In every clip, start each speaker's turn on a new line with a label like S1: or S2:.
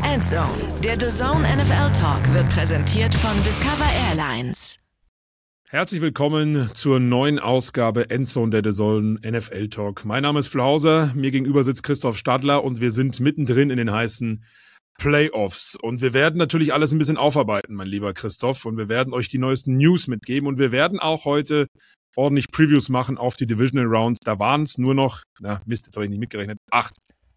S1: Endzone, der DAZN NFL Talk wird präsentiert von Discover Airlines.
S2: Herzlich willkommen zur neuen Ausgabe Endzone, der DAZN NFL Talk. Mein Name ist Flo Hauser, mir gegenüber sitzt Christoph Stadler und wir sind mittendrin in den heißen Playoffs. Und wir werden natürlich alles ein bisschen aufarbeiten, mein lieber Christoph, und wir werden euch die neuesten News mitgeben und wir werden auch heute ordentlich Previews machen auf die Divisional Rounds. Da waren es nur noch, jetzt habe ich nicht mitgerechnet, 8.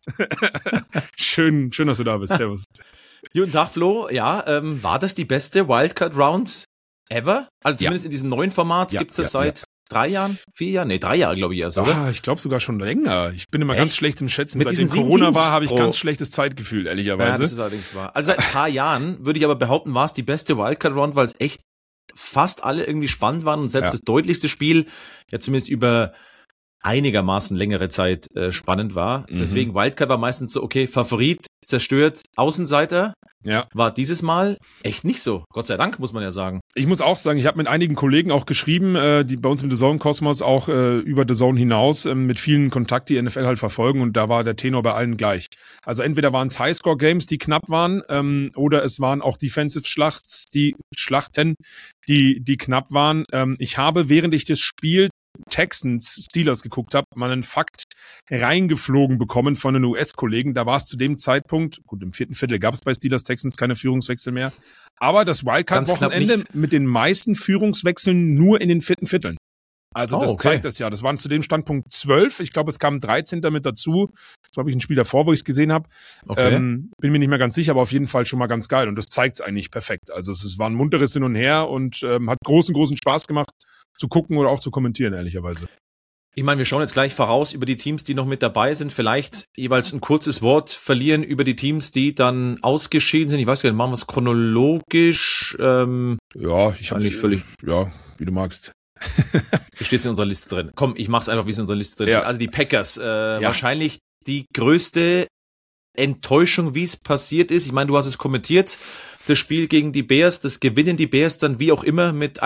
S2: Schön, dass du da bist. Servus.
S3: Guten Tag, Flo. Ja, war das die beste Wildcard-Round ever? Also zumindest in diesem neuen Format gibt es das seit 3 Jahren, 4 Jahren? Nee, 3 Jahre, glaube ich erst, oder?
S2: Ich glaube sogar schon länger. Ich bin immer ganz schlecht im Schätzen.
S3: Mit
S2: Seitdem Corona war, habe ich ganz schlechtes Zeitgefühl, ehrlicherweise.
S3: Ja, das ist allerdings wahr. Also seit ein paar Jahren, würde ich aber behaupten, war es die beste Wildcard-Round, weil es echt fast alle irgendwie spannend waren und selbst das deutlichste Spiel ja zumindest über einigermaßen längere Zeit spannend war. Deswegen Wildcard war meistens so, okay, Favorit, zerstört, Außenseiter. Ja. War dieses Mal echt nicht so. Gott sei Dank, muss man ja sagen.
S2: Ich muss auch sagen, ich habe mit einigen Kollegen auch geschrieben, die bei uns im DAZN-Kosmos auch über DAZN hinaus mit vielen Kontakt die NFL halt verfolgen und da war der Tenor bei allen gleich. Also entweder waren es Highscore-Games, die knapp waren, oder es waren auch Defensive-Schlachten, die knapp waren. Ich habe, während ich das Spiel Texans Steelers geguckt habe, mal einen Fakt reingeflogen bekommen von einem US-Kollegen. Da war es zu dem Zeitpunkt, gut, im 4. Viertel gab es bei Steelers Texans keine Führungswechsel mehr, aber das Wildcard-Wochenende mit den meisten Führungswechseln nur in den 4. Vierteln. Also das zeigt das ja. Das waren zu dem Standpunkt 12. Ich glaube, es kam 13 damit dazu. Das war, glaube ich, ein Spiel davor, wo ich es gesehen habe. Okay. Bin mir nicht mehr ganz sicher, aber auf jeden Fall schon mal ganz geil. Und das zeigt es eigentlich perfekt. Also es war ein munteres Hin und Her und hat großen Spaß gemacht zu gucken oder auch zu kommentieren, ehrlicherweise.
S3: Ich meine, wir schauen jetzt gleich voraus über die Teams, die noch mit dabei sind. Vielleicht jeweils ein kurzes Wort verlieren über die Teams, die dann ausgeschieden sind. Ich weiß gar nicht, machen wir es chronologisch?
S2: Ich habe nicht völlig, wie du magst.
S3: Wie steht es in unserer Liste drin? Komm, ich mach's einfach, wie es in unserer Liste drin steht. Also die Packers, wahrscheinlich die größte Enttäuschung, wie es passiert ist. Ich meine, du hast es kommentiert, das Spiel gegen die Bears, das gewinnen die Bears dann wie auch immer mit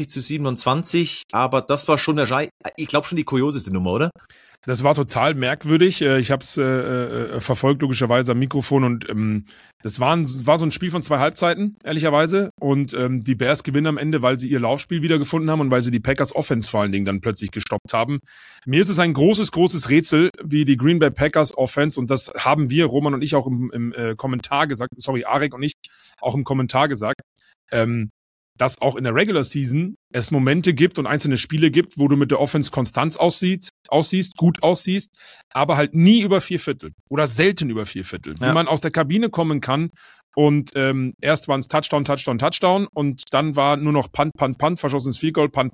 S3: 31-27, aber das war schon ich glaube schon die kurioseste Nummer, oder?
S2: Das war total merkwürdig. Ich habe es verfolgt, logischerweise am Mikrofon und das war so ein Spiel von 2 Halbzeiten, ehrlicherweise. Und die Bears gewinnen am Ende, weil sie ihr Laufspiel wiedergefunden haben und weil sie die Packers Offense vor allen Dingen dann plötzlich gestoppt haben. Mir ist es ein großes Rätsel, wie die Green Bay Packers Offense, und das haben wir, Roman und ich, auch im Kommentar gesagt, Arek und ich, auch im Kommentar gesagt, dass auch in der Regular Season es Momente gibt und einzelne Spiele gibt, wo du mit der Offense Konstanz gut aussiehst, aber halt nie über 4 Viertel oder selten über 4 Viertel. Ja. Wie man aus der Kabine kommen kann und erst waren es Touchdown und dann war nur noch Punt, verschossenes Field Goal, Punt.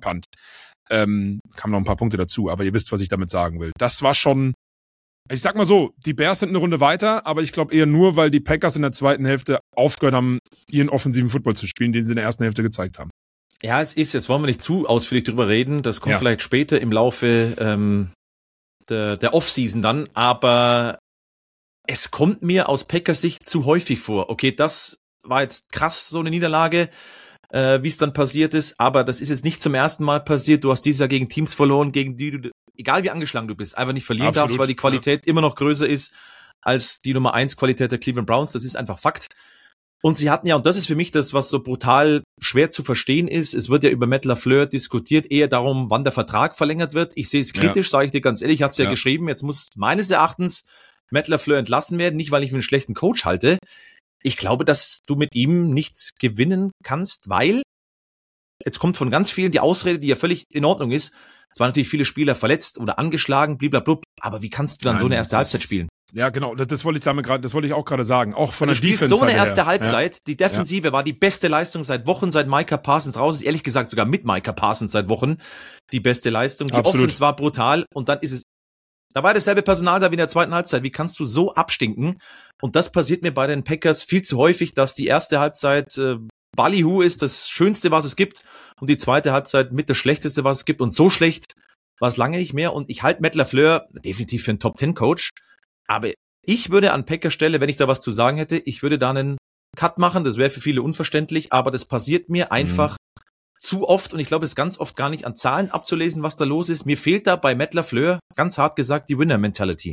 S2: Kamen noch ein paar Punkte dazu, aber ihr wisst, was ich damit sagen will. Das war schon, ich sag mal so, die Bears sind eine Runde weiter, aber ich glaube eher nur, weil die Packers in der zweiten Hälfte aufgehört haben, ihren offensiven Football zu spielen, den sie in der ersten Hälfte gezeigt haben.
S3: Ja, jetzt wollen wir nicht zu ausführlich drüber reden, das kommt vielleicht später im Laufe der Offseason dann, aber es kommt mir aus Packers Sicht zu häufig vor. Okay, das war jetzt krass, so eine Niederlage, wie es dann passiert ist, aber das ist jetzt nicht zum ersten Mal passiert. Du hast dieses Jahr gegen Teams verloren, gegen die du, egal wie angeschlagen du bist, einfach nicht verlieren darfst, weil die Qualität immer noch größer ist als die Nummer 1 Qualität der Cleveland Browns. Das ist einfach Fakt. Und sie hatten und das ist für mich das, was so brutal schwer zu verstehen ist, es wird ja über Matt LaFleur diskutiert, eher darum, wann der Vertrag verlängert wird. Ich sehe es kritisch, sage ich dir ganz ehrlich, hat's ja geschrieben, jetzt muss meines Erachtens Matt LaFleur entlassen werden, nicht weil ich ihn einen schlechten Coach halte. Ich glaube, dass du mit ihm nichts gewinnen kannst, weil jetzt kommt von ganz vielen die Ausrede, die ja völlig in Ordnung ist. Es waren natürlich viele Spieler verletzt oder angeschlagen, blablabla, aber wie kannst du dann so eine erste Halbzeit spielen?
S2: Ja, genau, das wollte ich auch gerade sagen. Auch von
S3: der Defense. So eine erste Halbzeit, die Defensive war die beste Leistung seit Wochen, seit Micah Parsons raus ist, ehrlich gesagt sogar mit Micah Parsons seit Wochen die beste Leistung. Die Offense war brutal und dann da war dasselbe Personal da wie in der zweiten Halbzeit. Wie kannst du so abstinken? Und das passiert mir bei den Packers viel zu häufig, dass die erste Halbzeit Ballyhoo ist das Schönste, was es gibt, und die zweite Halbzeit mit das Schlechteste, was es gibt. Und so schlecht war es lange nicht mehr. Und ich halte Matt LaFleur definitiv für einen Top-10-Coach. Aber ich würde an Packers Stelle, wenn ich da was zu sagen hätte, ich würde da einen Cut machen. Das wäre für viele unverständlich, aber das passiert mir einfach zu oft. Und ich glaube, es ist ganz oft gar nicht an Zahlen abzulesen, was da los ist. Mir fehlt da bei Matt LaFleur, ganz hart gesagt, die Winner-Mentality.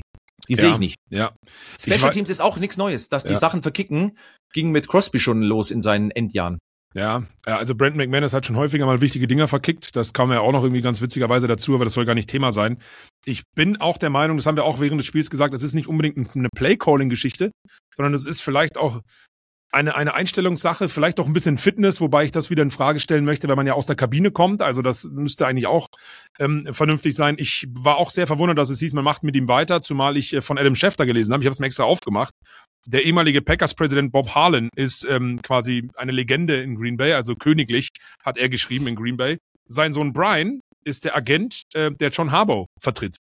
S3: Die sehe ich nicht.
S2: Ja.
S3: Special Teams ist auch nichts Neues. Dass die Sachen verkicken, ging mit Crosby schon los in seinen Endjahren.
S2: Ja, also Brent McManus hat schon häufiger mal wichtige Dinger verkickt. Das kam ja auch noch irgendwie ganz witzigerweise dazu, aber das soll gar nicht Thema sein. Ich bin auch der Meinung, das haben wir auch während des Spiels gesagt, das ist nicht unbedingt eine Play-Calling-Geschichte, sondern es ist vielleicht auch eine Einstellungssache, vielleicht auch ein bisschen Fitness, wobei ich das wieder in Frage stellen möchte, wenn man ja aus der Kabine kommt. Also das müsste eigentlich auch vernünftig sein. Ich war auch sehr verwundert, dass es hieß, man macht mit ihm weiter, zumal ich von Adam Schefter gelesen habe. Ich habe es mir extra aufgemacht. Der ehemalige Packers-Präsident Bob Harlan ist quasi eine Legende in Green Bay, also königlich, hat er geschrieben in Green Bay. Sein Sohn Brian ist der Agent, der John Harbaugh vertritt.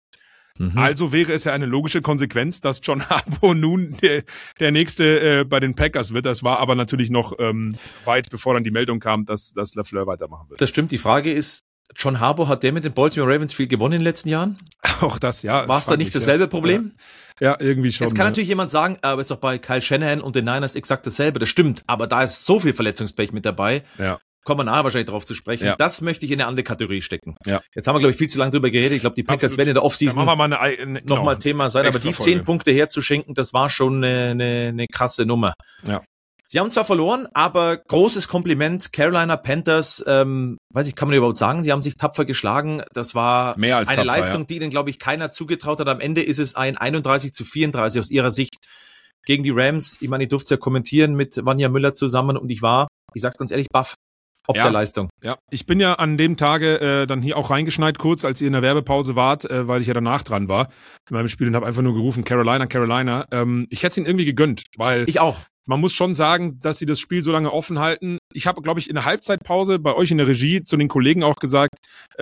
S2: Also wäre es ja eine logische Konsequenz, dass John Harbaugh nun der nächste bei den Packers wird. Das war aber natürlich noch weit, bevor dann die Meldung kam, dass LaFleur weitermachen wird.
S3: Das stimmt. Die Frage ist, John Harbaugh, hat der mit den Baltimore Ravens viel gewonnen in den letzten Jahren?
S2: Auch das, ja.
S3: War es da nicht dasselbe Problem?
S2: Ja, irgendwie schon.
S3: Jetzt kann natürlich jemand sagen, aber ist doch bei Kyle Shanahan und den Niners exakt dasselbe. Das stimmt, aber da ist so viel Verletzungspech mit dabei.
S2: Ja.
S3: Kommen wir nachher wahrscheinlich drauf zu sprechen.
S2: Ja.
S3: Das möchte ich in eine andere Kategorie stecken.
S2: Ja.
S3: Jetzt haben wir, glaube ich, viel zu lange drüber geredet. Ich glaube, die Packers werden in der Offseason nochmal Thema sein. Aber die 10 Punkte herzuschenken, das war schon eine krasse Nummer.
S2: Ja.
S3: Sie haben zwar verloren, aber großes Kompliment. Carolina Panthers, kann man überhaupt sagen, sie haben sich tapfer geschlagen. Das war
S2: mehr als
S3: eine
S2: tapfer,
S3: Leistung, die ihnen, glaube ich, keiner zugetraut hat. Am Ende ist es ein 31-34 aus ihrer Sicht gegen die Rams. Ich meine, ich durfte es ja kommentieren mit Vanja Müller zusammen und ich sag's ganz ehrlich, baff. Der Leistung.
S2: Ja, ich bin ja an dem Tage dann hier auch reingeschneit kurz, als ihr in der Werbepause wart, weil ich ja danach dran war in meinem Spiel und habe einfach nur gerufen, Carolina. Ich hätte es ihnen irgendwie gegönnt, weil
S3: ich auch.
S2: Man muss schon sagen, dass sie das Spiel so lange offen halten. Ich habe, glaube ich, in der Halbzeitpause bei euch in der Regie zu den Kollegen auch gesagt,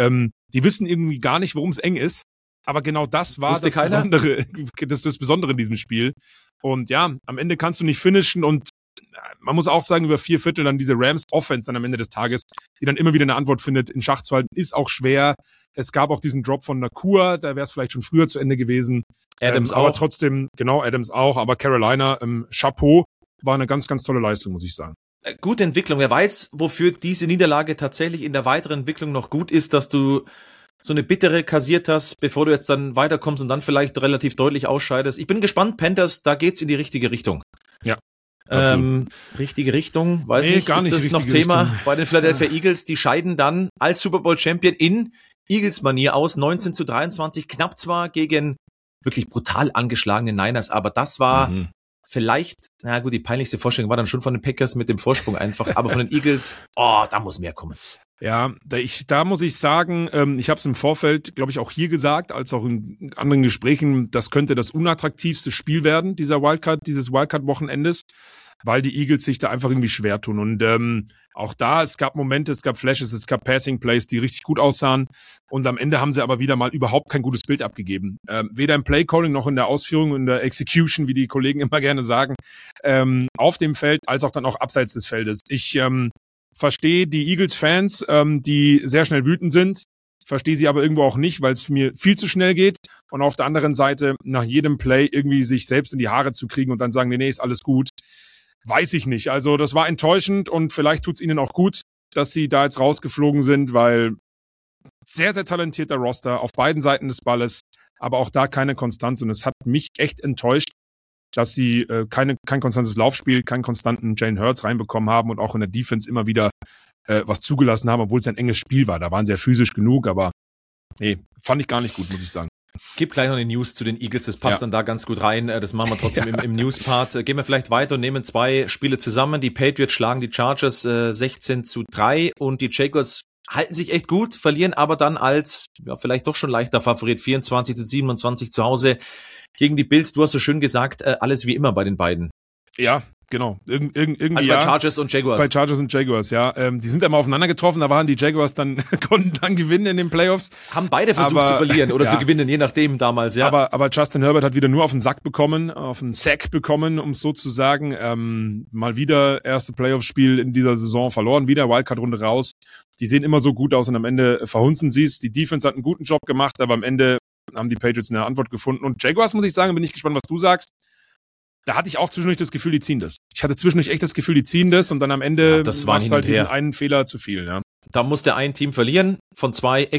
S2: die wissen irgendwie gar nicht, worum es eng ist. Aber genau das war das Besondere in diesem Spiel. Und ja, am Ende kannst du nicht finishen und man muss auch sagen, über 4 Viertel dann diese Rams-Offense dann am Ende des Tages, die dann immer wieder eine Antwort findet, in Schach zu halten, ist auch schwer. Es gab auch diesen Drop von Nakur, da wäre es vielleicht schon früher zu Ende gewesen.
S3: Adams
S2: aber
S3: auch.
S2: Trotzdem, genau, Adams auch, aber Carolina, Chapeau, war eine ganz, ganz tolle Leistung, muss ich sagen.
S3: Gute Entwicklung. Wer weiß, wofür diese Niederlage tatsächlich in der weiteren Entwicklung noch gut ist, dass du so eine bittere kassiert hast, bevor du jetzt dann weiterkommst und dann vielleicht relativ deutlich ausscheidest. Ich bin gespannt, Panthers, da geht's in die richtige Richtung.
S2: Ja.
S3: Richtige Richtung, weiß nicht,
S2: gar nicht
S3: ist das noch Thema
S2: Richtung.
S3: Bei den Philadelphia Eagles, die scheiden dann als Super Bowl Champion in Eagles-Manier aus, 19-23, knapp zwar gegen wirklich brutal angeschlagene Niners, aber das war vielleicht, na gut, die peinlichste Vorstellung war dann schon von den Packers mit dem Vorsprung einfach, aber von den Eagles, da muss mehr kommen.
S2: Ja, da muss ich sagen, ich habe es im Vorfeld, glaube ich, auch hier gesagt, als auch in anderen Gesprächen, das könnte das unattraktivste Spiel werden, dieses Wildcard-Wochenendes, weil die Eagles sich da einfach irgendwie schwer tun. Und auch da, es gab Momente, es gab Flashes, es gab Passing-Plays, die richtig gut aussahen. Und am Ende haben sie aber wieder mal überhaupt kein gutes Bild abgegeben. Weder im Play-Calling noch in der Ausführung, in der Execution, wie die Kollegen immer gerne sagen, auf dem Feld, als auch dann auch abseits des Feldes. Ich verstehe die Eagles-Fans, die sehr schnell wütend sind, verstehe sie aber irgendwo auch nicht, weil es mir viel zu schnell geht. Und auf der anderen Seite, nach jedem Play irgendwie sich selbst in die Haare zu kriegen und dann sagen, nee, ist alles gut, weiß ich nicht. Also das war enttäuschend und vielleicht tut's ihnen auch gut, dass sie da jetzt rausgeflogen sind, weil sehr, sehr talentierter Roster auf beiden Seiten des Balles, aber auch da keine Konstanz. Und es hat mich echt enttäuscht, dass sie kein konstantes Laufspiel, keinen konstanten Jalen Hurts reinbekommen haben und auch in der Defense immer wieder was zugelassen haben, obwohl es ein enges Spiel war. Da waren sie ja physisch genug, aber nee, fand ich gar nicht gut, muss ich sagen.
S3: Gib gleich noch eine News zu den Eagles, das passt dann da ganz gut rein. Das machen wir trotzdem im News-Part. Gehen wir vielleicht weiter und nehmen 2 Spiele zusammen. Die Patriots schlagen die Chargers 16-3 und die Jaguars halten sich echt gut, verlieren aber dann als vielleicht doch schon leichter Favorit 24-27 zu Hause gegen die Bills. Du hast so schön gesagt, alles wie immer bei den beiden.
S2: Ja, genau. Irgendwie
S3: also bei Chargers und Jaguars.
S2: Bei Chargers und Jaguars, ja. Die sind einmal aufeinander getroffen, da waren die Jaguars konnten dann gewinnen in den Playoffs.
S3: Haben beide versucht zu verlieren oder zu gewinnen, je nachdem damals, ja.
S2: Aber Justin Herbert hat wieder nur auf den Sack bekommen, auf den Sack bekommen, um es so zu sagen. Mal wieder erste Playoff-Spiel in dieser Saison verloren, wieder Wildcard-Runde raus. Die sehen immer so gut aus und am Ende verhunzen sie es. Die Defense hat einen guten Job gemacht, aber am Ende haben die Patriots eine Antwort gefunden. Und Jaguars, muss ich sagen, bin ich gespannt, was du sagst. Da hatte ich auch zwischendurch das Gefühl, die ziehen das. Ich hatte zwischendurch echt das Gefühl, die ziehen das und dann am Ende
S3: das war
S2: halt diesen einen Fehler zu viel. Ja.
S3: Da musste ein Team verlieren, von 2 echt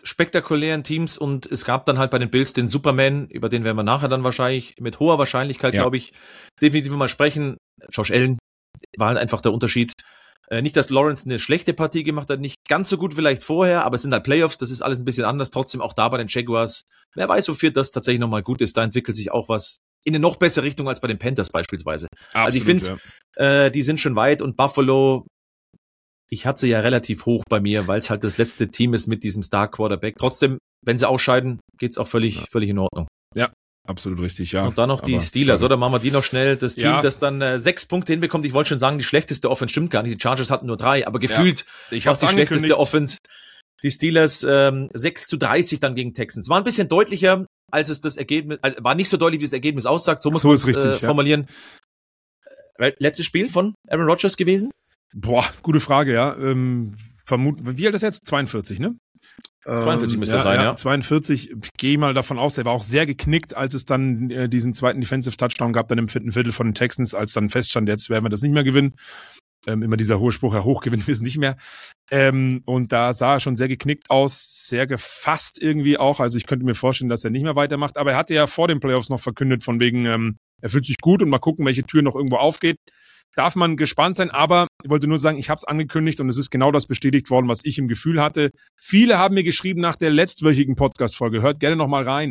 S3: spektakulären Teams und es gab dann halt bei den Bills den Superman, über den werden wir nachher dann wahrscheinlich mit hoher Wahrscheinlichkeit, glaube ich, definitiv mal sprechen. Josh Allen war halt einfach der Unterschied. Nicht, dass Lawrence eine schlechte Partie gemacht hat, nicht ganz so gut vielleicht vorher, aber es sind halt Playoffs, das ist alles ein bisschen anders. Trotzdem auch da bei den Jaguars, wer weiß, wofür das tatsächlich nochmal gut ist. Da entwickelt sich auch was in eine noch bessere Richtung als bei den Panthers beispielsweise. Absolut, also ich finde, die sind schon weit und Buffalo, ich hatte sie ja relativ hoch bei mir, weil es halt das letzte Team ist mit diesem Star-Quarterback. Trotzdem, wenn sie ausscheiden, geht's auch völlig in Ordnung.
S2: Ja. Absolut richtig, ja.
S3: Und dann noch die Steelers, oder? Machen wir die noch schnell. Das Team, das dann 6 Punkte hinbekommt. Ich wollte schon sagen, die schlechteste Offense stimmt gar nicht. Die Chargers hatten nur 3, aber gefühlt fast die schlechteste Offense. Die Steelers 6-30 dann gegen Texans. War ein bisschen deutlicher, als es das Ergebnis, also war nicht so deutlich, wie das Ergebnis aussagt. So muss man es formulieren. Letztes Spiel von Aaron Rodgers gewesen?
S2: Boah, gute Frage, ja. Wie alt ist er jetzt? 42, ne?
S3: 42 müsste das sein, ja.
S2: 42, ich gehe mal davon aus, der war auch sehr geknickt, als es dann diesen zweiten Defensive Touchdown gab, dann im 4. Viertel von den Texans, als dann feststand, jetzt werden wir das nicht mehr gewinnen. Immer dieser hohe Spruch, hoch gewinnen wir es nicht mehr. Und da sah er schon sehr geknickt aus, sehr gefasst irgendwie auch. Also ich könnte mir vorstellen, dass er nicht mehr weitermacht. Aber er hatte ja vor den Playoffs noch verkündet, von wegen, er fühlt sich gut und mal gucken, welche Tür noch irgendwo aufgeht. Darf man gespannt sein, aber ich wollte nur sagen, ich habe es angekündigt und es ist genau das bestätigt worden, was ich im Gefühl hatte. Viele haben mir geschrieben nach der letztwöchigen Podcast-Folge, hört gerne nochmal rein.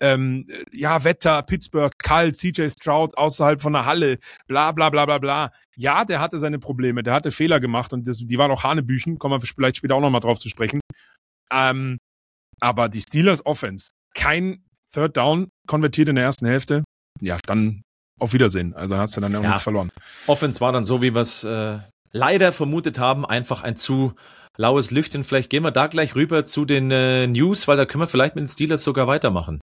S2: Wetter, Pittsburgh, kalt, CJ Stroud außerhalb von der Halle, bla bla bla bla bla. Ja, der hatte seine Probleme, der hatte Fehler gemacht und die waren auch Hanebüchen, kommen wir vielleicht später auch nochmal drauf zu sprechen. Aber die Steelers Offense, kein Third Down konvertiert in der ersten Hälfte, ja, dann auf Wiedersehen. Also hast du dann auch nichts verloren.
S3: Offense war dann so, wie wir es leider vermutet haben, einfach ein zu laues Lüftchen. Vielleicht gehen wir da gleich rüber zu den News, weil da können wir vielleicht mit den Steelers sogar weitermachen.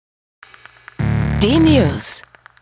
S1: Die News.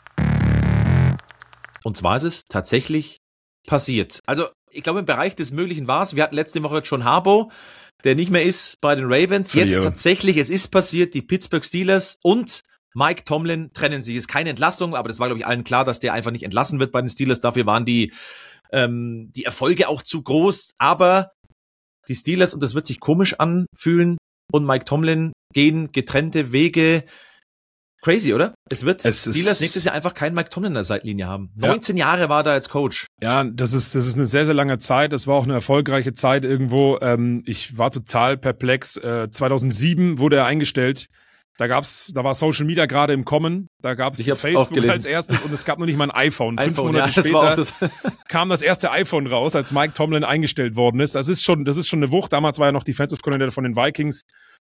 S3: Und zwar ist es tatsächlich passiert. Also ich glaube, im Bereich des Möglichen war es. Wir hatten letzte Woche schon Harbaugh, der nicht mehr ist bei den Ravens. Jetzt tatsächlich, es ist passiert, die Pittsburgh Steelers und Mike Tomlin trennen sich. Ist keine Entlassung, aber das war, glaube ich, allen klar, dass der einfach nicht entlassen wird bei den Steelers. Dafür waren die Erfolge auch zu groß. Aber die Steelers, und das wird sich komisch anfühlen, und Mike Tomlin gehen getrennte Wege. Crazy, oder? Steelers nächstes Jahr einfach keinen Mike Tomlin in der Seitenlinie haben. 19 Jahre war er als Coach.
S2: Ja, das ist eine sehr, sehr lange Zeit. Das war auch eine erfolgreiche Zeit irgendwo. Ich war total perplex. 2007 wurde er eingestellt. Da war Social Media gerade im Kommen. Da gab es Facebook als erstes und es gab noch nicht mal ein iPhone. 5 Monate später kam das erste iPhone raus, als Mike Tomlin eingestellt worden ist. Das ist schon eine Wucht. Damals war er noch Defensive Coordinator von den Vikings.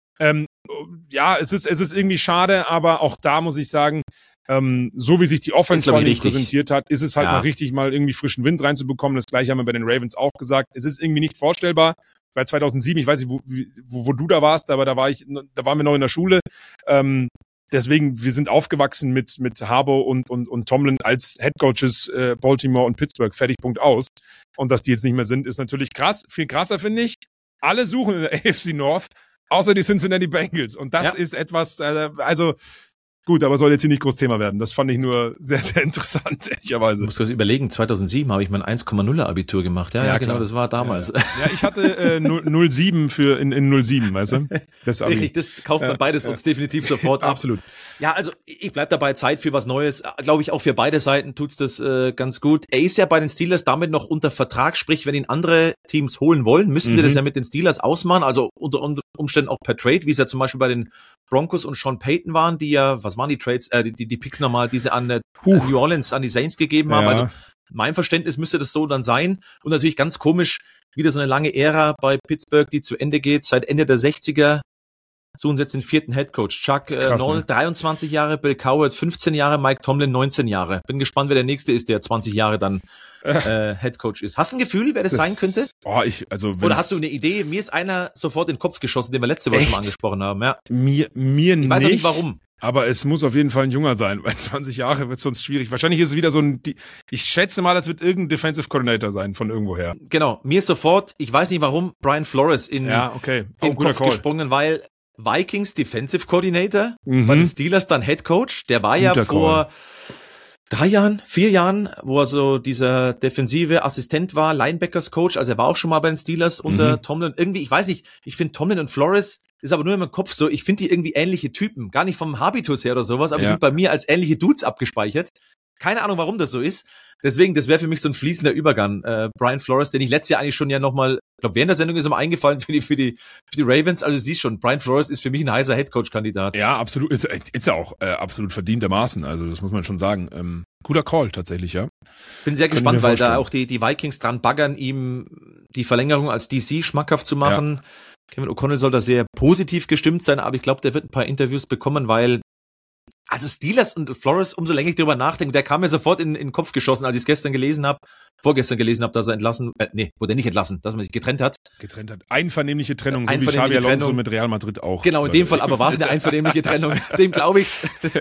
S2: Es ist irgendwie schade, aber auch da muss ich sagen, so wie sich die Offense präsentiert hat, ist es halt mal richtig, mal irgendwie frischen Wind reinzubekommen. Das gleiche haben wir bei den Ravens auch gesagt. Es ist irgendwie nicht vorstellbar. Weil 2007, ich weiß nicht, wo du da warst, aber da waren wir noch in der Schule. Deswegen, wir sind aufgewachsen mit Harbaugh und Tomlin als Headcoaches Baltimore und Pittsburgh, fertig, Punkt, aus. Und dass die jetzt nicht mehr sind, ist natürlich krass. Viel krasser finde ich, alle suchen in der AFC North, außer die Cincinnati Bengals. Und das ist etwas, gut, aber soll jetzt hier nicht groß Thema werden. Das fand ich nur sehr, sehr interessant, ehrlicherweise.
S3: Du musst das überlegen, 2007 habe ich mein 1,0er Abitur gemacht. Ja, genau, das war damals.
S2: Ja, ich hatte 07 in 07, weißt du?
S3: Richtig, das kauft man beides uns definitiv sofort ab.
S2: Absolut.
S3: Ja, also ich bleib dabei, Zeit für was Neues. Glaube ich, auch für beide Seiten tut's das ganz gut. Er ist ja bei den Steelers damit noch unter Vertrag, sprich, wenn ihn andere Teams holen wollen, müssten sie das ja mit den Steelers ausmachen, also unter Umständen auch per Trade, wie es ja zum Beispiel bei den Broncos und Sean Payton waren, die ja, was waren die Trades, die Picks nochmal, die sie an New Orleans, an die Saints gegeben haben. Also mein Verständnis müsste das so dann sein. Und natürlich ganz komisch, wieder so eine lange Ära bei Pittsburgh, die zu Ende geht, seit Ende der 60er. Suchen sie jetzt den 4. Headcoach. Chuck Noll, 23 Jahre, Bill Coward 15 Jahre, Mike Tomlin 19 Jahre. Bin gespannt, wer der Nächste ist, der 20 Jahre dann Headcoach ist. Hast du ein Gefühl, wer das sein könnte? Oder hast du eine Idee? Mir ist einer sofort in den Kopf geschossen, den wir letzte Woche schon mal angesprochen haben. Ja.
S2: Mir nicht.
S3: Ich weiß auch nicht, warum.
S2: Aber es muss auf jeden Fall ein Junger sein, weil 20 Jahre wird sonst schwierig. Wahrscheinlich ist es wieder ich schätze mal, das wird irgendein Defensive Coordinator sein von irgendwoher.
S3: Genau, mir ist sofort, ich weiß nicht warum, Brian Flores in den Kopf gesprungen, weil Vikings Defensive Coordinator, bei den Steelers dann Head Coach, der war ja vor 3 Jahren, 4 Jahren, wo er so dieser defensive Assistent war, Linebackers-Coach, also er war auch schon mal bei den Steelers unter Tomlin. Irgendwie, ich weiß nicht, ich finde Tomlin und Flores ist aber nur in meinem Kopf so, ich finde die irgendwie ähnliche Typen, gar nicht vom Habitus her oder sowas, aber die sind bei mir als ähnliche Dudes abgespeichert. Keine Ahnung, warum das so ist. Deswegen, das wäre für mich so ein fließender Übergang. Brian Flores, den ich letztes Jahr eigentlich schon ja nochmal, ich glaube, während der Sendung ist er mal eingefallen für die Ravens. Also siehst schon, Brian Flores ist für mich ein heißer Headcoach-Kandidat.
S2: Ja, absolut. Ist ja auch absolut verdientermaßen. Also das muss man schon sagen. Guter Call tatsächlich, ja.
S3: Bin sehr gespannt, weil da auch die Vikings dran baggern, ihm die Verlängerung als DC schmackhaft zu machen. Ja. Kevin O'Connell soll da sehr positiv gestimmt sein, aber ich glaube, der wird ein paar Interviews bekommen, weil also Steelers und Flores, umso länger ich darüber nachdenke, der kam mir sofort in den Kopf geschossen, als ich es vorgestern gelesen habe, dass er wurde nicht entlassen, dass man sich getrennt hat.
S2: Einvernehmliche Trennung, so wie Xabi Alonso mit Real Madrid auch.
S3: Genau, in dem Fall aber war es eine einvernehmliche Trennung. Dem glaube ich's.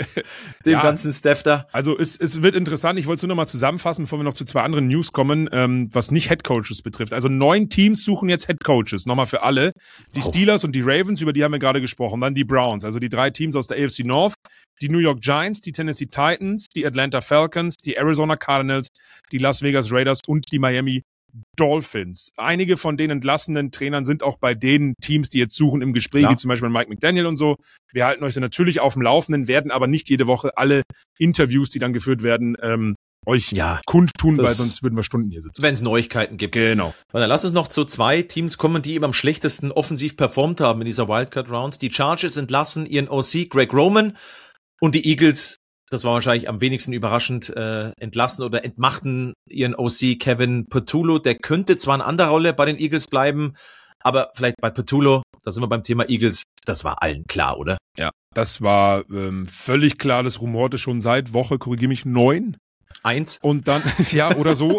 S3: Dem ganzen Staff da.
S2: Also es wird interessant, ich wollte es nur noch mal zusammenfassen, bevor wir noch zu 2 anderen News kommen, was nicht Headcoaches betrifft. Also 9 Teams suchen jetzt Headcoaches, nochmal für alle. Die Steelers und die Ravens, über die haben wir gerade gesprochen. Dann die Browns, also die 3 Teams aus der AFC North. Die New York Giants, die Tennessee Titans, die Atlanta Falcons, die Arizona Cardinals, die Las Vegas Raiders und die Miami Dolphins. Einige von den entlassenen Trainern sind auch bei den Teams, die jetzt suchen, im Gespräch, wie zum Beispiel Mike McDaniel und so. Wir halten euch dann natürlich auf dem Laufenden, werden aber nicht jede Woche alle Interviews, die dann geführt werden, euch kundtun, weil sonst würden wir Stunden hier sitzen.
S3: Wenn es Neuigkeiten gibt.
S2: Genau.
S3: Und dann lass uns noch zu 2 Teams kommen, die eben am schlechtesten offensiv performt haben in dieser Wildcard-Round. Die Chargers entlassen ihren OC Greg Roman und die Eagles, das war wahrscheinlich am wenigsten überraschend, entlassen oder entmachten ihren OC Kevin Patullo. Der könnte zwar in anderer Rolle bei den Eagles bleiben, aber vielleicht bei Patullo, da sind wir beim Thema Eagles, das war allen klar, oder?
S2: Ja, das war völlig klar, das rumorte schon seit Woche, korrigiere mich, 9.
S3: 1.
S2: Und dann, oder so.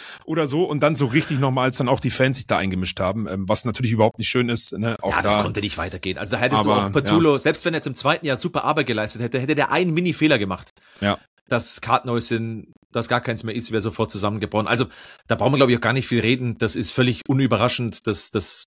S2: Und dann so richtig nochmal, als dann auch die Fans sich da eingemischt haben, was natürlich überhaupt nicht schön ist. Ne? Auch
S3: das konnte nicht weitergehen. Also da hättest du auch Patullo, selbst wenn er jetzt im 2. Jahr super Arbeit geleistet hätte, hätte der einen Mini-Fehler gemacht. Ja. Das Kartenhäuschen, das gar keins mehr ist, wäre sofort zusammengebrochen. Also da brauchen wir, glaube ich, auch gar nicht viel reden. Das ist völlig unüberraschend. Das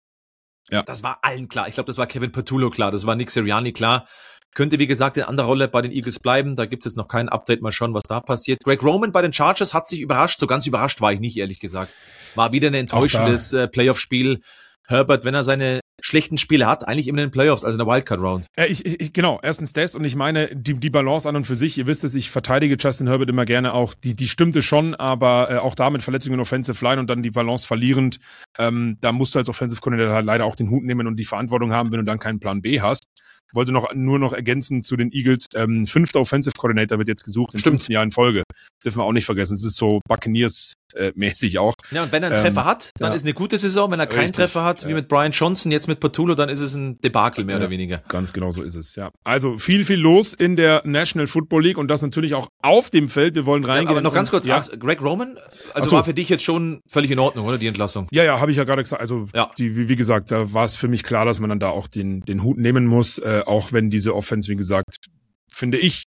S3: war allen klar. Ich glaube, das war Kevin Patullo klar. Das war Nick Sirianni klar. Könnte, wie gesagt, in anderer Rolle bei den Eagles bleiben. Da gibt es jetzt noch kein Update. Mal schauen, was da passiert. Greg Roman bei den Chargers hat sich überrascht. So ganz überrascht war ich nicht, ehrlich gesagt. War wieder ein enttäuschendes Playoff-Spiel. Herbert, wenn er seine schlechten Spiele hat, eigentlich immer in den Playoffs, also in der Wildcard-Round.
S2: Genau, erstens das. Und ich meine, die Balance an und für sich, ihr wisst es, ich verteidige Justin Herbert immer gerne auch. Die stimmte schon, aber auch da mit Verletzungen in Offensive Line und dann die Balance verlierend. Da musst du als Offensive Coordinator halt leider auch den Hut nehmen und die Verantwortung haben, wenn du dann keinen Plan B hast. Wollte nur noch ergänzen zu den Eagles. 5. Offensive Coordinator wird jetzt gesucht in 15 Jahren in Folge. Dürfen wir auch nicht vergessen. Es ist so Buccaneers-mäßig auch.
S3: Ja, und wenn er einen Treffer hat, dann ist eine gute Saison. Wenn er keinen Treffer hat, wie mit Brian Johnson, jetzt mit Patullo, dann ist es ein Debakel, mehr oder weniger.
S2: Ganz genau so ist es, ja. Also viel los in der National Football League und das natürlich auch auf dem Feld. Wir wollen reingehen.
S3: Aber noch ganz kurz, Greg Roman, war für dich jetzt schon völlig in Ordnung, oder, die Entlassung?
S2: Ja, habe ich ja gerade gesagt. Also, wie gesagt, da war es für mich klar, dass man dann da auch den Hut nehmen muss, auch wenn diese Offense, wie gesagt, finde ich,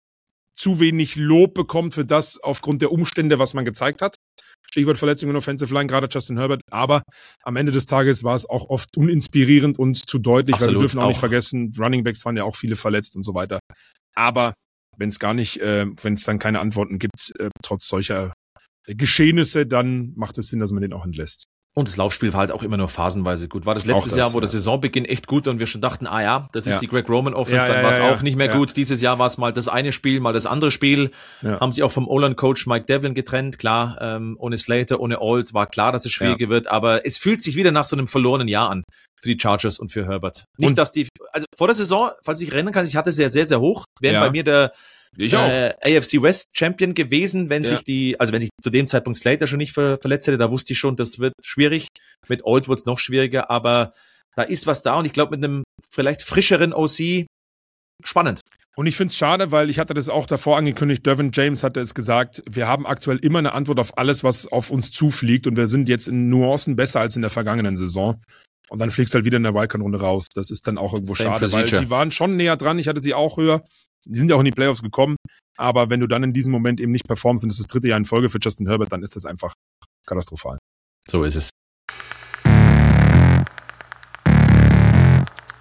S2: zu wenig Lob bekommt für das aufgrund der Umstände, was man gezeigt hat. Stichwort Verletzungen in Offensive Line, gerade Justin Herbert. Aber am Ende des Tages war es auch oft uninspirierend und zu deutlich, weil wir dürfen auch nicht vergessen, Runningbacks waren ja auch viele verletzt und so weiter. Aber wenn es dann keine Antworten gibt, trotz solcher Geschehnisse, dann macht es Sinn, dass man den auch entlässt.
S3: Und das Laufspiel war halt auch immer nur phasenweise gut. War das letztes Jahr, wo der Saisonbeginn echt gut und wir schon dachten, das ist die Greg Roman Offense, dann war es auch nicht mehr gut. Dieses Jahr war es mal das eine Spiel, mal das andere Spiel. Ja. Haben sich auch vom O-Line-Coach Mike Devlin getrennt. Klar, ohne Slater, ohne Alt, war klar, dass es schwieriger wird, aber es fühlt sich wieder nach so einem verlorenen Jahr an für die Chargers und für Herbert. Nicht, dass also vor der Saison, falls ich erinnern kann, ich hatte sehr, sehr, sehr hoch, wären bei mir der AFC West Champion gewesen, wenn sich wenn sich zu dem Zeitpunkt Slater schon nicht verletzt hätte, da wusste ich schon, das wird schwierig. Mit Old wird es noch schwieriger, aber da ist was da und ich glaube, mit einem vielleicht frischeren OC spannend.
S2: Und ich finde es schade, weil ich hatte das auch davor angekündigt, Derwin James hatte es gesagt, wir haben aktuell immer eine Antwort auf alles, was auf uns zufliegt und wir sind jetzt in Nuancen besser als in der vergangenen Saison. Und dann fliegst du halt wieder in der Wildcard-Runde raus. Das ist dann auch irgendwo schade, weil die waren schon näher dran, ich hatte sie auch höher. Die sind ja auch in die Playoffs gekommen, aber wenn du dann in diesem Moment eben nicht performst und es ist das 3. Jahr in Folge für Justin Herbert, dann ist das einfach katastrophal.
S3: So ist es.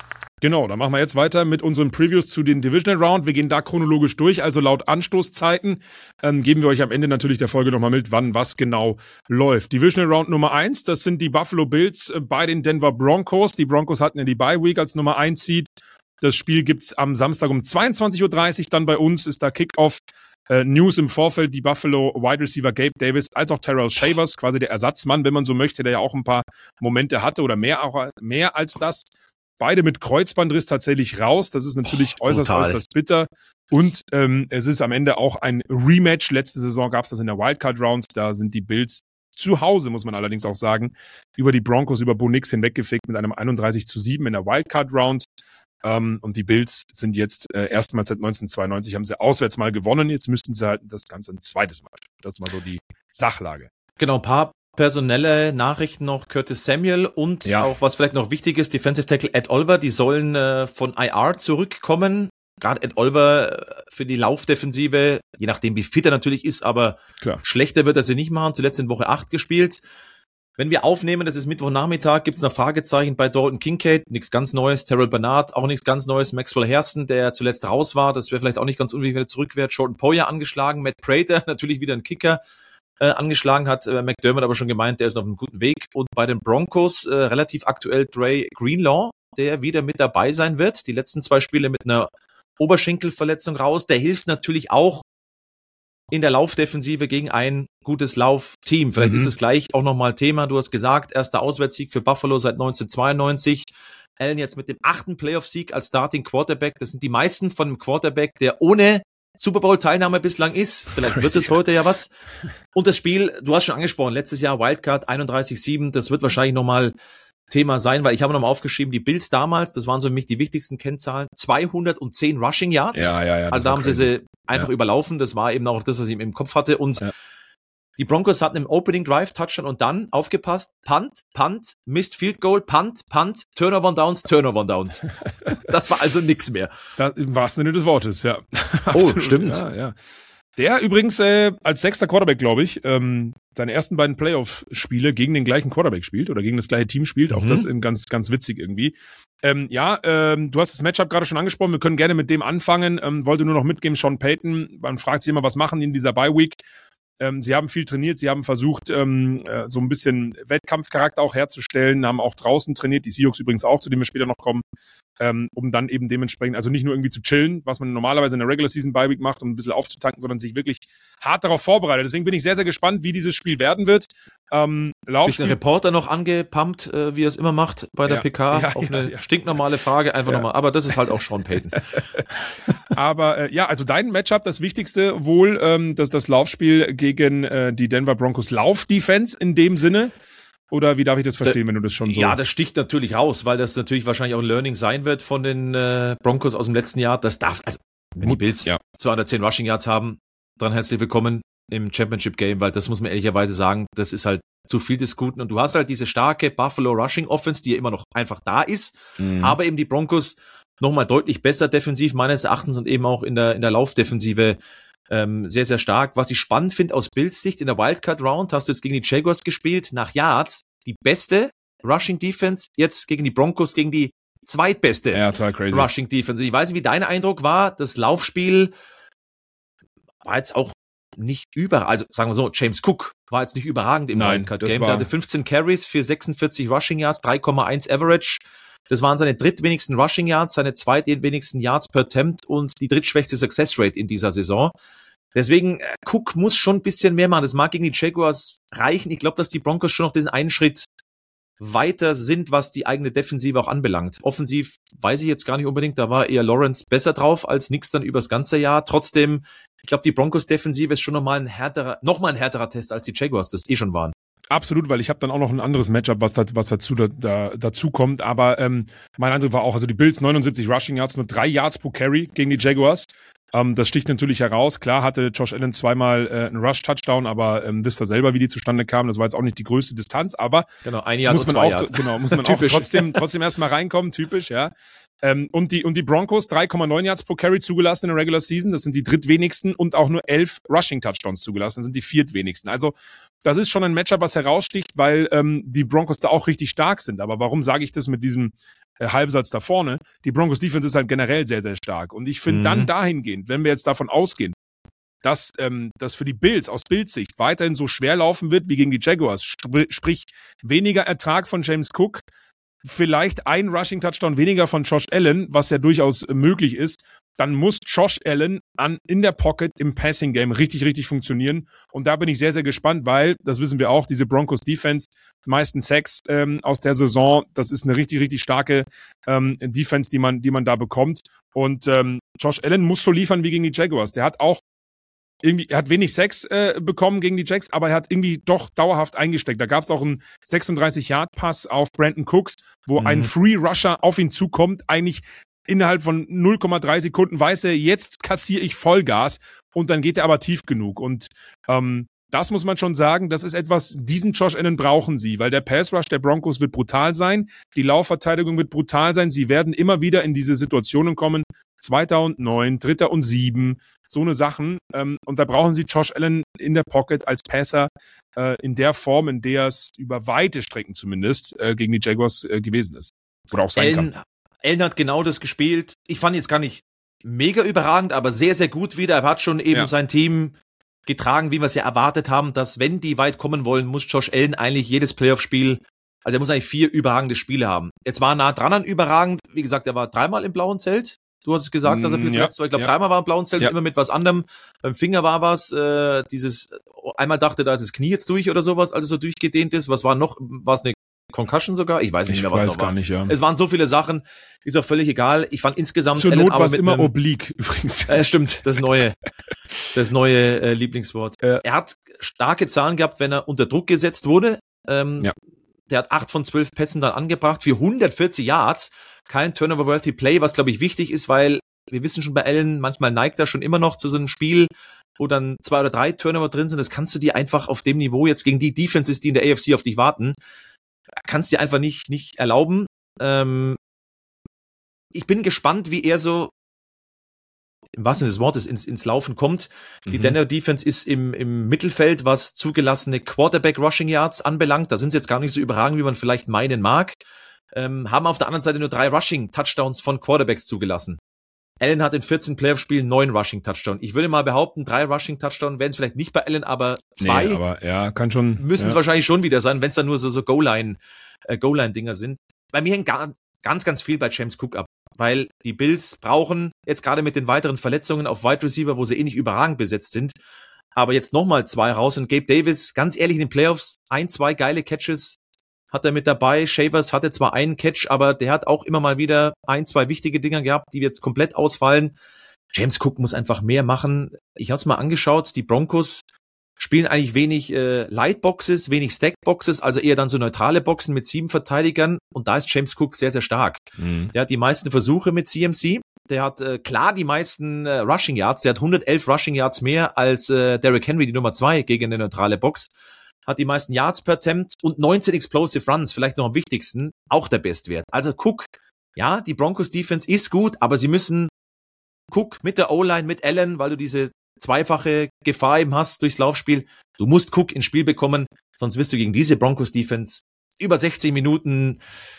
S2: Genau, dann machen wir jetzt weiter mit unseren Previews zu den Divisional Round. Wir gehen da chronologisch durch, also laut Anstoßzeiten geben wir euch am Ende natürlich der Folge nochmal mit, wann was genau läuft. Divisional Round Nummer 1, das sind die Buffalo Bills bei den Denver Broncos. Die Broncos hatten ja die Bye Week als Nummer 1 Seed. Das Spiel gibt's am Samstag um 22:30 Uhr. Dann bei uns ist da Kickoff. News im Vorfeld, die Buffalo Wide Receiver Gabe Davis als auch Terrell Shavers, quasi der Ersatzmann, wenn man so möchte, der ja auch ein paar Momente hatte oder mehr als das. Beide mit Kreuzbandriss tatsächlich raus. Das ist natürlich äußerst bitter. Und es ist am Ende auch ein Rematch. Letzte Saison gab es das in der Wildcard Round. Da sind die Bills zu Hause, muss man allerdings auch sagen, über die Broncos, über Bo Nix hinweggefegt mit einem 31:7 in der Wildcard Round. Und die Bills sind jetzt erstmals seit 1992, haben sie auswärts mal gewonnen. Jetzt müssten sie halt das Ganze ein zweites Mal. Das ist mal so die Sachlage.
S3: Genau, ein paar personelle Nachrichten noch. Curtis Samuel und auch, was vielleicht noch wichtig ist, Defensive Tackle Ed Oliver, die sollen von IR zurückkommen. Gerade Ed Oliver für die Laufdefensive, je nachdem wie fit er natürlich ist, aber klar, schlechter wird er sie nicht machen. Zuletzt in Woche 8 gespielt. Wenn wir aufnehmen, das ist Mittwochnachmittag, gibt's noch Fragezeichen bei Dalton Kincaid, nichts ganz Neues. Terrell Bernard, auch nichts ganz Neues. Maxwell Hairston, der zuletzt raus war, das wäre vielleicht auch nicht ganz unwichtig, wenn er zurück Jordan Poyer angeschlagen, Matt Prater, natürlich wieder ein Kicker, angeschlagen hat. McDermott aber schon gemeint, der ist auf einem guten Weg. Und bei den Broncos relativ aktuell Dre Greenlaw, der wieder mit dabei sein wird. Die letzten 2 Spiele mit einer Oberschenkelverletzung raus. Der hilft natürlich auch in der Laufdefensive gegen ein gutes Laufteam. Vielleicht ist es gleich auch nochmal Thema. Du hast gesagt, erster Auswärtssieg für Buffalo seit 1992. Allen jetzt mit dem 8. Playoff-Sieg als Starting Quarterback. Das sind die meisten von einem Quarterback, der ohne Super Bowl-Teilnahme bislang ist. Vielleicht wird es heute ja was. Und das Spiel, du hast schon angesprochen, letztes Jahr Wildcard 31:7. Das wird wahrscheinlich nochmal Thema sein, weil ich habe nochmal aufgeschrieben, die Bills damals, das waren so für mich die wichtigsten Kennzahlen, 210 Rushing Yards. Ja, also da haben sie einfach überlaufen. Das war eben auch das, was ich im Kopf hatte. Und die Broncos hatten im Opening Drive Touchdown und dann, aufgepasst, Punt, Missed Field Goal, Punt, Turnover on Downs. Das war also nix mehr.
S2: Das, im wahrsten Sinne des Wortes, ja.
S3: Oh, stimmt.
S2: Ja. Der übrigens als 6. Quarterback, glaube ich, seine ersten beiden Playoff-Spiele gegen den gleichen Quarterback spielt oder gegen das gleiche Team spielt. Auch das ganz, ganz witzig irgendwie. Du hast das Matchup gerade schon angesprochen. Wir können gerne mit dem anfangen. Wollte nur noch mitgeben, Sean Payton. Man fragt sich immer, was machen die in dieser Bye-Week? Sie haben viel trainiert, sie haben versucht, so ein bisschen Wettkampfcharakter auch herzustellen, haben auch draußen trainiert, die Seahawks übrigens auch, zu dem wir später noch kommen, um dann eben dementsprechend, also nicht nur irgendwie zu chillen, was man normalerweise in der Regular Season Bye Week macht, um ein bisschen aufzutanken, sondern sich wirklich hart darauf vorbereitet. Deswegen bin ich sehr, sehr gespannt, wie dieses Spiel werden wird.
S3: Bisschen Reporter noch angepumpt, wie er es immer macht bei der PK, auf eine stinknormale Frage, einfach nochmal, aber das ist halt auch Sean Payton.
S2: Aber also dein Matchup, das Wichtigste wohl, das Laufspiel gegen die Denver Broncos Lauf-Defense in dem Sinne. Oder wie darf ich das verstehen, wenn du das schon so...
S3: Ja, das sticht natürlich raus, weil das natürlich wahrscheinlich auch ein Learning sein wird von den Broncos aus dem letzten Jahr. Das darf, also wenn die Bills 210 Rushing Yards haben, dann herzlich willkommen im Championship Game, weil das muss man ehrlicherweise sagen, das ist halt zu viel des Guten. Und du hast halt diese starke Buffalo Rushing Offense, die ja immer noch einfach da ist, aber eben die Broncos nochmal deutlich besser defensiv meines Erachtens und eben auch in der Laufdefensive sehr, sehr stark. Was ich spannend finde aus Bills Sicht, in der Wildcard Round hast du jetzt gegen die Jaguars gespielt, nach Yards die beste Rushing Defense, jetzt gegen die Broncos, gegen die zweitbeste Rushing Defense. Ich weiß nicht, wie dein Eindruck war, das Laufspiel war jetzt auch nicht also sagen wir so, James Cook war jetzt nicht überragend im Wildcard Game. Der hatte 15 Carries für 46 Rushing Yards, 3,1 Average. Das waren seine drittwenigsten Rushing Yards, seine zweitwenigsten Yards per Attempt und die drittschwächste Success Rate in dieser Saison. Deswegen, Cook muss schon ein bisschen mehr machen. Das mag gegen die Jaguars reichen. Ich glaube, dass die Broncos schon noch diesen einen Schritt weiter sind, was die eigene Defensive auch anbelangt. Offensiv weiß ich jetzt gar nicht unbedingt, da war eher Lawrence besser drauf als Nix dann übers ganze Jahr. Trotzdem, ich glaube, die Broncos-Defensive ist schon nochmal ein härterer Test, als die Jaguars das schon waren.
S2: Absolut, weil ich habe dann auch noch ein anderes Matchup, was dazu kommt. Aber mein Eindruck war auch, also die Bills 79 Rushing Yards, nur 3 Yards pro Carry gegen die Jaguars. Das sticht natürlich heraus. Klar hatte Josh Allen zweimal einen Rush-Touchdown, aber wisst ihr selber, wie die zustande kamen. Das war jetzt auch nicht die größte Distanz, aber
S3: genau, ein Jahr muss man auch, Yard.
S2: Genau, muss man auch trotzdem erstmal reinkommen, typisch, ja. Und die Broncos 3,9 Yards pro Carry zugelassen in der Regular Season. Das sind die drittwenigsten und auch nur 11 Rushing-Touchdowns zugelassen. Das sind die viertwenigsten. Also das ist schon ein Matchup, was heraussticht, weil die Broncos da auch richtig stark sind. Aber warum sage ich das mit diesem Halbsatz da vorne. Die Broncos Defense ist halt generell sehr, sehr stark. Und ich finde dann dahingehend, wenn wir jetzt davon ausgehen, dass das für die Bills aus Bildsicht weiterhin so schwer laufen wird wie gegen die Jaguars, sprich weniger Ertrag von James Cook, vielleicht ein Rushing-Touchdown weniger von Josh Allen, was ja durchaus möglich ist, dann muss Josh Allen in der Pocket im Passing-Game richtig, richtig funktionieren. Und da bin ich sehr, sehr gespannt, weil, das wissen wir auch, diese Broncos-Defense, meisten Sacks aus der Saison, das ist eine richtig, richtig starke Defense, die man da bekommt. Und Josh Allen muss so liefern wie gegen die Jaguars. Der hat auch er hat wenig Sacks bekommen gegen die Jacks, aber er hat irgendwie doch dauerhaft eingesteckt. Da gab es auch einen 36-Yard-Pass auf Brandon Cooks, wo ein Free-Rusher auf ihn zukommt, eigentlich innerhalb von 0,3 Sekunden weiß er, jetzt kassiere ich Vollgas und dann geht er aber tief genug. Und das muss man schon sagen, das ist etwas, diesen Josh Allen brauchen sie, weil der Pass-Rush der Broncos wird brutal sein, die Laufverteidigung wird brutal sein, sie werden immer wieder in diese Situationen kommen, 2. und 9, 3. und 7, so eine Sachen. Und da brauchen sie Josh Allen in der Pocket als Passer in der Form, in der es über weite Strecken zumindest gegen die Jaguars gewesen ist. Oder auch sein kann.
S3: Allen hat genau das gespielt. Ich fand jetzt gar nicht mega überragend, aber sehr, sehr gut wieder. Er hat schon eben sein Team getragen, wie wir es ja erwartet haben, dass wenn die weit kommen wollen, muss Josh Allen eigentlich jedes Playoff-Spiel, also er muss eigentlich 4 überragende Spiele haben. Jetzt war er nah dran an überragend. Wie gesagt, er war 3-mal im blauen Zelt. Du hast es gesagt, dass er viel verletzt war. Ich glaube, 3-mal war im blauen Zelt, immer mit was anderem. Beim Finger war was, einmal dachte, da ist das Knie jetzt durch oder sowas, als es so durchgedehnt ist. Was war noch? War es eine Concussion sogar? Ich weiß nicht mehr, was noch war. Ich weiß gar
S2: nicht, ja.
S3: Es waren so viele Sachen, ist auch völlig egal. Ich fand insgesamt...
S2: Zur Not war es immer oblique, übrigens.
S3: Stimmt, das neue Lieblingswort. Er hat starke Zahlen gehabt, wenn er unter Druck gesetzt wurde. Der hat 8 von 12 Pässen dann angebracht für 140 Yards. Kein Turnover-worthy Play, was, glaube ich, wichtig ist, weil wir wissen schon bei Allen, manchmal neigt er schon immer noch zu so einem Spiel, wo dann 2 oder 3 Turnover drin sind. Das kannst du dir einfach auf dem Niveau jetzt gegen die Defenses, die in der AFC auf dich warten, kannst dir einfach nicht erlauben. Ich bin gespannt, wie er so im wahrsten Sinne des Wortes ins Laufen kommt. Die Denver Defense ist im Mittelfeld, was zugelassene Quarterback-Rushing-Yards anbelangt. Da sind sie jetzt gar nicht so überragend, wie man vielleicht meinen mag. Haben auf der anderen Seite nur 3 Rushing-Touchdowns von Quarterbacks zugelassen. Allen hat in 14 Playoff-Spielen 9 Rushing-Touchdowns. Ich würde mal behaupten, 3 Rushing-Touchdowns wären es vielleicht nicht bei Allen, aber 2
S2: aber ja, kann schon,
S3: müssen es wahrscheinlich schon wieder sein, wenn es dann nur so Goal-Line-Dinger sind. Bei mir hängt ganz, ganz viel bei James Cook ab, weil die Bills brauchen jetzt gerade mit den weiteren Verletzungen auf Wide Receiver, wo sie nicht überragend besetzt sind, aber jetzt nochmal 2 raus und Gabe Davis, ganz ehrlich, in den Playoffs 1, 2 geile Catches hat er mit dabei. Shavers hatte zwar einen Catch, aber der hat auch immer mal wieder 1, 2 wichtige Dinger gehabt, die jetzt komplett ausfallen. James Cook muss einfach mehr machen. Ich habe es mal angeschaut, die Broncos spielen eigentlich wenig Lightboxes, wenig Stackboxes, also eher dann so neutrale Boxen mit 7 Verteidigern und da ist James Cook sehr, sehr stark. Der hat die meisten Versuche mit CMC, der hat klar die meisten Rushing Yards, der hat 111 Rushing Yards mehr als Derrick Henry, die Nummer 2 gegen eine neutrale Box, hat die meisten Yards per Attempt und 19 Explosive Runs, vielleicht noch am wichtigsten, auch der Bestwert. Also Cook, ja, die Broncos Defense ist gut, aber sie müssen Cook mit der O-Line, mit Allen, weil du diese zweifache Gefahr eben hast durchs Laufspiel. Du musst Cook ins Spiel bekommen, sonst wirst du gegen diese Broncos Defense über 60 Minuten,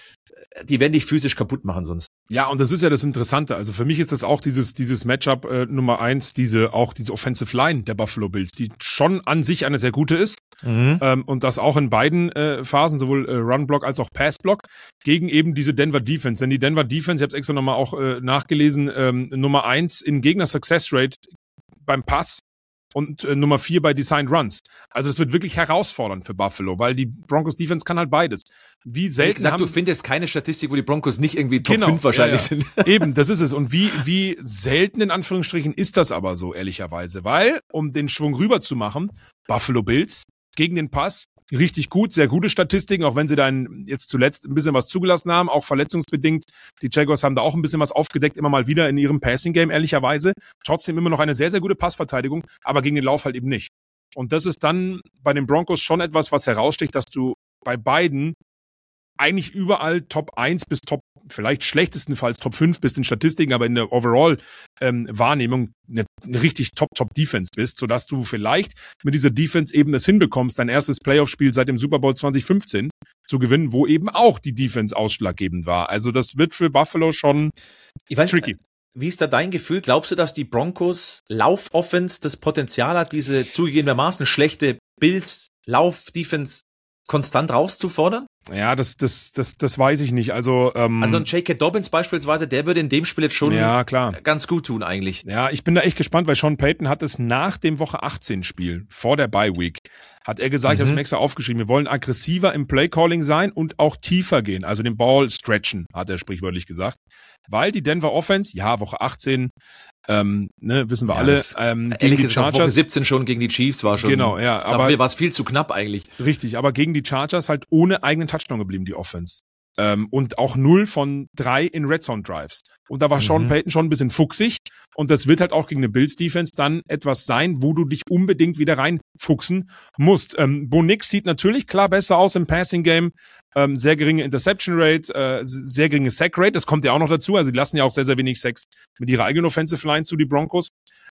S3: die werden dich physisch kaputt machen sonst.
S2: Ja, und das ist ja das Interessante. Also für mich ist das auch dieses Matchup Nummer 1, diese Offensive Line der Buffalo Bills, die schon an sich eine sehr gute ist. Und das auch in beiden Phasen, sowohl Run-Block als auch Pass-Block, gegen eben diese Denver Defense. Denn die Denver Defense, ich habe es extra nochmal auch nachgelesen, Nummer 1 in Gegner-Success-Rate beim Pass und Nummer 4 bei Designed Runs. Also das wird wirklich herausfordernd für Buffalo, weil die Broncos Defense kann halt beides. Wie selten
S3: du findest keine Statistik, wo die Broncos nicht irgendwie Top 5 wahrscheinlich sind.
S2: Eben, das ist es. Und wie selten in Anführungsstrichen ist das aber so, ehrlicherweise. Weil, um den Schwung rüber zu machen, Buffalo Bills gegen den Pass, richtig gut, sehr gute Statistiken, auch wenn sie dann jetzt zuletzt ein bisschen was zugelassen haben, auch verletzungsbedingt. Die Jaguars haben da auch ein bisschen was aufgedeckt, immer mal wieder in ihrem Passing-Game, ehrlicherweise. Trotzdem immer noch eine sehr, sehr gute Passverteidigung, aber gegen den Lauf halt eben nicht. Und das ist dann bei den Broncos schon etwas, was heraussticht, dass du bei beiden eigentlich überall Top 1 bis Top, vielleicht schlechtestenfalls Top 5 bis in Statistiken, aber in der Overall-Wahrnehmung eine richtig Top-Defense bist, sodass du vielleicht mit dieser Defense eben es hinbekommst, dein erstes Playoff-Spiel seit dem Super Bowl 2015 zu gewinnen, wo eben auch die Defense ausschlaggebend war. Also das wird für Buffalo schon tricky.
S3: Wie ist da dein Gefühl? Glaubst du, dass die Broncos Lauf-Offense das Potenzial hat, diese zugegebenermaßen schlechte Bills Lauf-Defense konstant rauszufordern?
S2: Ja, das weiß ich nicht. Also
S3: ein J.K. Dobbins beispielsweise, der würde in dem Spiel jetzt schon
S2: klar.
S3: ganz gut tun eigentlich.
S2: Ja, ich bin da echt gespannt, weil Sean Payton hat es nach dem Woche 18 Spiel, vor der Bye Week, hat er gesagt, ich habe es mir extra aufgeschrieben, wir wollen aggressiver im Playcalling sein und auch tiefer gehen, also den Ball stretchen, hat er sprichwörtlich gesagt. Weil die Denver Offense, Woche 18, wissen wir alle,
S3: gegen die Chargers. Woche 17 schon gegen die Chiefs war schon.
S2: Genau, ja.
S3: Aber dafür war es viel zu knapp eigentlich.
S2: Richtig, aber gegen die Chargers halt ohne eigenen Touchdown geblieben, die Offense. Und auch 0 von 3 in Red Zone Drives. Und da war Sean Payton schon ein bisschen fuchsig. Und das wird halt auch gegen eine Bills Defense dann etwas sein, wo du dich unbedingt wieder reinfuchsen musst. Bo Nix sieht natürlich klar besser aus im Passing Game. Sehr geringe Interception Rate, sehr geringe Sack Rate. Das kommt ja auch noch dazu. Also die lassen ja auch sehr, sehr wenig Sacks mit ihrer eigenen Offensive Line zu, die Broncos.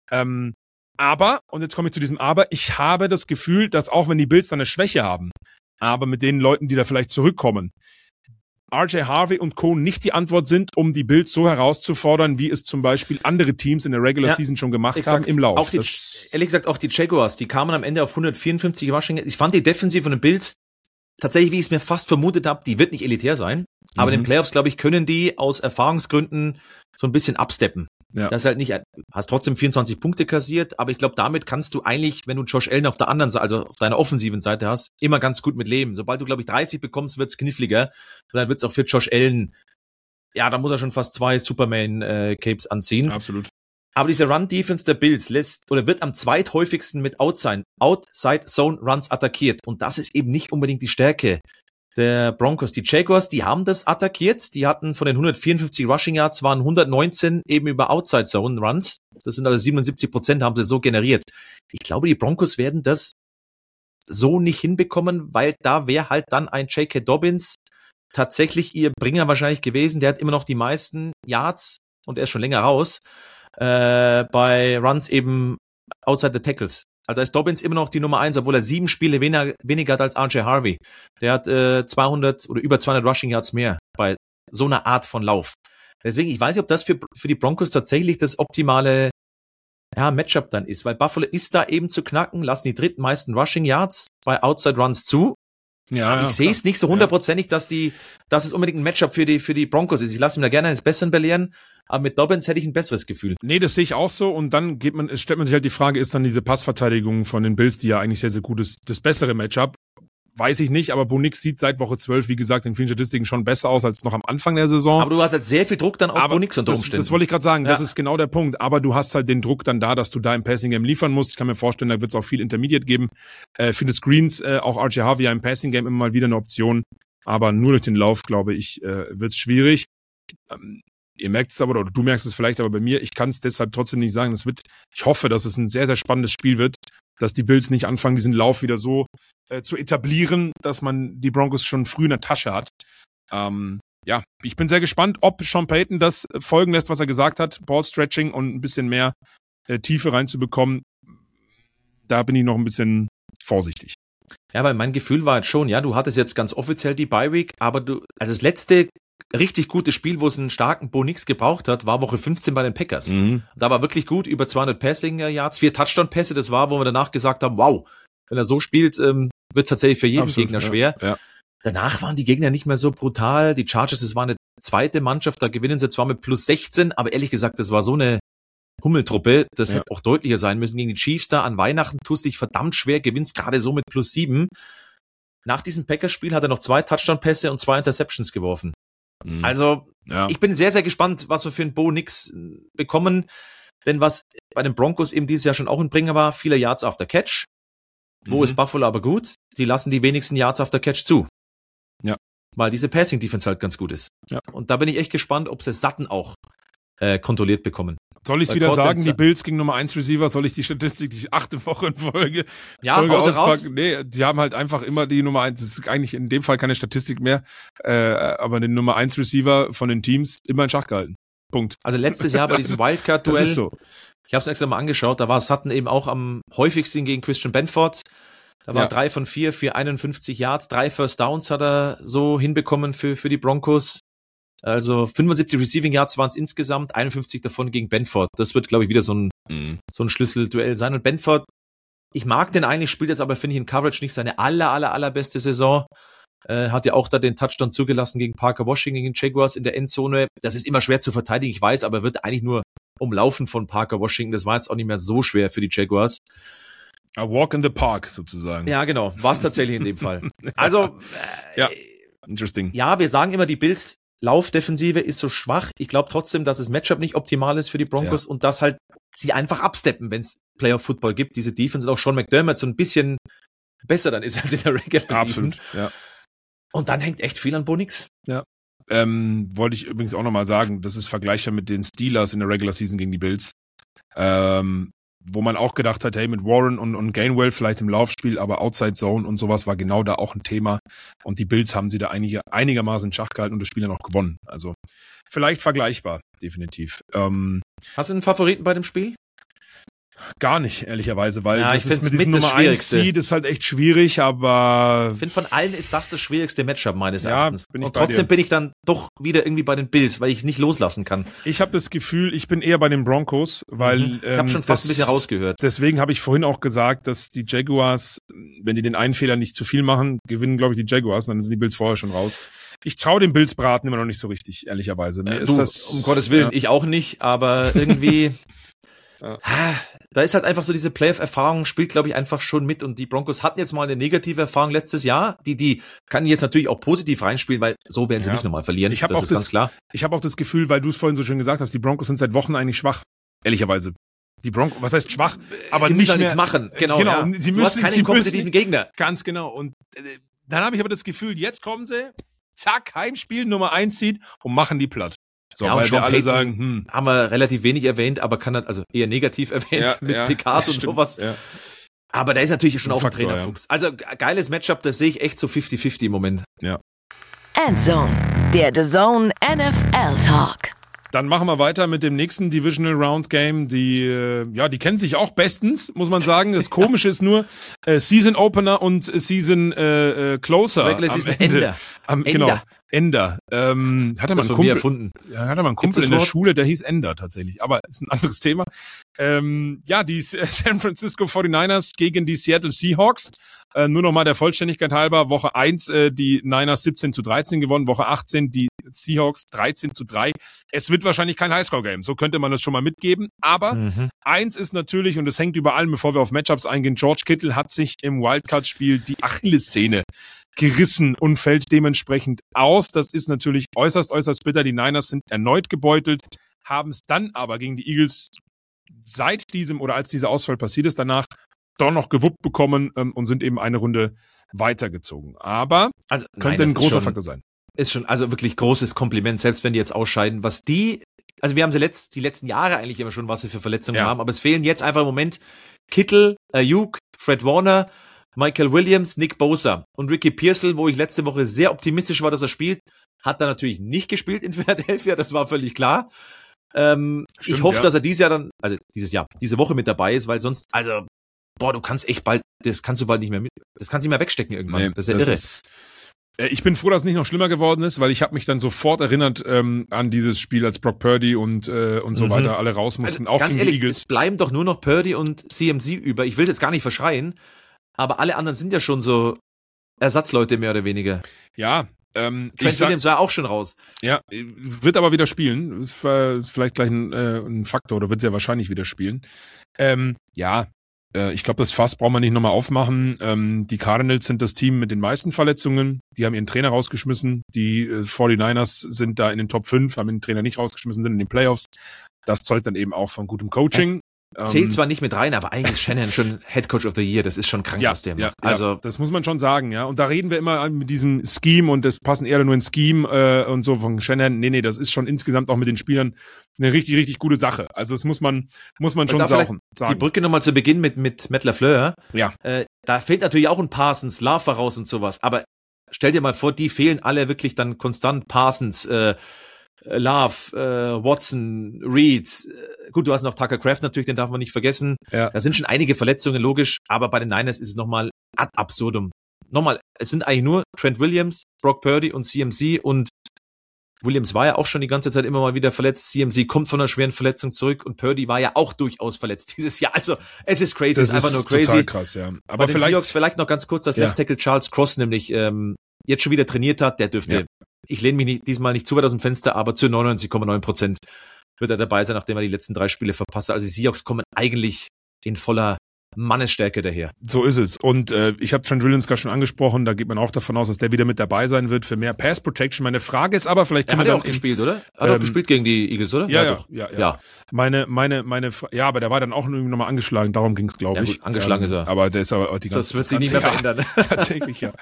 S2: Aber, und jetzt komme ich zu diesem Aber, ich habe das Gefühl, dass auch wenn die Bills dann eine Schwäche haben, aber mit den Leuten, die da vielleicht zurückkommen, RJ Harvey und Co. nicht die Antwort sind, um die Bills so herauszufordern, wie es zum Beispiel andere Teams in der Regular Season schon gemacht haben im Lauf.
S3: Ehrlich gesagt, auch die Jaguars, die kamen am Ende auf 154 Rushing. Ich fand die Defensive von den Bills tatsächlich, wie ich es mir fast vermutet habe, die wird nicht elitär sein. Aber in den Playoffs, glaube ich, können die aus Erfahrungsgründen so ein bisschen absteppen. Ja. Das ist halt nicht, hast trotzdem 24 Punkte kassiert, aber ich glaube, damit kannst du eigentlich, wenn du Josh Allen auf der anderen Seite, also auf deiner offensiven Seite hast, immer ganz gut mit leben. Sobald du, glaube ich, 30 bekommst, wird's kniffliger. Und dann wird's auch für Josh Allen, ja, da muss er schon fast 2 Superman-Capes anziehen.
S2: Absolut.
S3: Aber diese Run-Defense der Bills wird am zweithäufigsten mit Outside-Zone-Runs attackiert. Und das ist eben nicht unbedingt die Stärke der Broncos. Die Jaguars, die haben das attackiert. Die hatten von den 154 Rushing Yards waren 119 eben über Outside-Zone-Runs. Das sind also 77%, haben sie so generiert. Ich glaube, die Broncos werden das so nicht hinbekommen, weil da wäre halt dann ein J.K. Dobbins tatsächlich ihr Bringer wahrscheinlich gewesen. Der hat immer noch die meisten Yards und er ist schon länger raus. Bei Runs eben outside the tackles. Also ist Dobbins immer noch die Nummer 1, obwohl er 7 Spiele weniger hat als RJ Harvey. Der hat 200 oder über 200 Rushing Yards mehr bei so einer Art von Lauf. Deswegen, ich weiß nicht, ob das für die Broncos tatsächlich das optimale Matchup dann ist, weil Buffalo ist da eben zu knacken, lassen die drittmeisten Rushing Yards bei Outside Runs zu. Ja, ich sehe es nicht so hundertprozentig, dass es unbedingt ein Matchup für die Broncos ist. Ich lasse ihn da gerne eines Besseren belehren, aber mit Dobbins hätte ich ein besseres Gefühl.
S2: Nee, das sehe ich auch so und dann stellt man sich halt die Frage, ist dann diese Passverteidigung von den Bills, die ja eigentlich sehr, sehr gut ist, das bessere Matchup? Weiß ich nicht, aber Bo Nix sieht seit Woche 12, wie gesagt, in vielen Statistiken schon besser aus als noch am Anfang der Saison.
S3: Aber du hast halt sehr viel Druck dann auf Bo Nix unter Umständen.
S2: Das wollte ich gerade sagen, das ist genau der Punkt. Aber du hast halt den Druck dann da, dass du da im Passing-Game liefern musst. Ich kann mir vorstellen, da wird es auch viel Intermediate geben. Für die Screens, auch RJ Harvey im Passing-Game immer mal wieder eine Option. Aber nur durch den Lauf, glaube ich, wird es schwierig. Ihr merkt es aber, oder du merkst es vielleicht, aber bei mir, ich kann es deshalb trotzdem nicht sagen. Ich hoffe, dass es ein sehr, sehr spannendes Spiel wird, dass die Bills nicht anfangen, diesen Lauf wieder so zu etablieren, dass man die Broncos schon früh in der Tasche hat. Ich bin sehr gespannt, ob Sean Payton das folgen lässt, was er gesagt hat, Ball-Stretching und ein bisschen mehr Tiefe reinzubekommen. Da bin ich noch ein bisschen vorsichtig.
S3: Ja, weil mein Gefühl war jetzt schon, du hattest jetzt ganz offiziell die Bye-Week, aber also das letzte richtig gute Spiel, wo es einen starken Bo Nix gebraucht hat, war Woche 15 bei den Packers. Da war wirklich gut, über 200 Passing Yards, 4 Touchdown-Pässe, das war, wo wir danach gesagt haben, wow, wenn er so spielt, wird tatsächlich für jeden Gegner schwer. Ja. Danach waren die Gegner nicht mehr so brutal. Die Chargers, das war eine zweite Mannschaft, da gewinnen sie zwar mit plus 16, aber ehrlich gesagt, das war so eine Hummeltruppe, das hätte auch deutlicher sein müssen. Gegen die Chiefs da an Weihnachten tust dich verdammt schwer, gewinnst gerade so mit plus 7. Nach diesem Packers-Spiel hat er noch 2 Touchdown-Pässe und 2 Interceptions geworfen. Also, ich bin sehr, sehr gespannt, was wir für einen Bo Nix bekommen. Denn was bei den Broncos eben dieses Jahr schon auch ein Bringer war, viele Yards after Catch. Wo ist Buffalo aber gut? Die lassen die wenigsten Yards after Catch zu. Ja. Weil diese Passing-Defense halt ganz gut ist. Ja. Und da bin ich echt gespannt, ob sie Sutton auch kontrolliert bekommen.
S2: Soll ich es wieder sagen, die Bills gegen Nummer 1 Receiver, soll ich die Statistik, die 8. Woche in Folge auspacken? Raus. Nee, die haben halt einfach immer die Nummer 1, das ist eigentlich in dem Fall keine Statistik mehr, aber den Nummer 1 Receiver von den Teams immer in Schach gehalten. Punkt.
S3: Also letztes Jahr war dieses Wildcard-Duell. Das ist so. Ich habe es extra mal angeschaut, da war Sutton eben auch am häufigsten gegen Christian Benford. Da waren 3 von 4 für 51 Yards, 3 First Downs hat er so hinbekommen für die Broncos. Also 75 Receiving Yards waren es insgesamt, 51 davon gegen Benford. Das wird, glaube ich, wieder so ein Schlüsselduell sein. Und Benford, ich mag den eigentlich, spielt jetzt aber, finde ich, in Coverage nicht seine allerbeste Saison. Hat ja auch da den Touchdown zugelassen gegen Parker Washington, gegen Jaguars in der Endzone. Das ist immer schwer zu verteidigen, ich weiß, aber wird eigentlich nur umlaufen von Parker Washington. Das war jetzt auch nicht mehr so schwer für die Jaguars.
S2: A walk in the park, sozusagen.
S3: Ja, genau. War es tatsächlich in dem Fall. Also,
S2: interesting.
S3: Ja, wir sagen immer, die Bills Laufdefensive ist so schwach. Ich glaube trotzdem, dass das Matchup nicht optimal ist für die Broncos und dass halt sie einfach absteppen, wenn es Playoff-Football gibt. Diese Defense und auch Sean McDermott so ein bisschen besser dann ist als in der Regular Season.
S2: Ja.
S3: Und dann hängt echt viel an Bo Nix.
S2: Ja. Wollte ich übrigens auch nochmal sagen, das ist vergleichbar mit den Steelers in der Regular Season gegen die Bills. Wo man auch gedacht hat, hey, mit Warren und Gainwell vielleicht im Laufspiel, aber Outside Zone und sowas war genau da auch ein Thema. Und die Bills haben sie da einigermaßen in Schach gehalten und das Spiel dann auch gewonnen. Also vielleicht vergleichbar, definitiv.
S3: Hast du einen Favoriten bei dem Spiel?
S2: Gar nicht, ehrlicherweise, weil
S3: das
S2: ist mit diesem Nummer 1 Seed ist halt echt schwierig, aber
S3: ich finde, von allen ist das schwierigste Matchup meines Erachtens. Und trotzdem bin ich dann doch wieder irgendwie bei den Bills, weil ich es nicht loslassen kann.
S2: Ich habe das Gefühl, ich bin eher bei den Broncos, weil
S3: ich habe schon fast ein bisschen rausgehört.
S2: Deswegen habe ich vorhin auch gesagt, dass die Jaguars, wenn die den einen Fehler nicht zu viel machen, gewinnen, glaube ich, die Jaguars, dann sind die Bills vorher schon raus. Ich traue dem Bills Braten immer noch nicht so richtig, ehrlicherweise.
S3: Ist das, um Gottes Willen, ich auch nicht, aber irgendwie da ist halt einfach so diese Playoff-Erfahrung spielt, glaube ich, einfach schon mit und die Broncos hatten jetzt mal eine negative Erfahrung letztes Jahr, die kann jetzt natürlich auch positiv reinspielen, weil so werden sie nicht nochmal verlieren, das ist ganz klar.
S2: Ich habe auch das Gefühl, weil du es vorhin so schön gesagt hast, die Broncos sind seit Wochen eigentlich schwach, ehrlicherweise. Die Broncos, was heißt schwach? Aber
S3: sie
S2: nicht
S3: müssen
S2: mehr
S3: nichts machen, genau.
S2: Du
S3: hast keinen kompetitiven Gegner.
S2: Ganz genau und dann habe ich aber das Gefühl, jetzt kommen sie, zack, Heimspiel Nummer 1 Seed und machen die platt. So, weil wir alle sagen,
S3: haben wir relativ wenig erwähnt, aber kann also eher negativ erwähnt mit PKs und sowas. Ja. Aber der ist natürlich schon auch ein Trainerfuchs. Also geiles Matchup, das sehe ich echt so 50-50 im Moment.
S2: Ja.
S1: Endzone, der DAZN NFL Talk.
S2: Dann machen wir weiter mit dem nächsten Divisional Round Game. Die kennen sich auch bestens, muss man sagen. Das Komische ist nur Season Opener und Season Closer.
S3: Regular Season Ender.
S2: Genau. Ender. Hat er mal einen Kumpel in der Schule, der hieß Ender tatsächlich. Aber ist ein anderes Thema. Die San Francisco 49ers gegen die Seattle Seahawks. Nur noch mal der Vollständigkeit halber. Woche 1 die Niners 17-13 gewonnen. Woche 18 die Seahawks 13-3. Es wird wahrscheinlich kein Highscore-Game. So könnte man das schon mal mitgeben. Aber eins ist natürlich, und das hängt über allem, bevor wir auf Matchups eingehen, George Kittle hat sich im Wildcard-Spiel die Achillessehne gerissen und fällt dementsprechend aus. Das ist natürlich äußerst bitter. Die Niners sind erneut gebeutelt, haben es dann aber gegen die Eagles seit diesem oder als dieser Ausfall passiert ist, danach doch noch gewuppt bekommen und sind eben eine Runde weitergezogen. Aber könnte ein großer Faktor sein.
S3: Ist schon, also wirklich großes Kompliment, selbst wenn die jetzt ausscheiden, was also wir haben sie die letzten Jahre eigentlich immer schon, was sie für Verletzungen haben, aber es fehlen jetzt einfach im Moment Kittle, Ayuk, Fred Warner, Michael Williams, Nick Bosa und Ricky Pearsall, wo ich letzte Woche sehr optimistisch war, dass er spielt, hat er natürlich nicht gespielt in Philadelphia, das war völlig klar. Ich hoffe, dass er diese Woche mit dabei ist, weil sonst, du kannst echt bald, das kannst du nicht mehr wegstecken irgendwann. Nee, das ist ja irre.
S2: Ich bin froh, dass es nicht noch schlimmer geworden ist, weil ich habe mich dann sofort erinnert an dieses Spiel, als Brock Purdy und so weiter alle raus mussten, auch
S3: ganz
S2: gegen
S3: ehrlich,
S2: die Eagles.
S3: Es bleiben doch nur noch Purdy und CMC über. Ich will es jetzt gar nicht verschreien, aber alle anderen sind ja schon so Ersatzleute mehr oder weniger.
S2: Ja,
S3: Trent Williams war auch schon raus.
S2: Ja, wird aber wieder spielen. Ist vielleicht gleich ein Faktor oder wird sehr wahrscheinlich wieder spielen. Ich glaube, das Fass braucht man nicht nochmal aufmachen. Die Cardinals sind das Team mit den meisten Verletzungen. Die haben ihren Trainer rausgeschmissen. Die 49ers sind da in den Top 5, haben den Trainer nicht rausgeschmissen, sind in den Playoffs. Das zeugt dann eben auch von gutem Coaching.
S3: Zählt zwar nicht mit rein, aber eigentlich ist Shanahan schon Head Coach of the Year. Das ist schon krank, was der macht.
S2: Also das muss man schon sagen, ja. Und da reden wir immer mit diesem Scheme und das passen eher nur in Scheme und so von Shanahan. Nee, das ist schon insgesamt auch mit den Spielern eine richtig, richtig gute Sache. Also das muss man schon sagen.
S3: Die Brücke nochmal zu Beginn mit Matt LaFleur.
S2: Ja.
S3: Da fehlt natürlich auch ein Parsons, Love raus und sowas. Aber stell dir mal vor, die fehlen alle wirklich dann konstant. Parsons, Love, Watson, Reed, gut, du hast noch Tucker Kraft natürlich, den darf man nicht vergessen.
S2: Ja.
S3: Da sind schon einige Verletzungen, logisch, aber bei den Niners ist es nochmal ad absurdum. Nochmal, es sind eigentlich nur Trent Williams, Brock Purdy und CMC und Williams war ja auch schon die ganze Zeit immer mal wieder verletzt. CMC kommt von einer schweren Verletzung zurück und Purdy war ja auch durchaus verletzt dieses Jahr. Also, es ist crazy, es ist einfach nur crazy.
S2: Total krass, ja.
S3: Aber bei den Seahawks vielleicht noch ganz kurz, dass Left Tackle Charles Cross nämlich jetzt schon wieder trainiert hat, der dürfte, ich lehne mich diesmal nicht zu weit aus dem Fenster, aber zu 99,9% wird er dabei sein, nachdem er die letzten 3 Spiele verpasst hat. Also die Seahawks kommen eigentlich in voller Mannesstärke daher.
S2: So ist es. Und ich habe Trent Williams gerade schon angesprochen, da geht man auch davon aus, dass der wieder mit dabei sein wird für mehr Pass Protection. Meine Frage ist aber, vielleicht
S3: hat er auch gespielt, oder? Hat er auch gespielt gegen die Eagles, oder?
S2: Ja. Meine aber der war dann auch irgendwie nochmal angeschlagen, darum ging es, glaube ich.
S3: Gut, angeschlagen ist er.
S2: Aber der ist aber die ganze
S3: Das wird sich nicht mehr verändern.
S2: Tatsächlich, ja.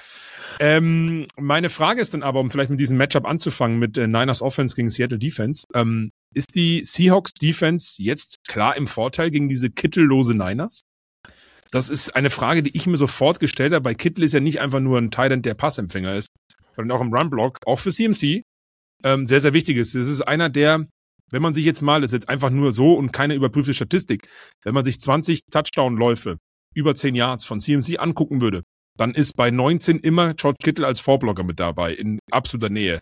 S2: Meine Frage ist dann aber, um vielleicht mit diesem Matchup anzufangen, mit Niners Offense gegen Seattle Defense, ist die Seahawks Defense jetzt klar im Vorteil gegen diese kittellose Niners? Das ist eine Frage, die ich mir sofort gestellt habe. Bei Kittle ist ja nicht einfach nur ein Tight End, der Passempfänger ist, sondern auch im Run-Block, auch für CMC, sehr, sehr wichtig ist. Das ist einer, der, wenn man sich jetzt mal, das ist jetzt einfach nur so und keine überprüfte Statistik, wenn man sich 20 Touchdown-Läufe über 10 Yards von CMC angucken würde, dann ist bei 19 immer George Kittle als Vorblocker mit dabei, in absoluter Nähe.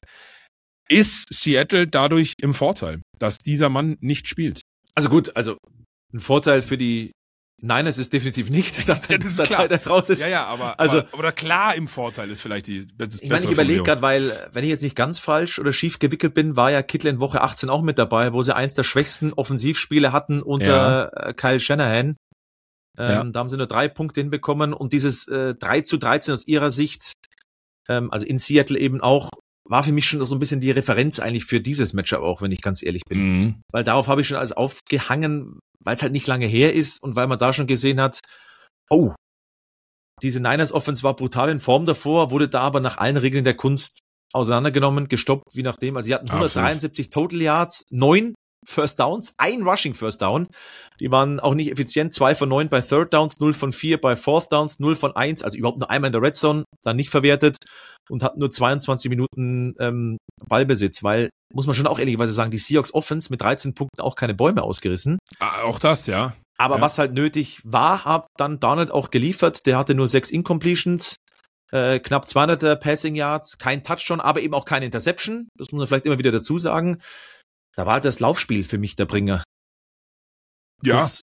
S2: Ist Seattle dadurch im Vorteil, dass dieser Mann nicht spielt?
S3: Also gut, ein Vorteil für die Niners ist definitiv nicht, dass der Teil da draus ist.
S2: Ja, aber klar im Vorteil ist vielleicht die bessere
S3: Ich meine, ich überlege gerade, weil, wenn ich jetzt nicht ganz falsch oder schief gewickelt bin, war ja Kittle in Woche 18 auch mit dabei, wo sie eins der schwächsten Offensivspiele hatten unter Kyle Shanahan. Da haben sie nur 3 Punkte hinbekommen und dieses 3-13 aus ihrer Sicht, also in Seattle eben auch, war für mich schon so ein bisschen die Referenz eigentlich für dieses Matchup auch, wenn ich ganz ehrlich bin.
S2: Mhm.
S3: Weil darauf habe ich schon alles aufgehangen, weil es halt nicht lange her ist und weil man da schon gesehen hat, diese Niners Offense war brutal in Form davor, wurde da aber nach allen Regeln der Kunst auseinandergenommen, gestoppt, wie nachdem. Also sie hatten 173 Total Yards, 9 First Downs, ein Rushing First Down. Die waren auch nicht effizient, 2 von 9 bei Third Downs, 0 von 4 bei Fourth Downs, 0 von 1, also überhaupt nur einmal in der Red Zone, dann nicht verwertet und hatten nur 22 Minuten Ballbesitz, weil, muss man schon auch ehrlicherweise sagen, die Seahawks Offense mit 13 Punkten auch keine Bäume ausgerissen.
S2: Auch das, ja.
S3: Aber was halt nötig war, hat dann Darnold auch geliefert. Der hatte nur 6 Incompletions, knapp 200 Passing Yards, kein Touchdown, aber eben auch keine Interception. Das muss man vielleicht immer wieder dazu sagen. Da war halt das Laufspiel für mich der Bringer. Das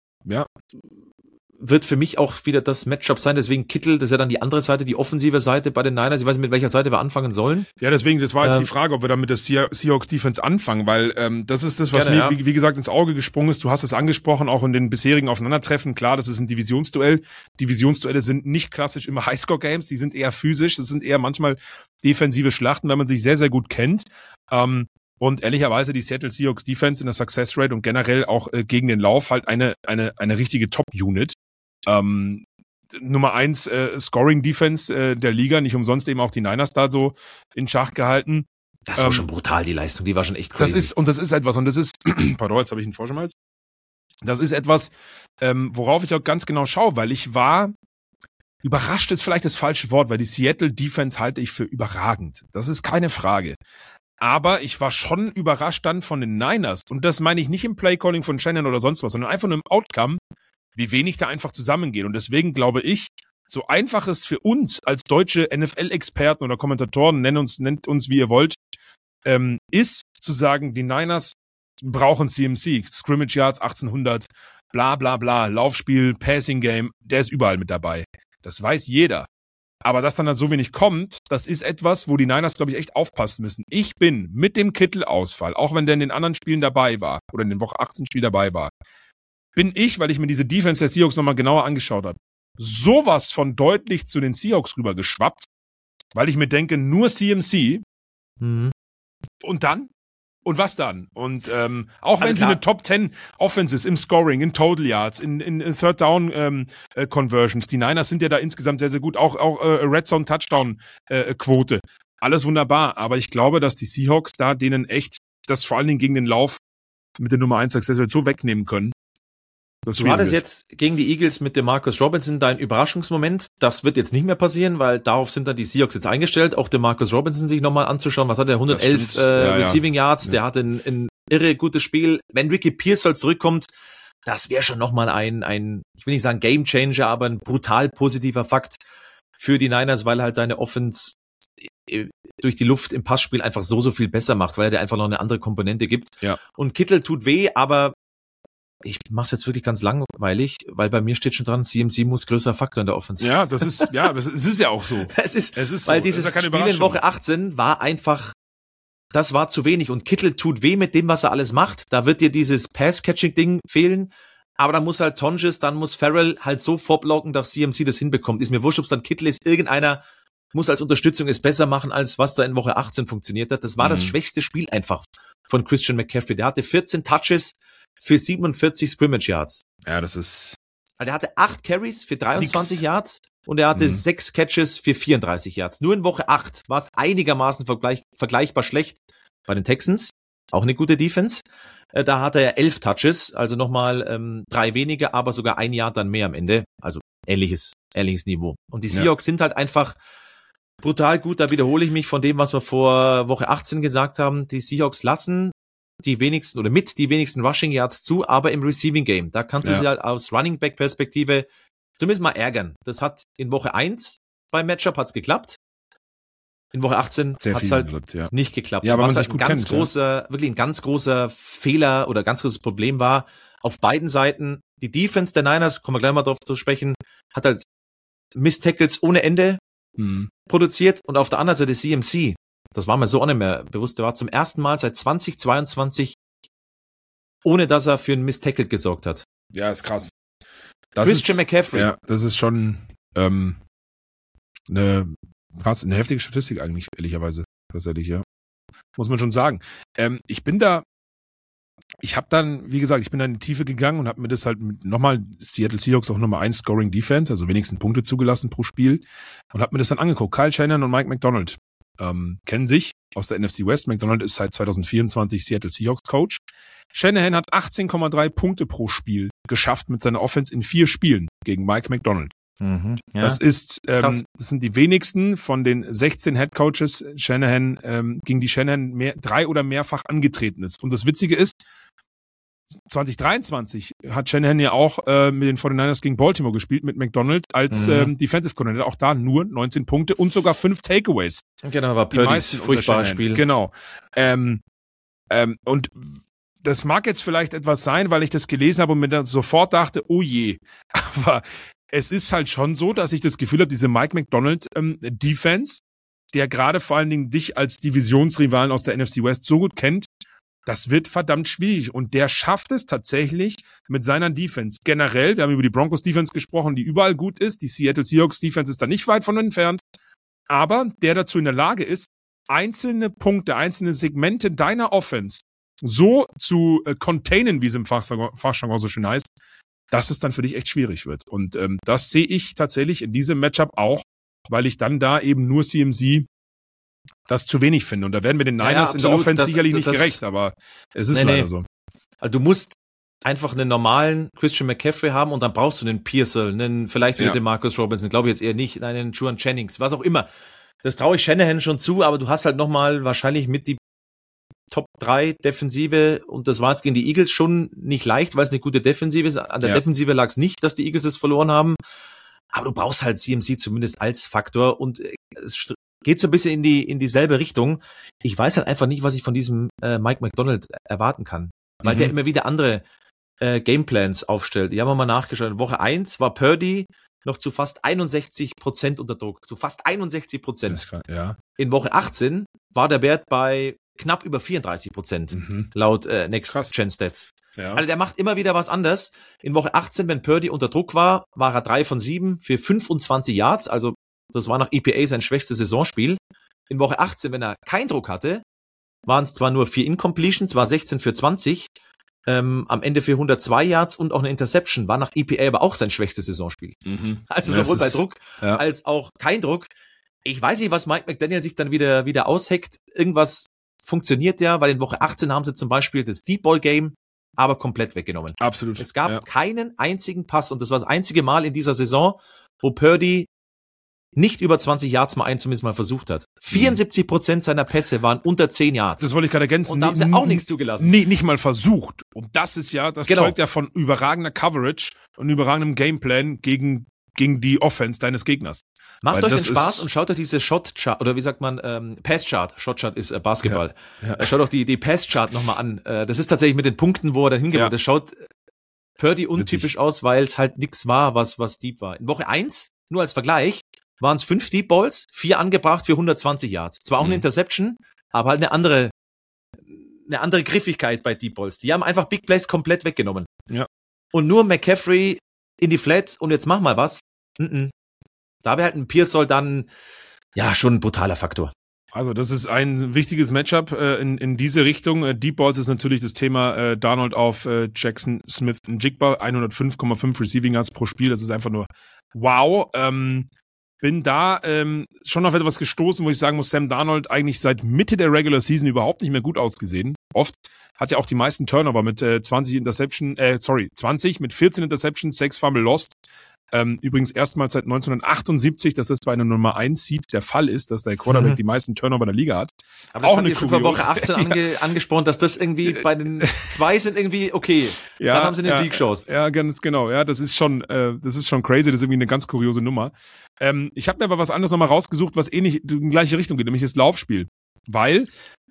S3: wird für mich auch wieder das Matchup sein. Deswegen Kittle, das ist ja dann die andere Seite, die offensive Seite bei den Niners. Ich weiß nicht, mit welcher Seite wir anfangen sollen.
S2: Ja, deswegen, das war jetzt die Frage, ob wir dann mit der Seahawks Defense anfangen, weil das ist das, was mir, wie gesagt, ins Auge gesprungen ist. Du hast es angesprochen, auch in den bisherigen Aufeinandertreffen. Klar, das ist ein Divisionsduell. Divisionsduelle sind nicht klassisch immer Highscore-Games, die sind eher physisch, das sind eher manchmal defensive Schlachten, weil man sich sehr, sehr gut kennt. Und ehrlicherweise die Seattle Seahawks Defense in der Success Rate und generell auch gegen den Lauf halt eine richtige Top-Unit. Nummer 1 Scoring Defense der Liga, nicht umsonst eben auch die Niners da so in Schach gehalten.
S3: Das war schon brutal, die Leistung, die war schon echt crazy.
S2: Das ist etwas, pardon, jetzt habe ich einen Vorschmalz. Das ist etwas, worauf ich auch ganz genau schaue, weil ich war, überrascht ist vielleicht das falsche Wort, weil die Seattle Defense halte ich für überragend. Das ist keine Frage. Aber ich war schon überrascht dann von den Niners. Und das meine ich nicht im Playcalling von Shannon oder sonst was, sondern einfach nur im Outcome, wie wenig da einfach zusammengeht. Und deswegen glaube ich, so einfach es für uns als deutsche NFL-Experten oder Kommentatoren, nennt uns wie ihr wollt, ist zu sagen, die Niners brauchen CMC, Scrimmage Yards 1800, bla bla bla, Laufspiel, Passing Game, der ist überall mit dabei. Das weiß jeder. Aber dass dann da so wenig kommt, das ist etwas, wo die Niners, glaube ich, echt aufpassen müssen. Ich bin mit dem Kittel-Ausfall, auch wenn der in den anderen Spielen dabei war, oder in den Woche 18 Spiel dabei war, bin ich, weil ich mir diese Defense der Seahawks nochmal genauer angeschaut habe, sowas von deutlich zu den Seahawks rüber geschwappt, weil ich mir denke, nur CMC.
S3: Mhm.
S2: Und dann? Und was dann? Und auch
S3: Also
S2: wenn sie eine Top 10 Offense ist im Scoring, in Total Yards, in Third Down Conversions, die Niners sind ja da insgesamt sehr, sehr gut, auch Red Zone Touchdown Quote. Alles wunderbar, aber ich glaube, dass die Seahawks da denen echt das vor allen Dingen gegen den Lauf mit der Nummer 1 Success Rate so wegnehmen können.
S3: Du hattest jetzt gegen die Eagles mit dem Marcus Robinson dein Überraschungsmoment. Das wird jetzt nicht mehr passieren, weil darauf sind dann die Seahawks jetzt eingestellt, auch den Marcus Robinson sich nochmal anzuschauen. Was hat er? 111 Receiving Yards, der hat ein irre gutes Spiel. Wenn Ricky Pearsall zurückkommt, das wäre schon nochmal ein, ich will nicht sagen Game Changer, aber ein brutal positiver Fakt für die Niners, weil halt deine Offense durch die Luft im Passspiel einfach so viel besser macht, weil er dir einfach noch eine andere Komponente gibt.
S2: Ja.
S3: Und Kittel tut weh, aber ich mach's jetzt wirklich ganz langweilig, weil bei mir steht schon dran, CMC muss größerer Faktor in der Offense.
S2: Ja, es ist ja auch so.
S3: Es ist
S2: so.
S3: Weil dieses
S2: ja
S3: Spiel in Woche 18 war einfach, das war zu wenig und Kittel tut weh mit dem, was er alles macht. Da wird dir dieses Pass-Catching-Ding fehlen, aber dann muss halt Tonjes, dann muss Farrell halt so vorblocken, dass CMC das hinbekommt. Ist mir wurscht, ob es dann Kittel ist, irgendeiner muss als Unterstützung es besser machen, als was da in Woche 18 funktioniert hat. Das war das schwächste Spiel einfach von Christian McCaffrey. Der hatte 14 Touches für 47 Scrimmage Yards.
S2: Ja, das ist...
S3: Also der hatte 8 Carries für 23 Yards und er hatte 6 Catches für 34 Yards. Nur in Woche 8 war es einigermaßen vergleichbar schlecht bei den Texans. Auch eine gute Defense. Da hatte er 11 Touches, also nochmal 3 weniger, aber sogar 1 Yard dann mehr am Ende. Also ähnliches Niveau. Und die Seahawks sind halt einfach brutal gut. Da wiederhole ich mich von dem, was wir vor Woche 18 gesagt haben. Die Seahawks lassen die wenigsten oder mit die wenigsten Rushing Yards zu, aber im Receiving Game. Da kannst du sie halt aus Running Back Perspektive zumindest mal ärgern. Das hat in Woche 1 beim Matchup hat's geklappt. In Woche 18 hat's halt nicht geklappt.
S2: Ja, aber
S3: was
S2: man
S3: halt
S2: sich gut kennt,
S3: wirklich ein ganz großer Fehler oder ganz großes Problem war auf beiden Seiten. Die Defense der Niners, kommen wir gleich mal drauf zu sprechen, hat halt Missed Tackles ohne Ende produziert und auf der anderen Seite CMC. Das war mir so auch nicht mehr bewusst. Der war zum ersten Mal seit 2022, ohne dass er für einen Missed Tackle gesorgt hat.
S2: Ja, ist krass.
S3: Christian McCaffrey.
S2: Ja, das ist schon eine heftige Statistik eigentlich, ehrlicherweise. Tatsächlich, ja. Muss man schon sagen. Ich bin da in die Tiefe gegangen und habe mir das halt nochmal Seattle Seahawks auch Nummer 1 Scoring Defense, also wenigstens Punkte zugelassen pro Spiel und habe mir das dann angeguckt. Kyle Shanahan und Mike McDonald kennen sich aus der NFC West. McDonald ist seit 2024 Seattle Seahawks Coach. Shanahan hat 18,3 Punkte pro Spiel geschafft mit seiner Offense in 4 Spielen gegen Mike McDonald.
S3: Ja.
S2: Das sind die wenigsten von den 16 Head Coaches gegen die Shanahan 3 oder mehrfach angetreten ist. Und das Witzige ist, 2023 hat Shanahan ja auch mit den 49ers gegen Baltimore gespielt, mit McDonald als Defensive Coordinator. Auch da nur 19 Punkte und sogar 5 Takeaways.
S3: Genau, war Purdy's furchtbares Spiel.
S2: Genau. Und das mag jetzt vielleicht etwas sein, weil ich das gelesen habe und mir dann sofort dachte, oh je. Aber es ist halt schon so, dass ich das Gefühl habe, diese Mike McDonald Defense, der gerade vor allen Dingen dich als Divisionsrivalen aus der NFC West so gut kennt, das wird verdammt schwierig. Und der schafft es tatsächlich mit seiner Defense. Generell, wir haben über die Broncos Defense gesprochen, die überall gut ist. Die Seattle Seahawks Defense ist da nicht weit von entfernt. Aber der dazu in der Lage ist, einzelne Punkte, einzelne Segmente deiner Offense so zu containen, wie es im Fachjargon so schön heißt, dass es dann für dich echt schwierig wird. Und das sehe ich tatsächlich in diesem Matchup auch, weil ich dann da eben nur CMC das zu wenig finde. Und da werden wir den Niners in der Offense sicherlich nicht gerecht, aber es ist leider so.
S3: Also du musst einfach einen normalen Christian McCaffrey haben und dann brauchst du einen Pearsall, vielleicht wieder den Marcus Robinson, glaube ich jetzt eher nicht, einen Juan Jennings, was auch immer. Das traue ich Shanahan schon zu, aber du hast halt nochmal wahrscheinlich mit die Top 3 Defensive und das war jetzt gegen die Eagles schon nicht leicht, weil es eine gute Defensive ist. An der Defensive lag es nicht, dass die Eagles es verloren haben, aber du brauchst halt CMC zumindest als Faktor und es geht so ein bisschen in dieselbe Richtung. Ich weiß halt einfach nicht, was ich von diesem Mike McDonald erwarten kann, weil der immer wieder andere Gameplans aufstellt. Die haben wir mal nachgeschaut. In Woche 1 war Purdy noch zu fast 61% unter Druck. Zu fast 61%.
S2: Ja.
S3: In Woche 18 war der Wert bei knapp über 34%, laut Next Gen Stats. Ja. Also der macht immer wieder was anders. In Woche 18, wenn Purdy unter Druck war, war er 3 von 7 für 25 Yards. Also das war nach EPA sein schwächstes Saisonspiel. In Woche 18, wenn er keinen Druck hatte, waren es zwar nur 4 Incompletions, war 16 für 20, am Ende für 102 Yards und auch eine Interception, war nach EPA aber auch sein schwächstes Saisonspiel. Also sowohl bei Druck als auch kein Druck. Ich weiß nicht, was Mike McDaniel sich dann wieder ausheckt. Irgendwas funktioniert ja, weil in Woche 18 haben sie zum Beispiel das Deep Ball Game aber komplett weggenommen.
S2: Absolut.
S3: Es gab keinen einzigen Pass und das war das einzige Mal in dieser Saison, wo Purdy nicht über 20 Yards mal zumindest mal versucht hat. 74% seiner Pässe waren unter 10 Yards.
S2: Das wollte ich gerade ergänzen.
S3: Und da haben sie auch nichts zugelassen.
S2: Nicht mal versucht. Und das ist zeugt ja von überragender Coverage und überragendem Gameplan gegen die Offense deines Gegners.
S3: Macht euch den Spaß und schaut euch diese Shot-Chart, oder wie sagt man, Pass-Chart. Shot-Chart ist Basketball. Ja. Schaut euch die Pass-Chart nochmal an. Das ist tatsächlich mit den Punkten, wo er dann hingeht. Das schaut Purdy untypisch aus, weil es halt nichts war, was deep war. In Woche 1, nur als Vergleich, waren es 5 Deep Balls, 4 angebracht für 120 Yards. Zwar auch eine Interception, aber halt eine andere Griffigkeit bei Deep Balls. Die haben einfach Big Plays komplett weggenommen.
S2: Ja.
S3: Und nur McCaffrey in die Flats und jetzt mach mal was. Da wäre halt ein Pearsall dann schon ein brutaler Faktor.
S2: Also das ist ein wichtiges Matchup in diese Richtung. Deep Balls ist natürlich das Thema Darnold auf Jackson Smith-Njigba, 105,5 Receiving Yards pro Spiel. Das ist einfach nur wow. Bin da schon auf etwas gestoßen, wo ich sagen muss, Sam Darnold eigentlich seit Mitte der Regular Season überhaupt nicht mehr gut ausgesehen. Oft hat ja auch die meisten Turnover mit 20 mit 14 Interceptions, 6 Fumble Lost. Übrigens erstmals seit 1978, dass das bei einer Nummer 1 Seed der Fall ist, dass der Quarterback die meisten Turnover in der Liga hat.
S3: Aber das auch eine schon vor Woche 18 angesprochen, dass das irgendwie bei den 2 sind irgendwie okay. Dann haben sie eine Siegchance.
S2: Ja, ganz genau. Ja, das ist schon crazy. Das ist irgendwie eine ganz kuriose Nummer. Ich habe mir aber was anderes nochmal rausgesucht, was ähnlich in die gleiche Richtung geht, nämlich das Laufspiel. Weil,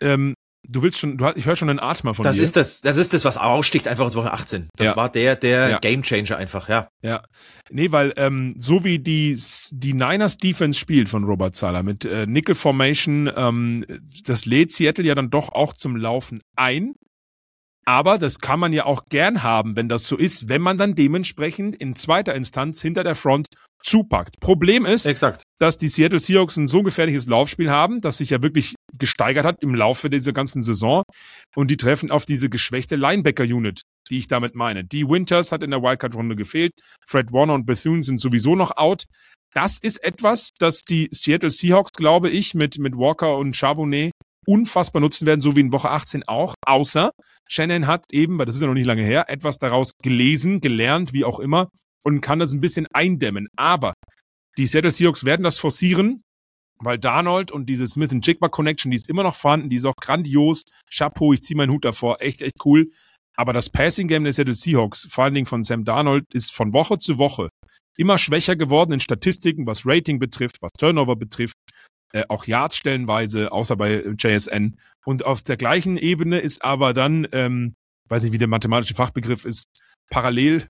S2: ich höre schon einen Atmer von dir.
S3: Das ist das, was aussticht einfach aus Woche 18. Das war der Gamechanger einfach,
S2: Ja. Nee, weil, so wie die Niners Defense spielt von Robert Saleh mit Nickel Formation, das lädt Seattle ja dann doch auch zum Laufen ein. Aber das kann man ja auch gern haben, wenn das so ist, wenn man dann dementsprechend in zweiter Instanz hinter der Front zupackt. Problem ist, dass die Seattle Seahawks ein so gefährliches Laufspiel haben, das sich ja wirklich gesteigert hat im Laufe dieser ganzen Saison. Und die treffen auf diese geschwächte Linebacker-Unit, die ich damit meine. Dee Winters hat in der Wildcard-Runde gefehlt. Fred Warner und Bethune sind sowieso noch out. Das ist etwas, das die Seattle Seahawks, glaube ich, mit Walker und Charbonnet unfassbar nutzen werden, so wie in Woche 18 auch. Außer Shanahan hat eben, weil das ist ja noch nicht lange her, etwas daraus gelesen, gelernt, wie auch immer, und kann das ein bisschen eindämmen. Aber die Seattle Seahawks werden das forcieren, weil Darnold und diese Smith-Njigba-Connection, die ist immer noch vorhanden, die ist auch grandios. Chapeau, ich ziehe meinen Hut davor, echt cool. Aber das Passing-Game der Seattle Seahawks, vor allen Dingen von Sam Darnold, ist von Woche zu Woche immer schwächer geworden in Statistiken, was Rating betrifft, was Turnover betrifft, auch Yards stellenweise, außer bei JSN. Und auf der gleichen Ebene ist aber dann, weiß nicht, wie der mathematische Fachbegriff ist, parallel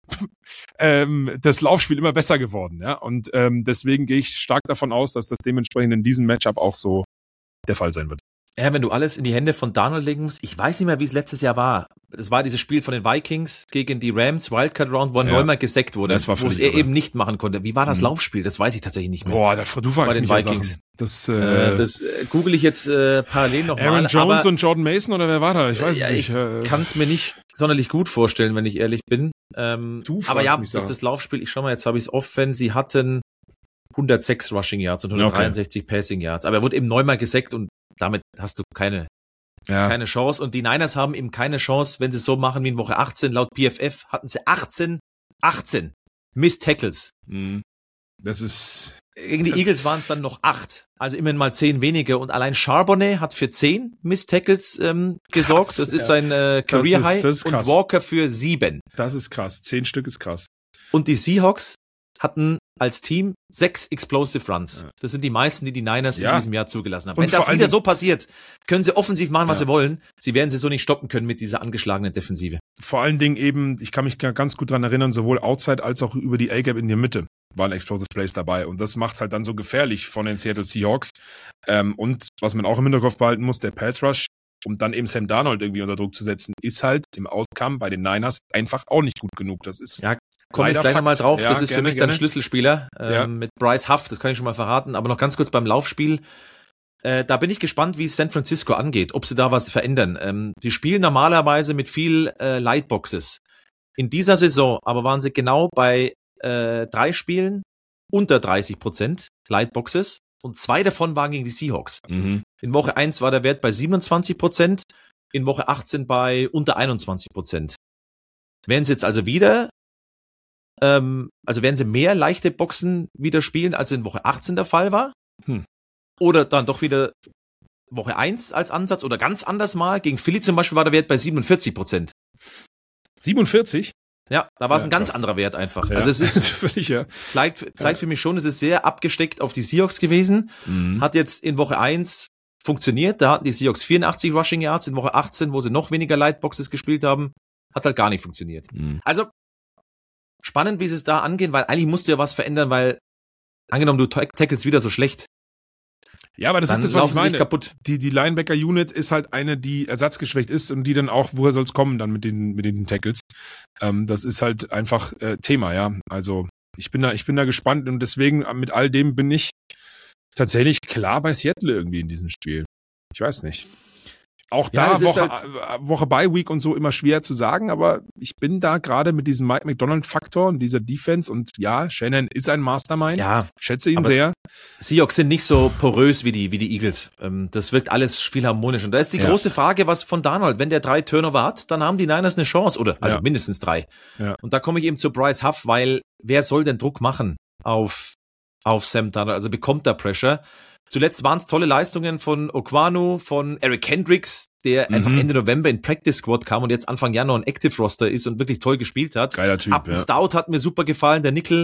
S2: das Laufspiel immer besser geworden. Ja? Und deswegen gehe ich stark davon aus, dass das dementsprechend in diesem Matchup auch so der Fall sein wird.
S3: Ja, wenn du alles in die Hände von Darnold legen musst, ich weiß nicht mehr, wie es letztes Jahr war. Es war dieses Spiel von den Vikings gegen die Rams, Wildcard Round, wo er neunmal gesackt wurde,
S2: das war
S3: wo es er eben nicht machen konnte. Wie war das Laufspiel? Das weiß ich tatsächlich nicht mehr.
S2: Boah, du fragst
S3: bei den
S2: mich
S3: Vikings.
S2: Das
S3: google ich jetzt parallel nochmal.
S2: Aaron Jones und Jordan Mason oder wer war da? Ich weiß es nicht.
S3: Ich kann es mir nicht sonderlich gut vorstellen, wenn ich ehrlich bin. Aber ja, das ist das Laufspiel. Ich schau mal, jetzt habe ich es offen. Sie hatten 106 Rushing Yards und 163 Passing Yards. Aber er wurde eben neunmal gesackt und damit hast du keine Chance. Und die Niners haben eben keine Chance, wenn sie es so machen wie in Woche 18. Laut PFF hatten sie 18 Missed Tackles.
S2: Das ist...
S3: Gegen die Eagles waren es dann noch 8. Also immerhin mal 10 weniger. Und allein Charbonnet hat für 10 Missed Tackles gesorgt.
S2: Krass,
S3: das ist sein Career High. Und Walker für 7.
S2: Das ist krass. 10 Stück ist krass.
S3: Und die Seahawks hatten als Team 6 Explosive Runs. Ja. Das sind die meisten, die Niners in diesem Jahr zugelassen haben. Und wenn das wieder so passiert, können sie offensiv machen, was sie wollen. Sie werden sie so nicht stoppen können mit dieser angeschlagenen Defensive.
S2: Vor allen Dingen eben, ich kann mich ganz gut dran erinnern, sowohl Outside als auch über die A-Gap in der Mitte waren Explosive Plays dabei. Und das macht's halt dann so gefährlich von den Seattle Seahawks. Und was man auch im Hinterkopf behalten muss, der Pass Rush, um dann eben Sam Darnold irgendwie unter Druck zu setzen, ist halt im Outcome bei den Niners einfach auch nicht gut genug. Das ist
S3: komme ich gleich nochmal drauf. Das ist für mich dann Schlüsselspieler mit Bryce Huff, das kann ich schon mal verraten. Aber noch ganz kurz beim Laufspiel. Da bin ich gespannt, wie es San Francisco angeht, ob sie da was verändern. Die spielen normalerweise mit viel Lightboxes. In dieser Saison aber waren sie genau bei 3 Spielen unter 30% Lightboxes und 2 davon waren gegen die Seahawks.
S2: Mhm.
S3: In Woche 1 war der Wert bei 27%, in Woche 18 bei unter 21%. Werden sie jetzt also wieder, also werden sie mehr leichte Boxen wieder spielen, als in Woche 18 der Fall war? Oder dann doch wieder Woche 1 als Ansatz oder ganz anders mal? Gegen Philly zum Beispiel war der Wert bei 47%.
S2: 47?
S3: Ja, da war es ein ganz anderer Wert einfach.
S2: Ja.
S3: Also es ist
S2: völlig, ja.
S3: zeigt für mich schon, es ist sehr abgesteckt auf die Seahawks gewesen. Hat jetzt in Woche 1 funktioniert. Da hatten die Seahawks 84 Rushing Yards. In Woche 18, wo sie noch weniger Lightboxes gespielt haben, hat es halt gar nicht funktioniert. Also spannend, wie sie es da angehen, weil eigentlich musst du ja was verändern, weil angenommen, du tackelst wieder so schlecht.
S2: Ja, aber das
S3: Dann
S2: ist das, was ich
S3: laufen sie sich
S2: meine.
S3: kaputt.
S2: Die Linebacker-Unit ist halt eine, die ersatzgeschwächt ist und die dann auch, woher soll's kommen dann mit den Tackles? Das ist halt einfach Thema, ja. Also ich bin da gespannt und deswegen mit all dem bin ich tatsächlich klar bei Seattle irgendwie in diesem Spiel. Ich weiß nicht. Auch
S3: Ja,
S2: da
S3: das ist
S2: Woche Bye Week und so immer schwer zu sagen, aber ich bin da gerade mit diesem Mike McDonald-Faktor und dieser Defense und ja, Shanahan ist ein Mastermind.
S3: Ja,
S2: Schätze ihn
S3: aber
S2: sehr.
S3: Seahawks sind nicht so porös wie die Eagles. Das wirkt alles viel harmonisch. Und da ist die große Frage, was von Darnold, wenn der 3 Turnover hat, dann haben die Niners eine Chance, oder? Also mindestens 3.
S2: Ja.
S3: Und da komme ich eben zu Bryce Huff, weil wer soll denn Druck machen auf Sam Darnold? Also bekommt da Pressure. Zuletzt waren es tolle Leistungen von Okwanu, von Eric Kendricks, der einfach Ende November in Practice Squad kam und jetzt Anfang Januar ein Active Roster ist und wirklich toll gespielt hat.
S2: Geiler Typ,
S3: Upton Stout hat mir super gefallen, der Nickel.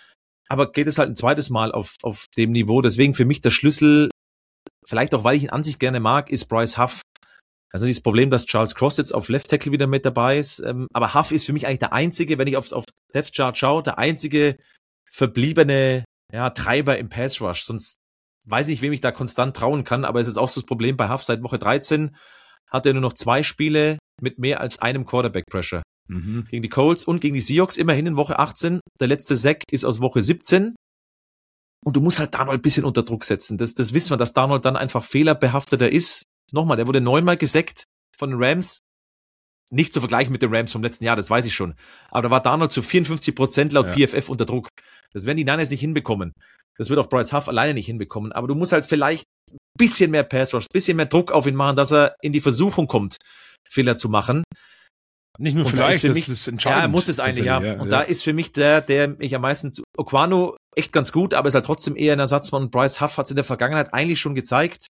S3: Aber geht es halt ein zweites Mal auf dem Niveau. Deswegen für mich der Schlüssel, vielleicht auch, weil ich ihn an sich gerne mag, ist Bryce Huff. Also dieses Problem, dass Charles Cross jetzt auf Left Tackle wieder mit dabei ist. Aber Huff ist für mich eigentlich der einzige, wenn ich auf Depth Chart schaue, der einzige verbliebene Treiber im Pass Rush. Sonst weiß nicht, wem ich da konstant trauen kann, aber es ist auch so das Problem bei Huff. Seit Woche 13 hat er nur noch 2 Spiele mit mehr als einem Quarterback-Pressure. Gegen die Colts und gegen die Seahawks immerhin in Woche 18. Der letzte Sack ist aus Woche 17. Und du musst halt Darnold ein bisschen unter Druck setzen. Das wissen wir, dass Darnold dann einfach fehlerbehafteter ist. Nochmal, der wurde 9-mal gesackt von den Rams. Nicht zu vergleichen mit den Rams vom letzten Jahr, das weiß ich schon. Aber da war Darnold zu 54% laut PFF unter Druck. Das werden die Niners nicht hinbekommen. Das wird auch Bryce Huff alleine nicht hinbekommen. Aber du musst halt vielleicht ein bisschen mehr Pass Rush, ein bisschen mehr Druck auf ihn machen, dass er in die Versuchung kommt, Fehler zu machen.
S2: Nicht nur
S3: und
S2: vielleicht,
S3: da
S2: das ist entscheidend.
S3: Ja, er muss es eigentlich, ja. Und da ist für mich der mich am meisten zu Okwanu echt ganz gut, aber ist halt trotzdem eher ein Ersatzmann. Und Bryce Huff hat es in der Vergangenheit eigentlich schon gezeigt.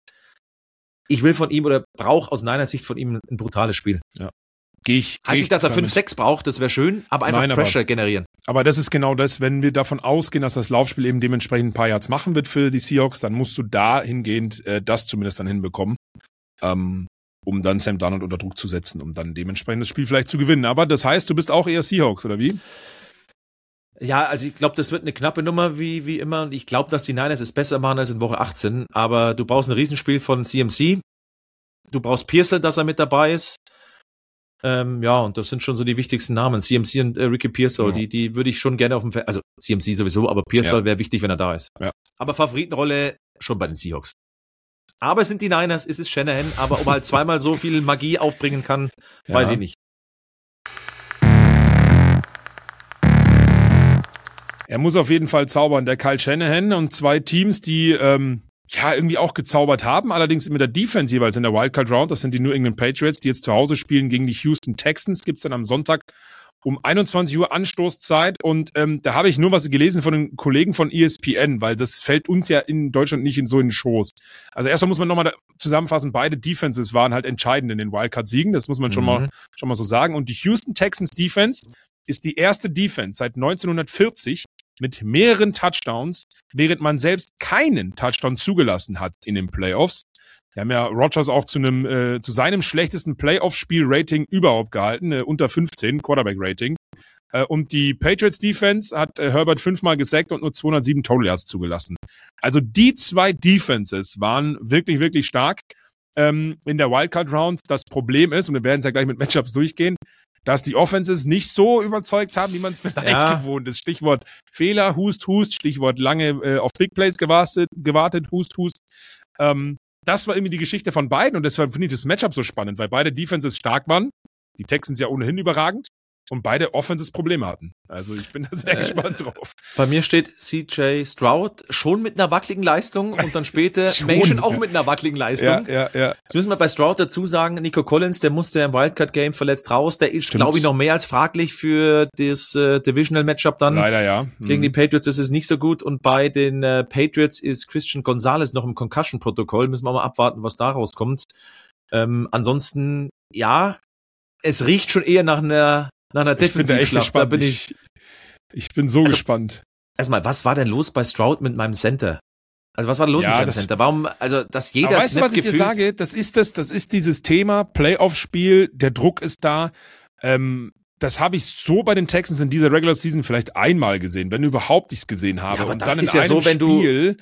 S3: Ich will von ihm oder brauche aus Niners Sicht von ihm ein brutales Spiel.
S2: Ja.
S3: Heißt nicht, dass er 5-6 braucht, das wäre schön, aber einfach Pressure generieren.
S2: Aber das ist genau das, wenn wir davon ausgehen, dass das Laufspiel eben dementsprechend ein paar Yards machen wird für die Seahawks, dann musst du dahingehend das zumindest dann hinbekommen, um dann Sam Darnold unter Druck zu setzen, um dann dementsprechend das Spiel vielleicht zu gewinnen. Aber das heißt, du bist auch eher Seahawks, oder wie?
S3: Ja, also ich glaube, das wird eine knappe Nummer wie immer und ich glaube, dass die Niners es besser machen als in Woche 18, aber du brauchst ein Riesenspiel von CMC, du brauchst Pearsall, dass er mit dabei ist. Und das sind schon so die wichtigsten Namen. CMC und Ricky Pearsall, die würde ich schon gerne auf dem Feld, also CMC sowieso, aber Pearsall wäre wichtig, wenn er da ist. Ja. Aber Favoritenrolle schon bei den Seahawks. Aber es sind die Niners, es ist Shanahan, aber ob er halt zweimal so viel Magie aufbringen kann, weiß ich nicht.
S2: Er muss auf jeden Fall zaubern, der Kyle Shanahan und 2 Teams, die irgendwie auch gezaubert haben, allerdings mit der Defense jeweils in der Wildcard Round. Das sind die New England Patriots, die jetzt zu Hause spielen gegen die Houston Texans. Gibt's dann am Sonntag um 21 Uhr Anstoßzeit und da habe ich nur was gelesen von den Kollegen von ESPN, weil das fällt uns ja in Deutschland nicht in so einen Schoß. Also erstmal muss man nochmal zusammenfassen, beide Defenses waren halt entscheidend in den Wildcard-Siegen, das muss man schon mal so sagen. Und die Houston Texans Defense ist die erste Defense seit 1940 mit mehreren Touchdowns, während man selbst keinen Touchdown zugelassen hat in den Playoffs. Wir haben ja Rodgers auch zu seinem schlechtesten Playoff-Spiel-Rating überhaupt gehalten, unter 15, Quarterback-Rating. Und die Patriots-Defense hat Herbert 5-mal gesackt und nur 207 Total Yards zugelassen. Also die 2 Defenses waren wirklich, wirklich stark in der Wildcard-Round. Das Problem ist, und wir werden es ja gleich mit Matchups durchgehen, dass die Offenses nicht so überzeugt haben, wie man es vielleicht gewohnt ist. Stichwort Fehler, Hust, Stichwort lange auf Big Plays gewartet, Hust. das war irgendwie die Geschichte von beiden und deshalb finde ich das Matchup so spannend, weil beide Defenses stark waren, die Texans ja ohnehin überragend und beide Offenses Probleme hatten. Also ich bin da sehr gespannt drauf.
S3: Bei mir steht CJ Stroud schon mit einer wackeligen Leistung und dann später Mason auch mit einer wackeligen Leistung.
S2: Ja.
S3: Jetzt müssen wir bei Stroud dazu sagen, Nico Collins, der musste im Wildcard-Game verletzt raus. Der ist, glaube ich, noch mehr als fraglich für das Divisional-Matchup dann.
S2: Leider, ja.
S3: Gegen die Patriots ist es nicht so gut. Und bei den Patriots ist Christian Gonzalez noch im Concussion-Protokoll. Müssen wir mal abwarten, was da rauskommt. Ansonsten, ja, es riecht schon eher nach einer Defensivschlacht. Da bin ich
S2: bin so gespannt.
S3: Erstmal, was war denn los bei Stroud mit meinem Center? Also was war denn los mit seinem Center? Warum, also dass jeder
S2: weißt du, was ich dir sage? Das ist dieses Thema Playoff-Spiel, der Druck ist da. Das habe ich so bei den Texans in dieser Regular Season vielleicht einmal gesehen, wenn überhaupt ich es gesehen habe.
S3: Ja, aber
S2: und
S3: das
S2: dann
S3: ist
S2: in
S3: ja
S2: einem
S3: so, wenn
S2: Spiel,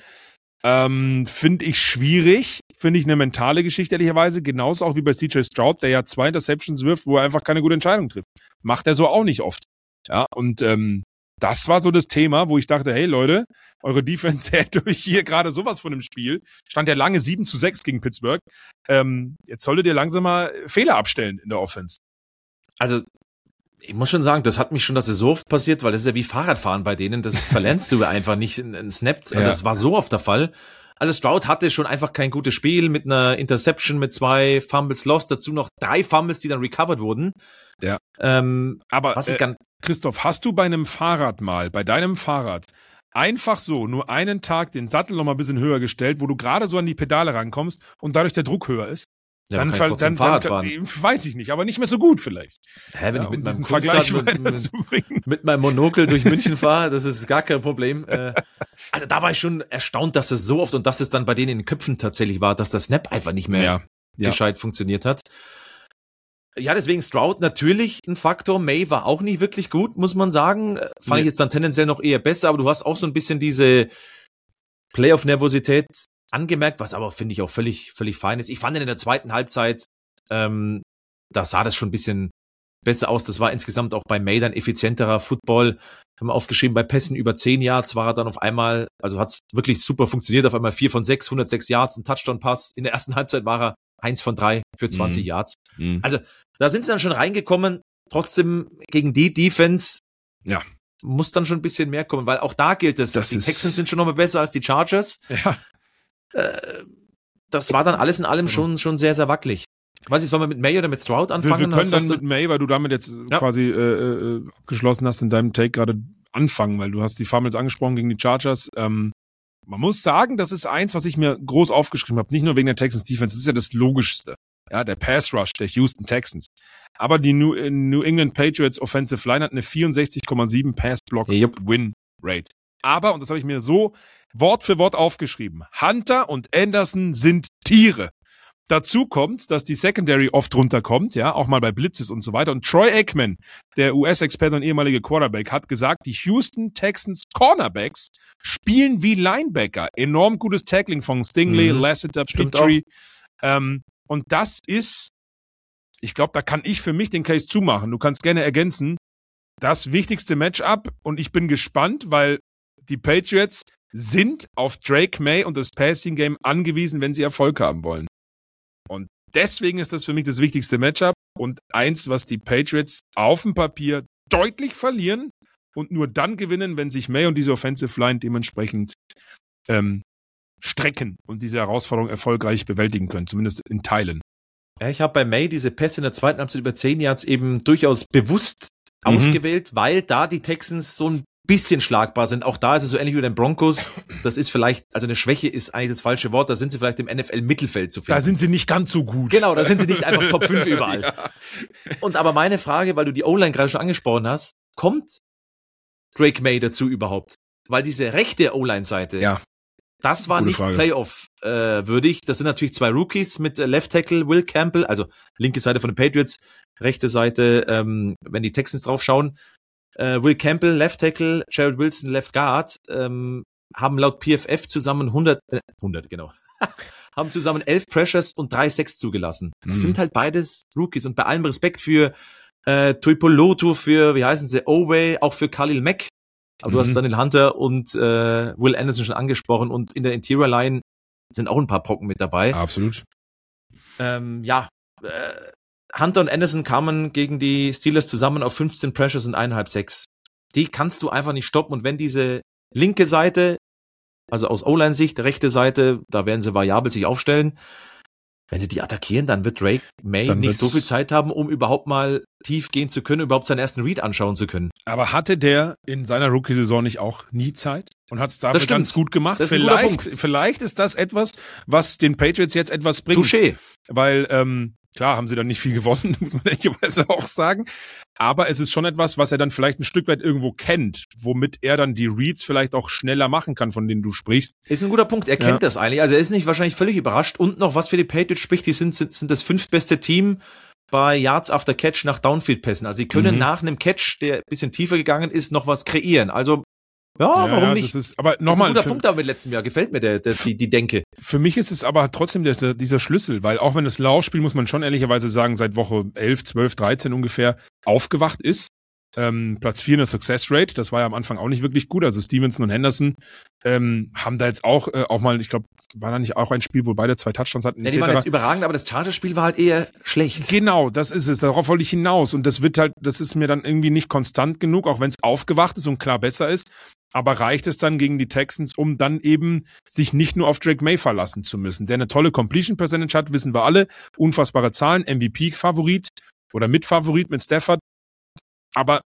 S2: finde ich schwierig, finde ich eine mentale Geschichte, ehrlicherweise. Genauso auch wie bei CJ Stroud, der ja 2 Interceptions wirft, wo er einfach keine gute Entscheidung trifft. Macht er so auch nicht oft. Ja, und das war so das Thema, wo ich dachte, hey Leute, eure Defense hält euch hier gerade sowas von dem Spiel. Stand ja lange 7-6 gegen Pittsburgh. Jetzt solltet ihr langsam mal Fehler abstellen in der Offense.
S3: Also, ich muss schon sagen, das hat mich schon, dass es so oft passiert, weil das ist ja wie Fahrradfahren bei denen, das verlernst du einfach nicht in Snaps. Ja. Das war so oft der Fall. Also Stroud hatte schon einfach kein gutes Spiel mit einer Interception, mit 2 Fumbles lost, dazu noch 3 Fumbles, die dann recovered wurden.
S2: Ja.
S3: Aber was
S2: Christoph, hast du bei deinem Fahrrad, einfach so nur einen Tag den Sattel noch mal ein bisschen höher gestellt, wo du gerade so an die Pedale rankommst und dadurch der Druck höher ist?
S3: Ja, dann Fahrrad fahren.
S2: Weiß ich nicht, aber nicht mehr so gut vielleicht.
S3: Wenn ich mit meinem Vergleich mit meinem Monokel durch München fahre, das ist gar kein Problem. Also da war ich schon erstaunt, dass es so oft und dass es dann bei denen in den Köpfen tatsächlich war, dass der Snap einfach nicht mehr gescheit funktioniert hat. Ja, deswegen Stroud natürlich ein Faktor. May war auch nicht wirklich gut, muss man sagen. Fand ich jetzt dann tendenziell noch eher besser, aber du hast auch so ein bisschen diese Playoff-Nervosität angemerkt, was aber, finde ich, auch völlig fein ist. Ich fand in der zweiten Halbzeit, da sah das schon ein bisschen besser aus. Das war insgesamt auch bei May dann effizienterer Football. Haben wir aufgeschrieben, bei Pässen über 10 Yards war er dann auf einmal, also hat es wirklich super funktioniert, auf einmal 4 von 6, 106 Yards, ein Touchdown-Pass. In der ersten Halbzeit war er 1 von 3 für 20 Yards. Also da sind sie dann schon reingekommen. Trotzdem gegen die Defense muss dann schon ein bisschen mehr kommen, weil auch da gilt es, die Texans sind schon noch mal besser als die Chargers.
S2: Ja.
S3: Das war dann alles in allem schon sehr, sehr wackelig. Weiß ich, sollen wir mit May oder mit Stroud anfangen?
S2: Wir können dann mit May, weil du damit jetzt quasi abgeschlossen hast, in deinem Take gerade anfangen, weil du hast die Fumbles angesprochen gegen die Chargers. Man muss sagen, das ist eins, was ich mir groß aufgeschrieben habe, nicht nur wegen der Texans Defense, das ist ja das Logischste. Ja, der Pass Rush der Houston Texans. Aber die New England Patriots Offensive Line hat eine 64,7 Pass Block Win Rate. Aber, und das habe ich mir so Wort für Wort aufgeschrieben, Hunter und Anderson sind Tiere. Dazu kommt, dass die Secondary oft runterkommt, ja, auch mal bei Blitzes und so weiter. Und Troy Aikman, der US-Experte und ehemalige Quarterback, hat gesagt, die Houston Texans Cornerbacks spielen wie Linebacker. Enorm gutes Tackling von Stingley, Lassiter, Petrie. Und das ist, ich glaube, da kann ich für mich den Case zumachen. Du kannst gerne ergänzen, das wichtigste Matchup. Und ich bin gespannt, weil die Patriots sind auf Drake May und das Passing Game angewiesen, wenn sie Erfolg haben wollen. Und deswegen ist das für mich das wichtigste Matchup und eins, was die Patriots auf dem Papier deutlich verlieren und nur dann gewinnen, wenn sich May und diese Offensive Line dementsprechend strecken und diese Herausforderung erfolgreich bewältigen können, zumindest in Teilen.
S3: Ja, ich habe bei May diese Pässe in der zweiten Halbzeit über 10 Yards eben durchaus bewusst ausgewählt, weil da die Texans so ein bisschen schlagbar sind. Auch da ist es so ähnlich wie bei den Broncos. Das ist vielleicht, also eine Schwäche ist eigentlich das falsche Wort, da sind sie vielleicht im NFL-Mittelfeld zu finden.
S2: Da sind sie nicht ganz so gut.
S3: Genau, da sind sie nicht einfach Top 5 überall. Ja. Und aber meine Frage, weil du die O-Line gerade schon angesprochen hast, kommt Drake May dazu überhaupt? Weil diese rechte O-Line-Seite, das war nicht Playoff-würdig. Das sind natürlich 2 Rookies mit Left Tackle Will Campbell, also linke Seite von den Patriots, rechte Seite, wenn die Texans drauf schauen. Will Campbell, Left Tackle, Jared Wilson, Left Guard, haben laut PFF zusammen 100, genau, haben zusammen 11 Pressures und 3 Sacks zugelassen. Das sind halt beides Rookies und bei allem Respekt für Tuipolotu, für, wie heißen sie, Oweh, auch für Khalil Mack. Aber du hast Daniel Hunter und Will Anderson schon angesprochen und in der Interior Line sind auch ein paar Brocken mit dabei.
S2: Absolut.
S3: Hunter und Anderson kamen gegen die Steelers zusammen auf 15 Pressures und 1,5 Sacks. Die kannst du einfach nicht stoppen. Und wenn diese linke Seite, also aus O-Line-Sicht, rechte Seite, da werden sie variabel sich aufstellen, wenn sie die attackieren, dann wird Drake May nicht so viel Zeit haben, um überhaupt mal tief gehen zu können, überhaupt seinen ersten Read anschauen zu können.
S2: Aber hatte der in seiner Rookie-Saison nicht auch nie Zeit? Und hat es dafür ganz gut gemacht?
S3: Das ist ein guter Punkt.
S2: Vielleicht ist das etwas, was den Patriots jetzt etwas bringt.
S3: Touché.
S2: Weil, klar, haben sie dann nicht viel gewonnen, muss man ehrlicherweise auch sagen. Aber es ist schon etwas, was er dann vielleicht ein Stück weit irgendwo kennt, womit er dann die Reads vielleicht auch schneller machen kann, von denen du sprichst.
S3: Ist ein guter Punkt. Er kennt das eigentlich. Also er ist nicht wahrscheinlich völlig überrascht. Und noch, was für die Patriots spricht, die sind das 5. beste Team bei Yards after Catch nach Downfield-Pässen. Also sie können nach einem Catch, der ein bisschen tiefer gegangen ist, noch was kreieren. Also warum nicht?
S2: Aber
S3: das
S2: nochmal,
S3: ist ein guter Punkt da mit letztem Jahr. Gefällt mir die Denke.
S2: Für mich ist es aber trotzdem dieser Schlüssel, weil auch wenn das Laufspiel, muss man schon ehrlicherweise sagen, seit Woche 11, 12, 13 ungefähr aufgewacht ist. Platz 4 in der Success Rate, das war ja am Anfang auch nicht wirklich gut. Also Stevenson und Henderson haben da jetzt auch mal, ich glaube, war da nicht auch ein Spiel, wo beide 2 Touchdowns hatten.
S3: Ja, die waren jetzt überragend, aber das Chargers-Spiel war halt eher schlecht.
S2: Genau, das ist es. Darauf wollte ich hinaus. Und das ist mir dann irgendwie nicht konstant genug, auch wenn es aufgewacht ist und klar besser ist. Aber reicht es dann gegen die Texans, um dann eben sich nicht nur auf Drake May verlassen zu müssen, der eine tolle Completion Percentage hat, wissen wir alle, unfassbare Zahlen, MVP-Favorit oder Mitfavorit mit Stafford. Aber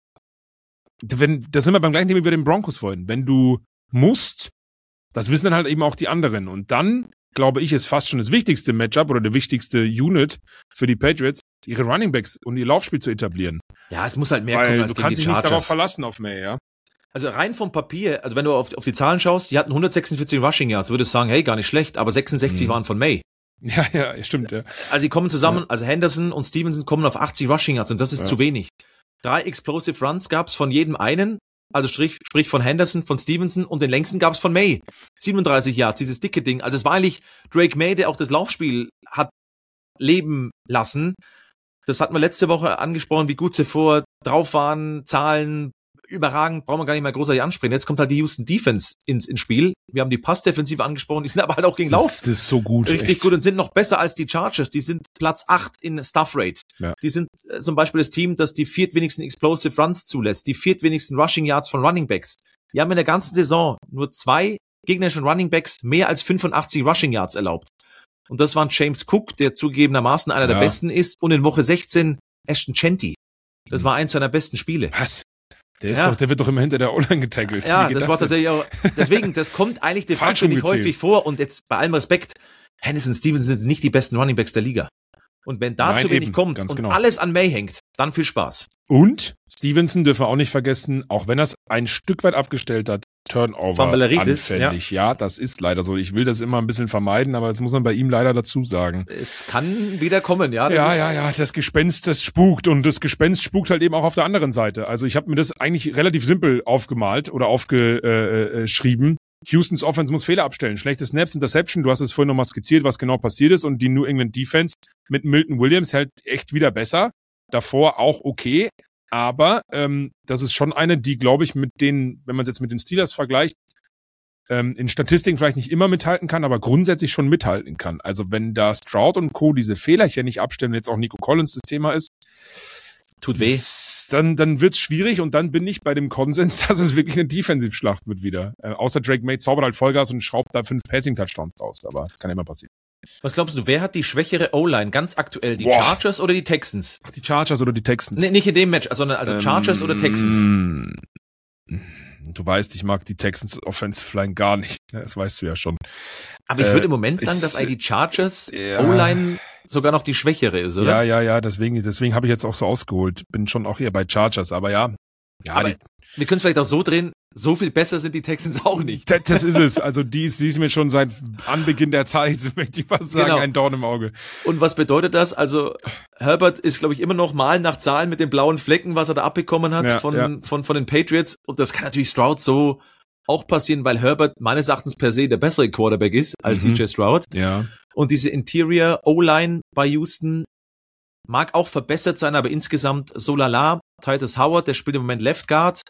S2: das sind wir beim gleichen Thema wie bei den Broncos vorhin. Wenn du musst, das wissen dann halt eben auch die anderen. Und dann, glaube ich, ist fast schon das wichtigste Matchup oder der wichtigste Unit für die Patriots, ihre Runningbacks und ihr Laufspiel zu etablieren.
S3: Ja, es muss halt mehr
S2: kommen
S3: als
S2: gegen die Chargers. Du kannst dich nicht darauf verlassen auf May, ja.
S3: Also rein vom Papier, also wenn du auf die Zahlen schaust, die hatten 146 Rushing Yards, würdest du sagen, hey, gar nicht schlecht, aber 66 waren von May.
S2: Ja, stimmt, ja.
S3: Also die kommen zusammen, also Henderson und Stevenson kommen auf 80 Rushing Yards und das ist zu wenig. 3 Explosive Runs gab's von jedem einen, also sprich von Henderson, von Stevenson und den längsten gab's von May. 37 Yards, dieses dicke Ding. Also es war eigentlich Drake May, der auch das Laufspiel hat leben lassen. Das hatten wir letzte Woche angesprochen, wie gut sie vor drauf waren, Zahlen, überragend, brauchen wir gar nicht mehr großartig ansprechen. Jetzt kommt halt die Houston Defense ins Spiel. Wir haben die Passdefensive angesprochen, die sind aber halt auch gegen Lauf.
S2: Das ist so gut.
S3: Richtig echt gut und sind noch besser als die Chargers. Die sind Platz 8 in Stuff Rate. Ja. Die sind zum Beispiel das Team, das die 4. Explosive Runs zulässt, die 4. Rushing Yards von Running Backs. Die haben in der ganzen Saison nur 2 gegnerischen Running Backs mehr als 85 Rushing Yards erlaubt. Und das waren James Cook, der zugegebenermaßen einer der besten ist, und in Woche 16 Ashton Chanty. Das war eins seiner besten Spiele.
S2: Was? Der wird doch immer hinter der O-Line getackelt.
S3: Ja, das war tatsächlich auch, deswegen, das kommt eigentlich de facto nicht häufig vor, und jetzt bei allem Respekt, Henderson, Stevenson sind nicht die besten Runningbacks der Liga. Und wenn dazu wenig kommt und alles an May hängt, dann viel Spaß.
S2: Und Stevenson dürfen wir auch nicht vergessen, auch wenn er es ein Stück weit abgestellt hat, Turnover anfällig. Ja, das ist leider so. Ich will das immer ein bisschen vermeiden, aber das muss man bei ihm leider dazu sagen.
S3: Es kann wieder kommen, ja.
S2: Das Gespenst, das spukt, und das Gespenst spukt halt eben auch auf der anderen Seite. Also ich habe mir das eigentlich relativ simpel aufgemalt oder aufgeschrieben. Houstons Offense muss Fehler abstellen. Schlechte Snaps, Interception, du hast es vorhin nochmal skizziert, was genau passiert ist, und die New England Defense mit Milton Williams hält echt wieder besser. Davor auch okay. Aber das ist schon eine, die, glaube ich, wenn man es jetzt mit den Steelers vergleicht, in Statistiken vielleicht nicht immer mithalten kann, aber grundsätzlich schon mithalten kann. Also wenn da Stroud und Co. diese Fehlerchen nicht abstellen, wenn jetzt auch Nico Collins das Thema ist,
S3: tut weh.
S2: Dann wird's schwierig, und dann bin ich bei dem Konsens, dass es wirklich eine Defensivschlacht wird wieder. Außer Drake May zaubert halt Vollgas und schraubt da 5 Passing-Touchdowns raus, aber das kann immer passieren.
S3: Was glaubst du, wer hat die schwächere O-Line ganz aktuell? Die Chargers oder die Texans?
S2: Ach, die Chargers oder die Texans?
S3: Nee, nicht in dem Match, sondern also Chargers oder Texans?
S2: Du weißt, ich mag die Texans Offensive Line gar nicht. Das weißt du ja schon.
S3: Aber ich würde im Moment sagen, dass die Chargers O-Line sogar noch die schwächere ist, oder?
S2: Ja, deswegen habe ich jetzt auch so ausgeholt. Bin schon auch eher bei Chargers, aber ja.
S3: Aber wir können es vielleicht auch so drehen, so viel besser sind die Texans auch nicht.
S2: Das ist es. Also die ist mir schon seit Anbeginn der Zeit, möchte ich fast sagen, ein Dorn im Auge.
S3: Und was bedeutet das? Also Herbert ist, glaube ich, immer noch mal nach Zahlen mit den blauen Flecken, was er da abbekommen hat von den Patriots. Und das kann natürlich Stroud so auch passieren, weil Herbert meines Erachtens per se der bessere Quarterback ist als CJ Stroud.
S2: Ja.
S3: Und diese Interior O-Line bei Houston mag auch verbessert sein, aber insgesamt so lala. Titus Howard, der spielt im Moment Left Guard.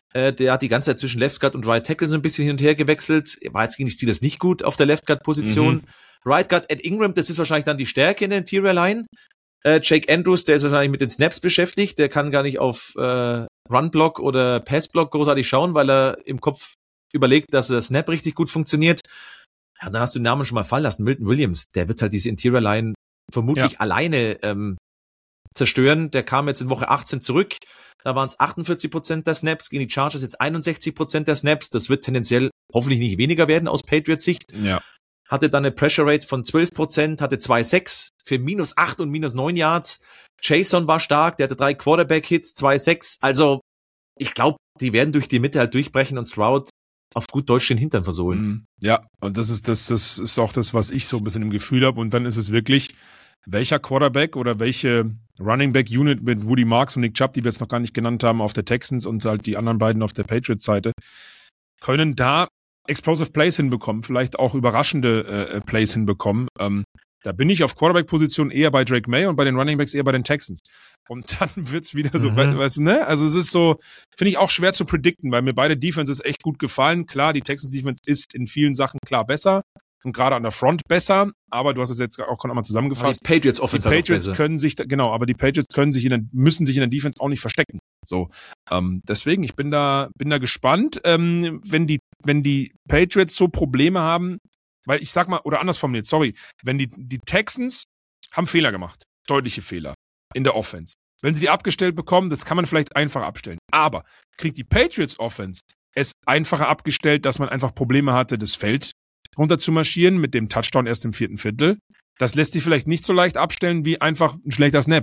S3: Der hat die ganze Zeit zwischen Left Guard und Right Tackle so ein bisschen hin und her gewechselt. War jetzt gegen die Steelers nicht gut auf der Left Guard Position. Right Guard Ed Ingram, das ist wahrscheinlich dann die Stärke in der Interior Line. Jake Andrews, der ist wahrscheinlich mit den Snaps beschäftigt. Der kann gar nicht auf Run Block oder Pass Block großartig schauen, weil er im Kopf überlegt, dass der Snap richtig gut funktioniert. Ja, dann hast du den Namen schon mal fallen lassen. Milton Williams, der wird halt diese Interior Line vermutlich alleine zerstören. Der kam jetzt in Woche 18 zurück. Da waren es 48% der Snaps, gegen die Chargers jetzt 61% der Snaps. Das wird tendenziell hoffentlich nicht weniger werden aus Patriots Sicht.
S2: Ja.
S3: Hatte dann eine Pressure Rate von 12%, hatte 2,6 für -8 und -9 Yards. Jason war stark, der hatte 3 Quarterback-Hits, 2,6. Also, ich glaube, die werden durch die Mitte halt durchbrechen und Stroud auf gut Deutsch den Hintern versohlen.
S2: Ja, und das ist auch das, was ich so ein bisschen im Gefühl habe. Und dann ist es wirklich, welcher Quarterback oder welche Running Back Unit mit Woody Marks und Nick Chubb, die wir jetzt noch gar nicht genannt haben, auf der Texans und halt die anderen beiden auf der Patriots-Seite, können da Explosive Plays hinbekommen, vielleicht auch überraschende Plays hinbekommen. Da bin ich auf Quarterback-Position eher bei Drake May und bei den Running Backs eher bei den Texans. Und dann wird's wieder so, weißt du, ne? Also es ist so, finde ich auch schwer zu predikten, weil mir beide Defenses echt gut gefallen. Klar, die Texans-Defense ist in vielen Sachen klar besser und gerade an der Front besser, aber du hast es jetzt auch nochmal zusammengefasst.
S3: Die Patriots Offense
S2: die Patriots können sich, aber die Patriots müssen sich in der Defense auch nicht verstecken. So, deswegen, ich bin da gespannt, wenn die Patriots so Probleme haben, weil ich sag mal, oder anders formuliert, sorry, wenn die Texans haben Fehler gemacht, deutliche Fehler in der Offense. Wenn sie die abgestellt bekommen, das kann man vielleicht einfacher abstellen. Aber kriegt die Patriots Offense es einfacher abgestellt, dass man einfach Probleme hatte, das Feld runter zu marschieren mit dem Touchdown erst im 4. Viertel. Das lässt sich vielleicht nicht so leicht abstellen wie einfach ein schlechter Snap.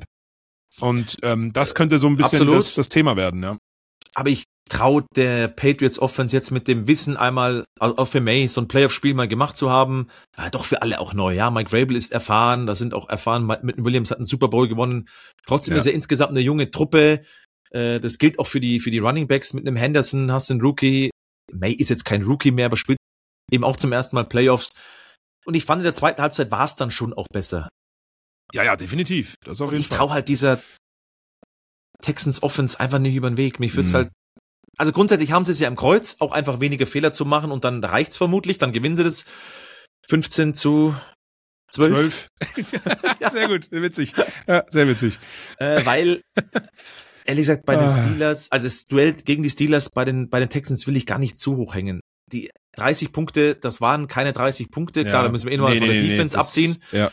S2: Und das könnte so ein bisschen das Thema werden, ja.
S3: Aber ich traue der Patriots Offense jetzt mit dem Wissen einmal, auch für May, so ein Playoff-Spiel mal gemacht zu haben, doch für alle auch neu. Ja, Mike Vrabel ist erfahren, da sind auch erfahren, Milton Williams hat einen Super Bowl gewonnen. Trotzdem ist er insgesamt eine junge Truppe. Das gilt auch für die Running Backs. Mit einem Henderson hast du einen Rookie. May ist jetzt kein Rookie mehr, aber spielt eben auch zum ersten Mal Playoffs. Und ich fand, in der zweiten Halbzeit war es dann schon auch besser.
S2: Ja, definitiv. Das auf jeden Fall.
S3: Ich traue halt dieser Texans Offense einfach nicht über den Weg. Mich wird's halt, also grundsätzlich haben sie es ja im Kreuz, auch einfach weniger Fehler zu machen und dann reicht's vermutlich, dann gewinnen sie das 15-12.
S2: Ja, sehr gut, sehr witzig. Ja, sehr witzig.
S3: Weil, ehrlich gesagt, bei den Steelers, also das Duell gegen die Steelers bei den Texans will ich gar nicht zu hoch hängen. Die 30 Punkte, das waren keine 30 Punkte. Klar, da müssen wir mal von der Defense abziehen.
S2: Ja.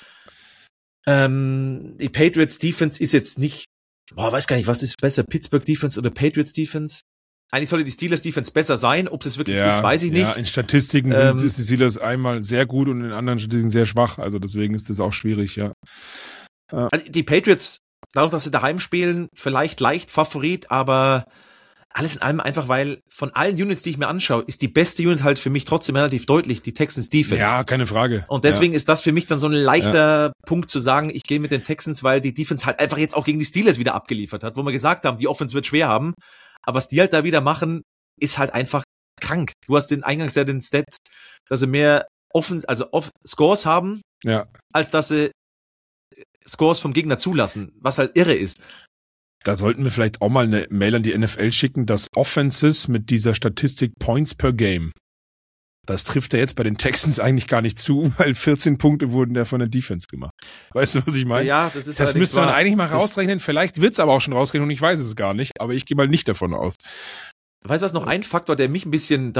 S3: Die Patriots Defense ist jetzt nicht, weiß gar nicht, was ist besser, Pittsburgh Defense oder Patriots Defense? Eigentlich sollte die Steelers Defense besser sein. Ob es wirklich ist, weiß ich nicht.
S2: Ja, in Statistiken sind die Steelers einmal sehr gut und in anderen Statistiken sehr schwach. Also deswegen ist das auch schwierig, ja.
S3: Also die Patriots, dadurch, dass sie daheim spielen, vielleicht leicht Favorit, aber alles in allem einfach, weil von allen Units, die ich mir anschaue, ist die beste Unit halt für mich trotzdem relativ deutlich die Texans Defense.
S2: Ja, keine Frage.
S3: Und deswegen ist das für mich dann so ein leichter Punkt zu sagen, ich gehe mit den Texans, weil die Defense halt einfach jetzt auch gegen die Steelers wieder abgeliefert hat, wo wir gesagt haben, die Offense wird schwer haben. Aber was die halt da wieder machen, ist halt einfach krank. Du hast eingangs ja den Stat, dass sie mehr Scores haben, als dass sie Scores vom Gegner zulassen, was halt irre ist.
S2: Da sollten wir vielleicht auch mal eine Mail an die NFL schicken, dass Offenses mit dieser Statistik Points per Game, das trifft ja jetzt bei den Texans eigentlich gar nicht zu, weil 14 Punkte wurden da von der Defense gemacht. Weißt du, was ich meine?
S3: Ja,
S2: das müsste man eigentlich mal rausrechnen. Vielleicht wird's aber auch schon rausrechnen und ich weiß es gar nicht. Aber ich gehe mal nicht davon aus.
S3: Weißt du was, noch ein Faktor, der mich ein bisschen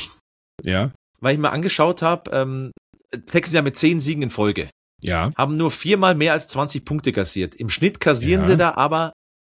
S3: weil ich mir angeschaut habe, Texans ja mit 10 Siegen in Folge.
S2: Ja.
S3: Haben nur 4-mal mehr als 20 Punkte kassiert. Im Schnitt kassieren sie da aber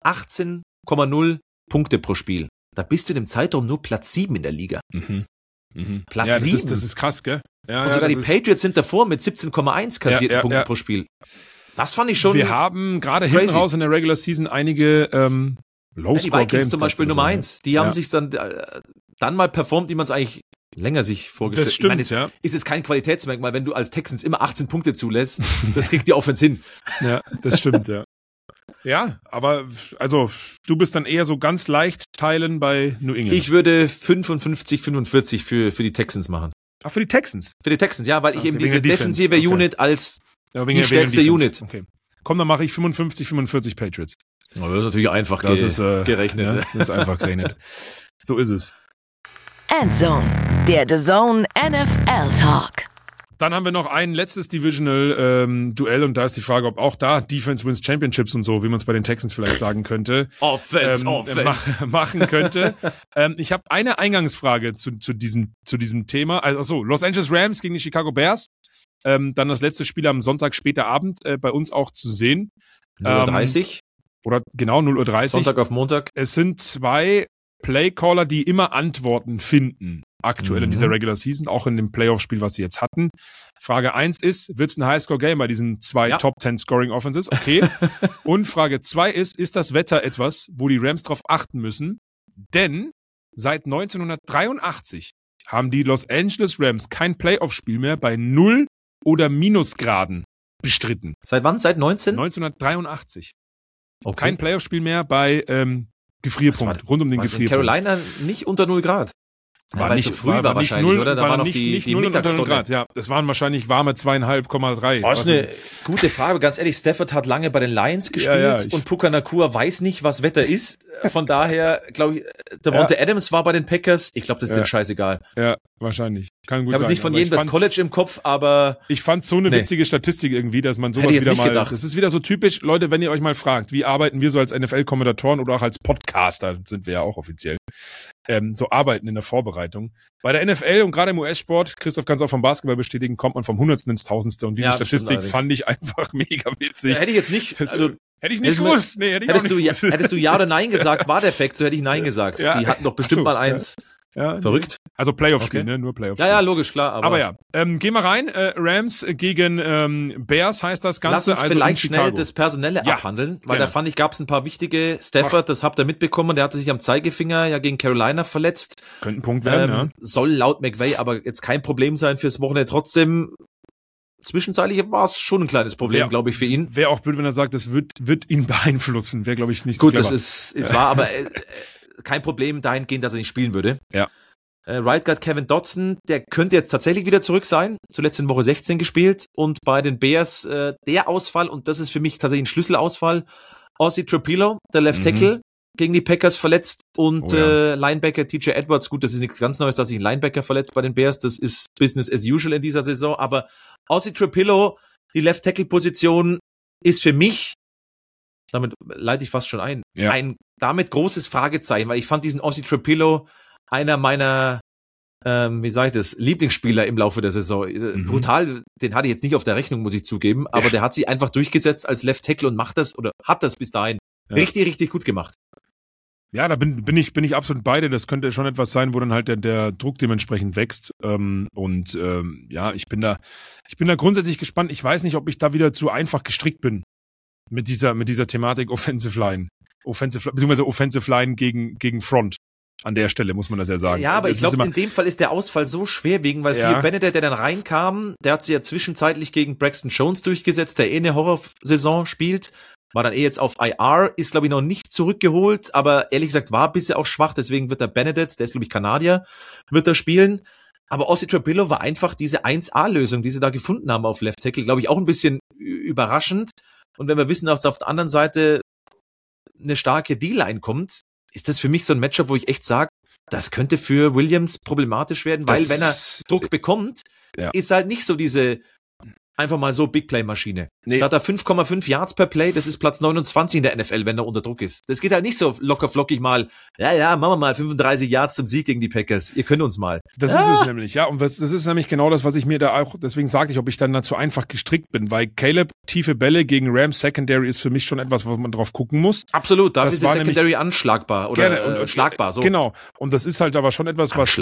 S3: 18,0 Punkte pro Spiel. Da bist du in dem Zeitraum nur Platz 7 in der Liga. Platz 7.
S2: Das ist krass, gell? Ja,
S3: und sogar die Patriots sind davor mit 17,1 kassierten Punkten pro Spiel. Das fand ich schon.
S2: Wir haben gerade hinten raus in der Regular Season einige Low-Score-Games.
S3: Die Vikings zum Beispiel Nummer 1. Die haben sich dann mal performt, wie man es eigentlich länger sich vorgestellt hat.
S2: Das stimmt,
S3: ich meine, ist jetzt kein Qualitätsmerkmal, wenn du als Texans immer 18 Punkte zulässt. Das kriegt die Offense hin.
S2: Ja, das stimmt, ja. Ja, aber also du bist dann eher so ganz leicht teilen bei New England.
S3: Ich würde 55-45 für die Texans machen.
S2: Ach, für die Texans?
S3: Für die Texans, ja, weil ich eben diese defensive Unit als die stärkste Unit.
S2: Okay. Komm, dann mache ich 55-45 Patriots.
S3: Das ist natürlich einfach gerechnet.
S2: Ja, das ist einfach gerechnet. So ist es.
S1: Endzone, der DAZN NFL Talk.
S2: Dann haben wir noch ein letztes Divisional-Duell und da ist die Frage, ob auch da Defense wins Championships und so, wie man es bei den Texans vielleicht sagen könnte,
S3: Offense.
S2: machen könnte. Ich habe eine Eingangsfrage zu diesem Thema. Also Los Angeles Rams gegen die Chicago Bears. Dann das letzte Spiel am Sonntag später Abend bei uns auch zu sehen.
S3: 0:30
S2: oder genau 0:30
S3: Sonntag auf Montag.
S2: Es sind zwei Playcaller, die immer Antworten finden. Aktuell in dieser Regular Season, auch in dem Playoff-Spiel, was sie jetzt hatten. Frage 1 ist, wird es ein Highscore-Game bei diesen zwei Top-10-Scoring-Offenses? Okay. Und Frage 2 ist das Wetter etwas, wo die Rams drauf achten müssen? Denn seit 1983 haben die Los Angeles Rams kein Playoff-Spiel mehr bei 0 oder Minusgraden bestritten.
S3: Seit wann? Seit
S2: 1983.
S3: Okay.
S2: Kein Playoff-Spiel mehr bei Gefrierpunkt, rund um den Gefrierpunkt.
S3: In Carolina nicht unter 0 Grad.
S2: War nicht
S3: so früh war wahrscheinlich,
S2: 0,
S3: oder? Da war noch die
S2: 0
S3: Mittagssonne.
S2: Grad, ja. Das waren wahrscheinlich warme 2,5,3.
S3: Das ist eine gute Frage. Ganz ehrlich, Stafford hat lange bei den Lions gespielt und Puka Nacua weiß nicht, was Wetter ist. Von daher, glaube ich, Davante Adams war bei den Packers. Ich glaube, das ist denen scheißegal.
S2: Ja, wahrscheinlich. Kann gut sein.
S3: Ich habe jetzt nicht von jedem das College im Kopf, aber...
S2: Ich fand so eine witzige Statistik irgendwie, dass man sowas wieder mal...
S3: Gedacht.
S2: Das ist wieder so typisch, Leute, wenn ihr euch mal fragt, wie arbeiten wir so als NFL-Kommentatoren oder auch als Podcaster, sind wir ja auch offiziell, so arbeiten in der Vorbereitung. Bei der NFL und gerade im US-Sport, Christoph kann es auch vom Basketball bestätigen, kommt man vom Hundertsten ins Tausendste und diese Statistik fand ich einfach mega witzig.
S3: Hätte ich jetzt nicht...
S2: hätte ich nicht gewusst. Nee, hätte ich auch nicht gewusst.
S3: Hättest du Ja oder Nein gesagt, war der Fact, so hätte ich Nein gesagt. Die hatten doch bestimmt mal eins.
S2: Ja.
S3: Verrückt.
S2: Also Playoff-Spiel, ne? Nur Playoff-Spiel.
S3: Ja, logisch, klar.
S2: Aber ja, gehen wir rein. Rams gegen Bears heißt das Ganze.
S3: Lass uns
S2: also
S3: vielleicht schnell das Personelle abhandeln, weil da fand ich, gab es ein paar wichtige. Stafford, das habt ihr mitbekommen, der hatte sich am Zeigefinger ja gegen Carolina verletzt.
S2: Könnte ein Punkt werden,
S3: Soll laut McVay aber jetzt kein Problem sein fürs Wochenende. Trotzdem, zwischenzeitlich war es schon ein kleines Problem, glaube ich, für ihn.
S2: Wäre auch blöd, wenn er sagt, das wird ihn beeinflussen. Wäre, glaube ich, nicht
S3: so
S2: clever.
S3: Gut, das ist wahr, aber kein Problem dahingehend, dass er nicht spielen würde.
S2: Ja.
S3: Right Guard Kevin Dotson, der könnte jetzt tatsächlich wieder zurück sein. Zuletzt in Woche 16 gespielt. Und bei den Bears der Ausfall, und das ist für mich tatsächlich ein Schlüsselausfall, Ozzy Trapilo, der Left Tackle, gegen die Packers verletzt. Und Linebacker TJ Edwards, gut, das ist nichts ganz Neues, dass sich ein Linebacker verletzt bei den Bears. Das ist Business as usual in dieser Saison. Aber Ozzy Trapilo, die Left Tackle Position, ist für mich, damit leite ich fast schon ein damit großes Fragezeichen, weil ich fand diesen Ozzy Trapilo einer meiner, Lieblingsspieler im Laufe der Saison. Brutal, den hatte ich jetzt nicht auf der Rechnung, muss ich zugeben, aber der hat sich einfach durchgesetzt als Left Tackle und hat das bis dahin richtig, richtig gut gemacht.
S2: Ja, da bin ich absolut bei dir. Das könnte schon etwas sein, wo dann halt der Druck dementsprechend wächst. Ich bin da grundsätzlich gespannt. Ich weiß nicht, ob ich da wieder zu einfach gestrickt bin mit dieser Thematik Offensive Line, beziehungsweise Offensive Line gegen Front. An der Stelle muss man das ja sagen.
S3: Ja, aber ich glaube, in dem Fall ist der Ausfall so schwerwiegend, weil Theo Bennett, der dann reinkam, der hat sich ja zwischenzeitlich gegen Braxton Jones durchgesetzt, der eine Horrorsaison spielt, war dann jetzt auf IR, ist glaube ich noch nicht zurückgeholt, aber ehrlich gesagt war bisher auch schwach, deswegen wird der Bennett, der ist glaube ich Kanadier, wird da spielen. Aber Ozzy Trapilo war einfach diese 1A-Lösung, die sie da gefunden haben auf Left Tackle, glaube ich auch ein bisschen überraschend. Und wenn wir wissen, dass auf der anderen Seite eine starke D-Line kommt, ist das für mich so ein Matchup, wo ich echt sage, das könnte für Williams problematisch werden, weil wenn er Druck bekommt, ist halt nicht so diese einfach mal so Big Play Maschine. Nee. Da hat er 5,5 Yards per Play, das ist Platz 29 in der NFL, wenn er unter Druck ist. Das geht halt nicht so locker flockig mal, machen wir mal 35 Yards zum Sieg gegen die Packers. Ihr könnt uns mal.
S2: Das ist es nämlich, und das ist nämlich genau das, was ich mir da auch, deswegen sage ich, ob ich dann dazu einfach gestrickt bin, weil Caleb, tiefe Bälle gegen Rams Secondary ist für mich schon etwas, wo man drauf gucken muss.
S3: Absolut, da ist die Secondary anschlagbar oder schlagbar. So.
S2: Genau, und das ist halt aber schon etwas, was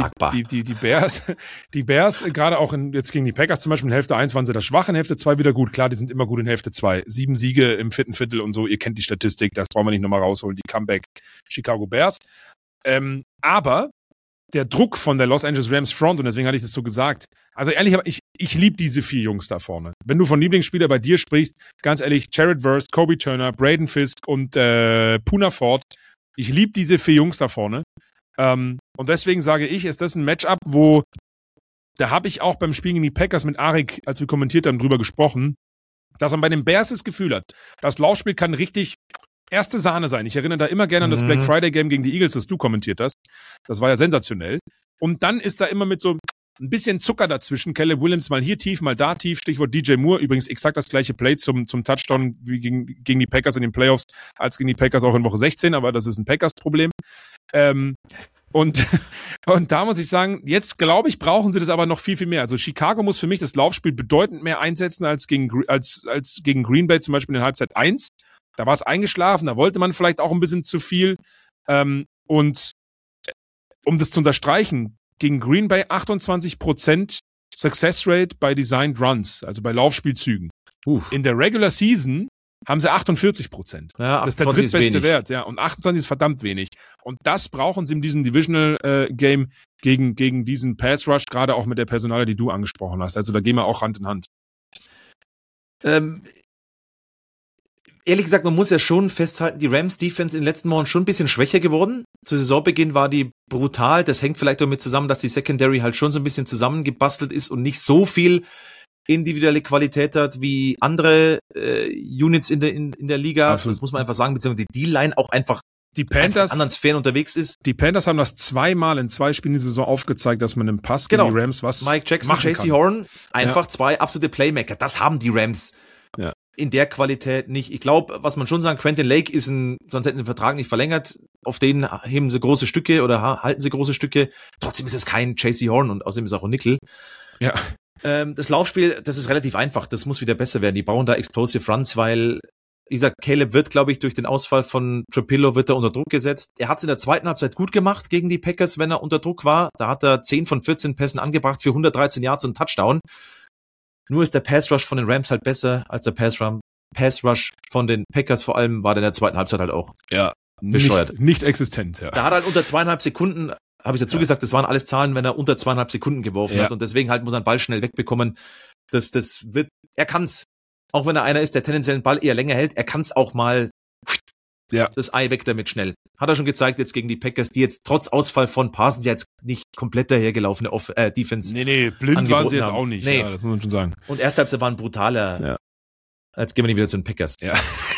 S2: die Bears, gerade auch jetzt gegen die Packers zum Beispiel, in Hälfte 1 waren sie da schwach, in Hälfte 2 wieder gut. Klar, die sind immer gut in Hälfte 2. 7 Siege im 4. Viertel und so, ihr kennt die Statistik, das brauchen wir nicht nochmal rausholen, die Comeback Chicago Bears. Aber der Druck von der Los Angeles Rams Front, und deswegen hatte ich das so gesagt, also ehrlich, ich liebe diese 4 Jungs da vorne. Wenn du von Lieblingsspieler bei dir sprichst, ganz ehrlich, Jared Verse, Kobe Turner, Braden Fisk und Poona Ford, ich liebe diese 4 Jungs da vorne. Und deswegen sage ich, ist das ein Matchup, wo da habe ich auch beim Spiel gegen die Packers mit Arik, als wir kommentiert haben, drüber gesprochen, dass man bei den Bears das Gefühl hat, das Laufspiel kann richtig erste Sahne sein. Ich erinnere da immer gerne an das Black Friday Game gegen die Eagles, das du kommentiert hast. Das war ja sensationell. Und dann ist da immer mit so ein bisschen Zucker dazwischen. Caleb Williams mal hier tief, mal da tief. Stichwort DJ Moore. Übrigens exakt das gleiche Play zum Touchdown wie gegen die Packers in den Playoffs als gegen die Packers auch in Woche 16. Aber das ist ein Packers-Problem. Und da muss ich sagen, jetzt glaube ich, brauchen sie das aber noch viel, viel mehr. Also Chicago muss für mich das Laufspiel bedeutend mehr einsetzen als gegen Green Bay zum Beispiel in Halbzeit 1. Da war es eingeschlafen, da wollte man vielleicht auch ein bisschen zu viel. Und um das zu unterstreichen, gegen Green Bay 28% Success Rate bei Designed Runs, also bei Laufspielzügen. In der Regular Season haben sie 48%.
S3: Ja,
S2: das ist der drittbeste Wert, ja. Und 28 ist verdammt wenig. Und das brauchen sie in diesem Divisional Game gegen diesen Pass Rush, gerade auch mit der Personalie, die du angesprochen hast. Also da gehen wir auch Hand in Hand.
S3: Ehrlich gesagt, man muss ja schon festhalten, die Rams-Defense in den letzten Wochen schon ein bisschen schwächer geworden. Zu Saisonbeginn war die brutal. Das hängt vielleicht damit zusammen, dass die Secondary halt schon so ein bisschen zusammengebastelt ist und nicht so viel individuelle Qualität hat wie andere Units in der Liga.
S2: Absolut.
S3: Das muss man einfach sagen, beziehungsweise die D-Line auch einfach
S2: die Panthers
S3: in anderen Sphären unterwegs ist.
S2: Die Panthers haben das zweimal in 2 Spielen die Saison aufgezeigt, dass man im Pass gegen die Rams was
S3: Mike Jackson,
S2: machen
S3: JC
S2: kann.
S3: Horn, einfach 2 absolute Playmaker. Das haben die Rams in der Qualität nicht. Ich glaube, was man schon sagen, Quentin Lake sonst hätten den Vertrag nicht verlängert. Auf den heben sie große Stücke oder halten sie große Stücke. Trotzdem ist es kein JC Horn und außerdem ist auch ein Nickel.
S2: Ja.
S3: Das Laufspiel, das ist relativ einfach. Das muss wieder besser werden. Die brauchen da Explosive Runs, weil wie gesagt, Caleb wird, glaube ich, durch den Ausfall von Trapillo wird er unter Druck gesetzt. Er hat es in der zweiten Halbzeit gut gemacht gegen die Packers, wenn er unter Druck war. Da hat er 10 von 14 Pässen angebracht für 113 Yards und Touchdown. Nur ist der Pass Rush von den Rams halt besser als der Pass Rush von den Packers. Vor allem war der in der zweiten Halbzeit halt auch bescheuert.
S2: Nicht existent, ja.
S3: Da hat er halt unter 2,5 Sekunden, habe ich dazu gesagt, das waren alles Zahlen, wenn er unter 2,5 Sekunden geworfen hat. Und deswegen halt muss er den Ball schnell wegbekommen. Er kann's. Auch wenn er einer ist, der tendenziell den Ball eher länger hält, er kann's auch mal das Ei weg damit schnell. Hat er schon gezeigt jetzt gegen die Packers, die jetzt trotz Ausfall von Parsons jetzt nicht komplett dahergelaufene Defense
S2: blind waren sie jetzt
S3: haben.
S2: auch nicht.
S3: Nee.
S2: Ja, das muss man schon sagen.
S3: Und erst Halbzeit war ein brutaler.
S2: Ja.
S3: Jetzt gehen wir nicht wieder zu den Packers.
S2: Ja.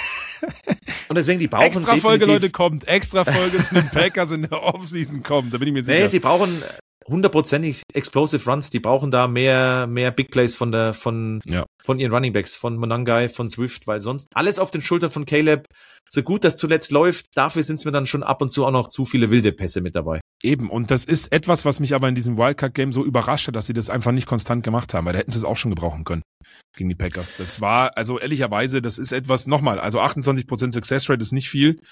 S3: Und deswegen, die brauchen
S2: extra Folge, Leute, kommt. Extra Folge zu den Packers in der Offseason kommt. Da bin ich mir sicher.
S3: Nee, sie brauchen 100%ig Explosive Runs. Die brauchen da mehr Big Plays von ihren Runningbacks, von Monangai, von Swift, weil sonst alles auf den Schultern von Caleb. So gut das zuletzt läuft, dafür sind es mir dann schon ab und zu auch noch zu viele wilde Pässe mit dabei.
S2: Eben, und das ist etwas, was mich aber in diesem Wildcard-Game so überrascht hat, dass sie das einfach nicht konstant gemacht haben, weil da hätten sie es auch schon gebrauchen können gegen die Packers. Das war, also ehrlicherweise, das ist etwas, nochmal, also 28% Success Rate ist nicht viel.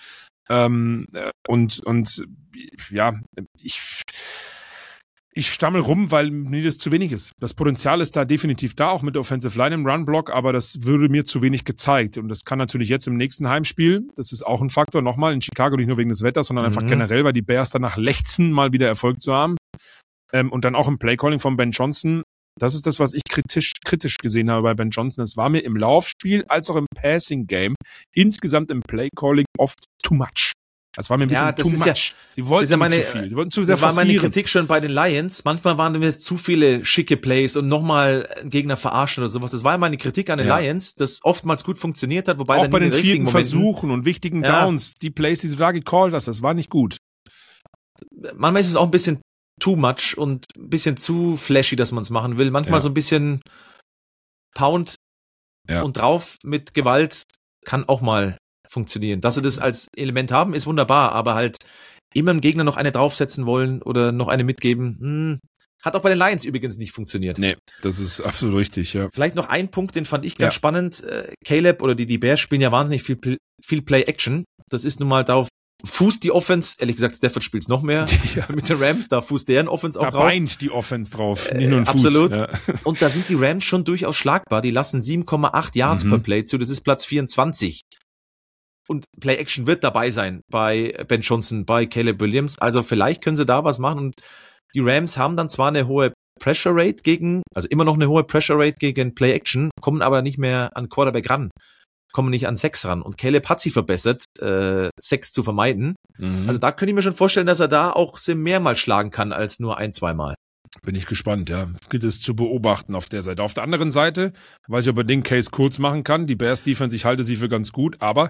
S2: Ich stammel rum, weil mir das zu wenig ist. Das Potenzial ist da definitiv da, auch mit der Offensive Line im Run-Block, aber das würde mir zu wenig gezeigt. Und das kann natürlich jetzt im nächsten Heimspiel, das ist auch ein Faktor, nochmal in Chicago, nicht nur wegen des Wetters, sondern einfach generell, weil die Bears danach lechzen, mal wieder Erfolg zu haben. Und dann auch im Playcalling von Ben Johnson. Das ist das, was ich kritisch gesehen habe bei Ben Johnson. Das war mir im Laufspiel als auch im Passing-Game insgesamt im Playcalling oft too much. Das war mir ein bisschen too much. Die wollten zu viel. Die wollten zu sehr forcieren.
S3: Das war meine Kritik schon bei den Lions. Manchmal waren mir zu viele schicke Plays und nochmal einen Gegner verarschen oder sowas. Das war meine Kritik an den Lions, das oftmals gut funktioniert hat, wobei
S2: auch
S3: dann
S2: bei den
S3: vierten
S2: Versuchen und wichtigen Downs, die Plays, die du da gecallt hast, das war nicht gut.
S3: Manchmal ist es auch ein bisschen too much und ein bisschen zu flashy, dass man es machen will. Manchmal so ein bisschen Pound und drauf mit Gewalt kann auch mal funktionieren. Dass sie das als Element haben, ist wunderbar, aber halt immer dem Gegner noch eine draufsetzen wollen oder noch eine mitgeben, hat auch bei den Lions übrigens nicht funktioniert.
S2: Nee, das ist absolut richtig, ja.
S3: Vielleicht noch ein Punkt, den fand ich ganz spannend. Caleb oder die Bears spielen ja wahnsinnig viel Play-Action. Das ist nun mal darauf fußt die Offense, ehrlich gesagt, Stafford spielt's noch mehr mit den Rams, da fußt deren Offense auch drauf. Da
S2: beint die Offense drauf, nicht nur ein Fuß.
S3: Absolut. Ja. Und da sind die Rams schon durchaus schlagbar. Die lassen 7,8 Yards per Play zu, das ist Platz 24. Und Play-Action wird dabei sein bei Ben Johnson, bei Caleb Williams. Also vielleicht können sie da was machen. Und die Rams haben dann zwar eine hohe Pressure Rate immer noch eine hohe Pressure Rate gegen Play-Action, kommen aber nicht mehr an Quarterback ran. Kommen nicht an Sacks ran. Und Caleb hat sie verbessert, Sacks zu vermeiden. Also da könnte ich mir schon vorstellen, dass er da auch sehr mehrmals schlagen kann als nur 1-2 Mal.
S2: Bin ich gespannt, ja. Gilt es zu beobachten auf der Seite. Auf der anderen Seite, weiß ich, ob er den Case kurz machen kann. Die Bears Defense, ich halte sie für ganz gut, aber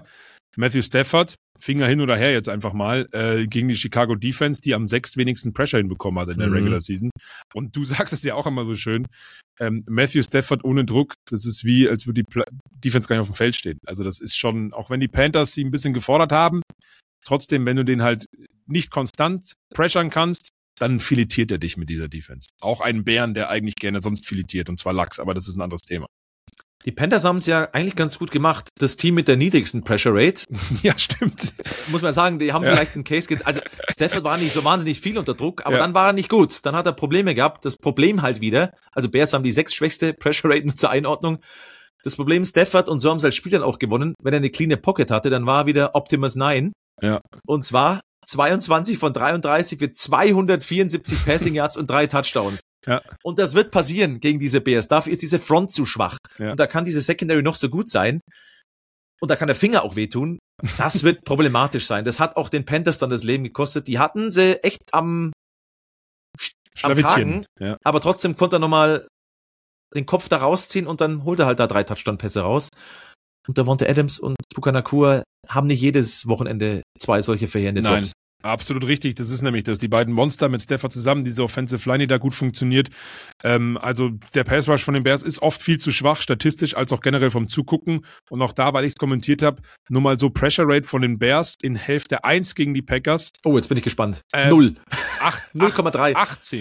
S2: Matthew Stafford, Finger hin oder her jetzt einfach mal, gegen die Chicago Defense, die am 6. wenigsten Pressure hinbekommen hat in der Regular Season. Und du sagst es ja auch immer so schön, Matthew Stafford ohne Druck, das ist wie, als würde die Defense gar nicht auf dem Feld stehen. Also das ist schon, auch wenn die Panthers sie ein bisschen gefordert haben, trotzdem, wenn du den halt nicht konstant pressern kannst, dann filetiert er dich mit dieser Defense. Auch einen Bären, der eigentlich gerne sonst filetiert, und zwar Lachs, aber das ist ein anderes Thema.
S3: Die Panthers haben es ja eigentlich ganz gut gemacht. Das Team mit der niedrigsten Pressure Rate.
S2: Ja, stimmt.
S3: Muss man sagen, die haben vielleicht einen Case. Also Stafford war nicht so wahnsinnig viel unter Druck, aber dann war er nicht gut. Dann hat er Probleme gehabt. Das Problem halt wieder, also Bears haben die 6. schwächste Pressure Rate nur zur Einordnung. Das Problem Stafford, und so haben sie als Spieler auch gewonnen, wenn er eine clean Pocket hatte, dann war er wieder Optimus 9.
S2: Ja.
S3: Und zwar 22 von 33 für 274 Passing Yards und 3 Touchdowns.
S2: Ja.
S3: Und das wird passieren gegen diese Bears. Dafür ist diese Front zu schwach. Ja. Und da kann diese Secondary noch so gut sein. Und da kann der Finger auch wehtun. Das wird problematisch sein. Das hat auch den Panthers dann das Leben gekostet. Die hatten sie echt am Kragen. Ja. Aber trotzdem konnte er nochmal den Kopf da rausziehen und dann holt er halt da 3 Touchdown-Pässe raus. Und Davante Adams und Puka Nacua haben nicht jedes Wochenende 2 solche verheerende Drops.
S2: Absolut richtig. Das ist nämlich, dass die beiden Monster mit Stafford zusammen, diese Offensive Line, die da gut funktioniert. Also der Pass Rush von den Bears ist oft viel zu schwach, statistisch als auch generell vom Zugucken. Und auch da, weil ich es kommentiert habe, nur mal so Pressure Rate von den Bears in Hälfte 1 gegen die Packers.
S3: Oh, jetzt bin ich gespannt. 0.
S2: 0,3.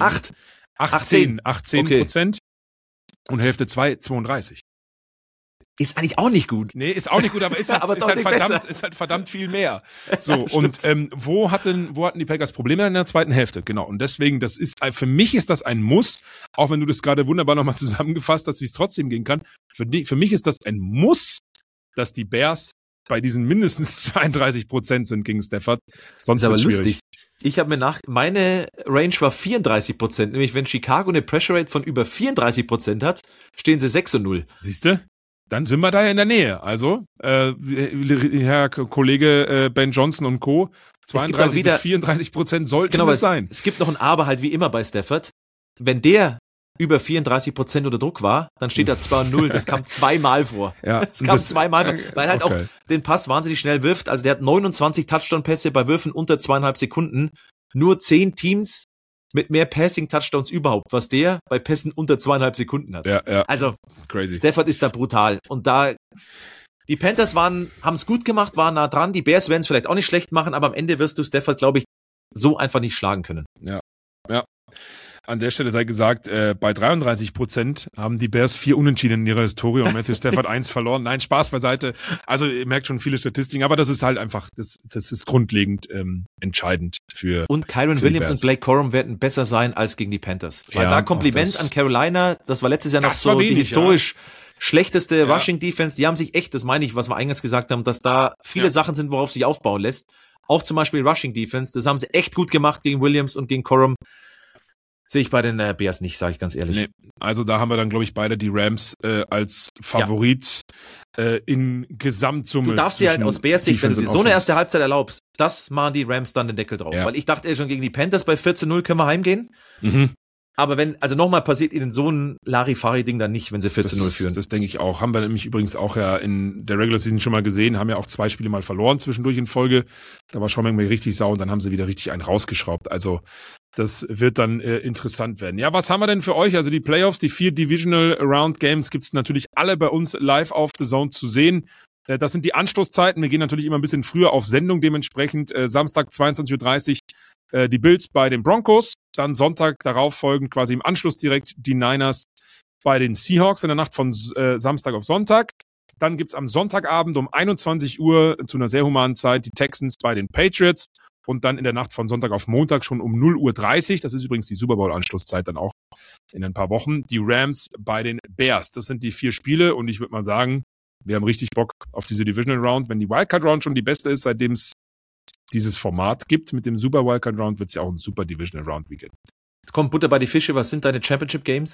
S2: 18%. Okay. Und Hälfte 2, 32.
S3: Ist eigentlich auch nicht gut.
S2: Nee, ist auch nicht gut, aber ist halt verdammt viel mehr. So, und wo hatten die Packers Probleme in der zweiten Hälfte? Genau. Und deswegen, für mich ist das ein Muss, auch wenn du das gerade wunderbar nochmal zusammengefasst hast, wie es trotzdem gehen kann. Für mich ist das ein Muss, dass die Bears bei diesen mindestens 32% sind gegen Stafford. Sonst
S3: ist aber
S2: schwierig.
S3: Lustig. Ich habe meine Range war 34%. Nämlich wenn Chicago eine Pressure Rate von über 34% hat, stehen sie 6-0.
S2: Siehste? Dann sind wir da ja in der Nähe. Also, Herr Kollege Ben Johnson und Co., 32 bis 34% sollten es sein.
S3: Es gibt noch ein Aber halt wie immer bei Stafford. Wenn der über 34% unter Druck war, dann steht da 2-0. Das kam 2-mal vor.
S2: Ja,
S3: das kam 2-mal vor. Weil halt auch den Pass wahnsinnig schnell wirft. Also der hat 29 Touchdown-Pässe bei Würfen unter 2,5 Sekunden. Nur 10 Teams mit mehr Passing-Touchdowns überhaupt, was der bei Pässen unter 2,5 Sekunden hat.
S2: Ja.
S3: Also,
S2: crazy.
S3: Stafford ist da brutal. Und da, die Panthers haben es gut gemacht, waren nah dran. Die Bears werden es vielleicht auch nicht schlecht machen, aber am Ende wirst du Stafford, glaube ich, so einfach nicht schlagen können.
S2: Ja. An der Stelle sei gesagt, bei 33% haben die Bears 4 Unentschieden in ihrer Historie und Matthew Stafford 1 verloren. Nein, Spaß beiseite. Also ihr merkt schon viele Statistiken, aber das ist halt einfach, das ist grundlegend entscheidend für.
S3: Und Kyron Williams und Blake Corum werden besser sein als gegen die Panthers. Weil da Kompliment an Carolina, das war letztes Jahr noch so wenig, die historisch schlechteste Rushing Defense. Die haben sich echt, das meine ich, was wir eingangs gesagt haben, dass da viele Sachen sind, worauf sich aufbauen lässt. Auch zum Beispiel Rushing Defense, das haben sie echt gut gemacht gegen Williams und gegen Corum. Sehe ich bei den Bears nicht, sage ich ganz ehrlich.
S2: Nee. Also da haben wir dann, glaube ich, beide die Rams als Favorit in Gesamtsumme.
S3: Du darfst dir halt aus Bears Sicht, wenn du dir so eine erste Halbzeit erlaubst, das machen die Rams dann den Deckel drauf. Ja. Weil ich dachte schon, gegen die Panthers bei 14-0 können wir heimgehen. Mhm. Aber nochmal passiert ihnen so ein Larifari-Ding dann nicht, wenn sie 14-0 führen.
S2: Das denke ich auch. Haben wir nämlich übrigens auch ja in der Regular Season schon mal gesehen, haben ja auch 2 Spiele mal verloren zwischendurch in Folge. Da war schon irgendwie richtig sauer und dann haben sie wieder richtig einen rausgeschraubt. Also das wird dann interessant werden. Ja, was haben wir denn für euch? Also die Playoffs, die 4 Divisional Round Games gibt's natürlich alle bei uns live auf The Zone zu sehen. Das sind die Anstoßzeiten. Wir gehen natürlich immer ein bisschen früher auf Sendung. Dementsprechend Samstag 22:30 Uhr die Bills bei den Broncos. Dann Sonntag darauf folgend quasi im Anschluss direkt die Niners bei den Seahawks in der Nacht von Samstag auf Sonntag. Dann gibt's am Sonntagabend um 21 Uhr zu einer sehr humanen Zeit die Texans bei den Patriots. Und dann in der Nacht von Sonntag auf Montag schon um 0:30 Uhr. Das ist übrigens die Super Bowl-Anschlusszeit dann auch in ein paar Wochen. Die Rams bei den Bears. Das sind die 4 Spiele. Und ich würde mal sagen, wir haben richtig Bock auf diese Divisional Round. Wenn die Wildcard Round schon die beste ist, seitdem es dieses Format gibt mit dem Super Wildcard Round, wird es ja auch ein super Divisional Round Weekend.
S3: Jetzt kommt Butter bei die Fische. Was sind deine Championship Games?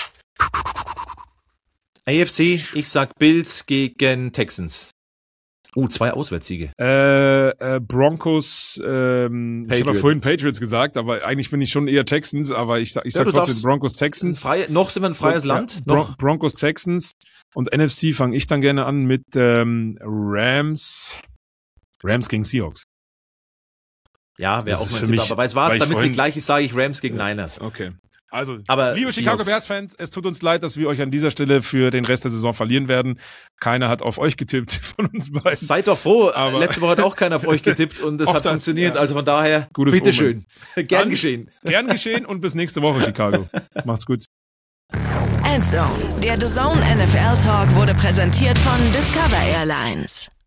S3: AFC, ich sag Bills gegen Texans. 2 Auswärtssiege.
S2: Broncos, ich habe ja vorhin Patriots gesagt, aber eigentlich bin ich schon eher Texans, aber ich sag trotzdem Broncos Texans.
S3: Noch sind wir ein freies Land.
S2: Broncos Texans und NFC fange ich dann gerne an mit Rams gegen Seahawks.
S3: Ja, wäre auch mein Tipp, aber damit sie gleich ist, sage ich Rams gegen Niners.
S2: Okay. Also,
S3: aber
S2: liebe Chicago Bears-Fans, es tut uns leid, dass wir euch an dieser Stelle für den Rest der Saison verlieren werden. Keiner hat auf euch getippt von uns beiden.
S3: Seid doch froh, aber letzte Woche hat auch keiner auf euch getippt und es hat funktioniert. Ja. Also von daher, bitteschön. Gern geschehen.
S2: Gern geschehen und bis nächste Woche, Chicago. Macht's gut.
S1: Endzone, der DAZN NFL Talk wurde präsentiert von Discover Airlines.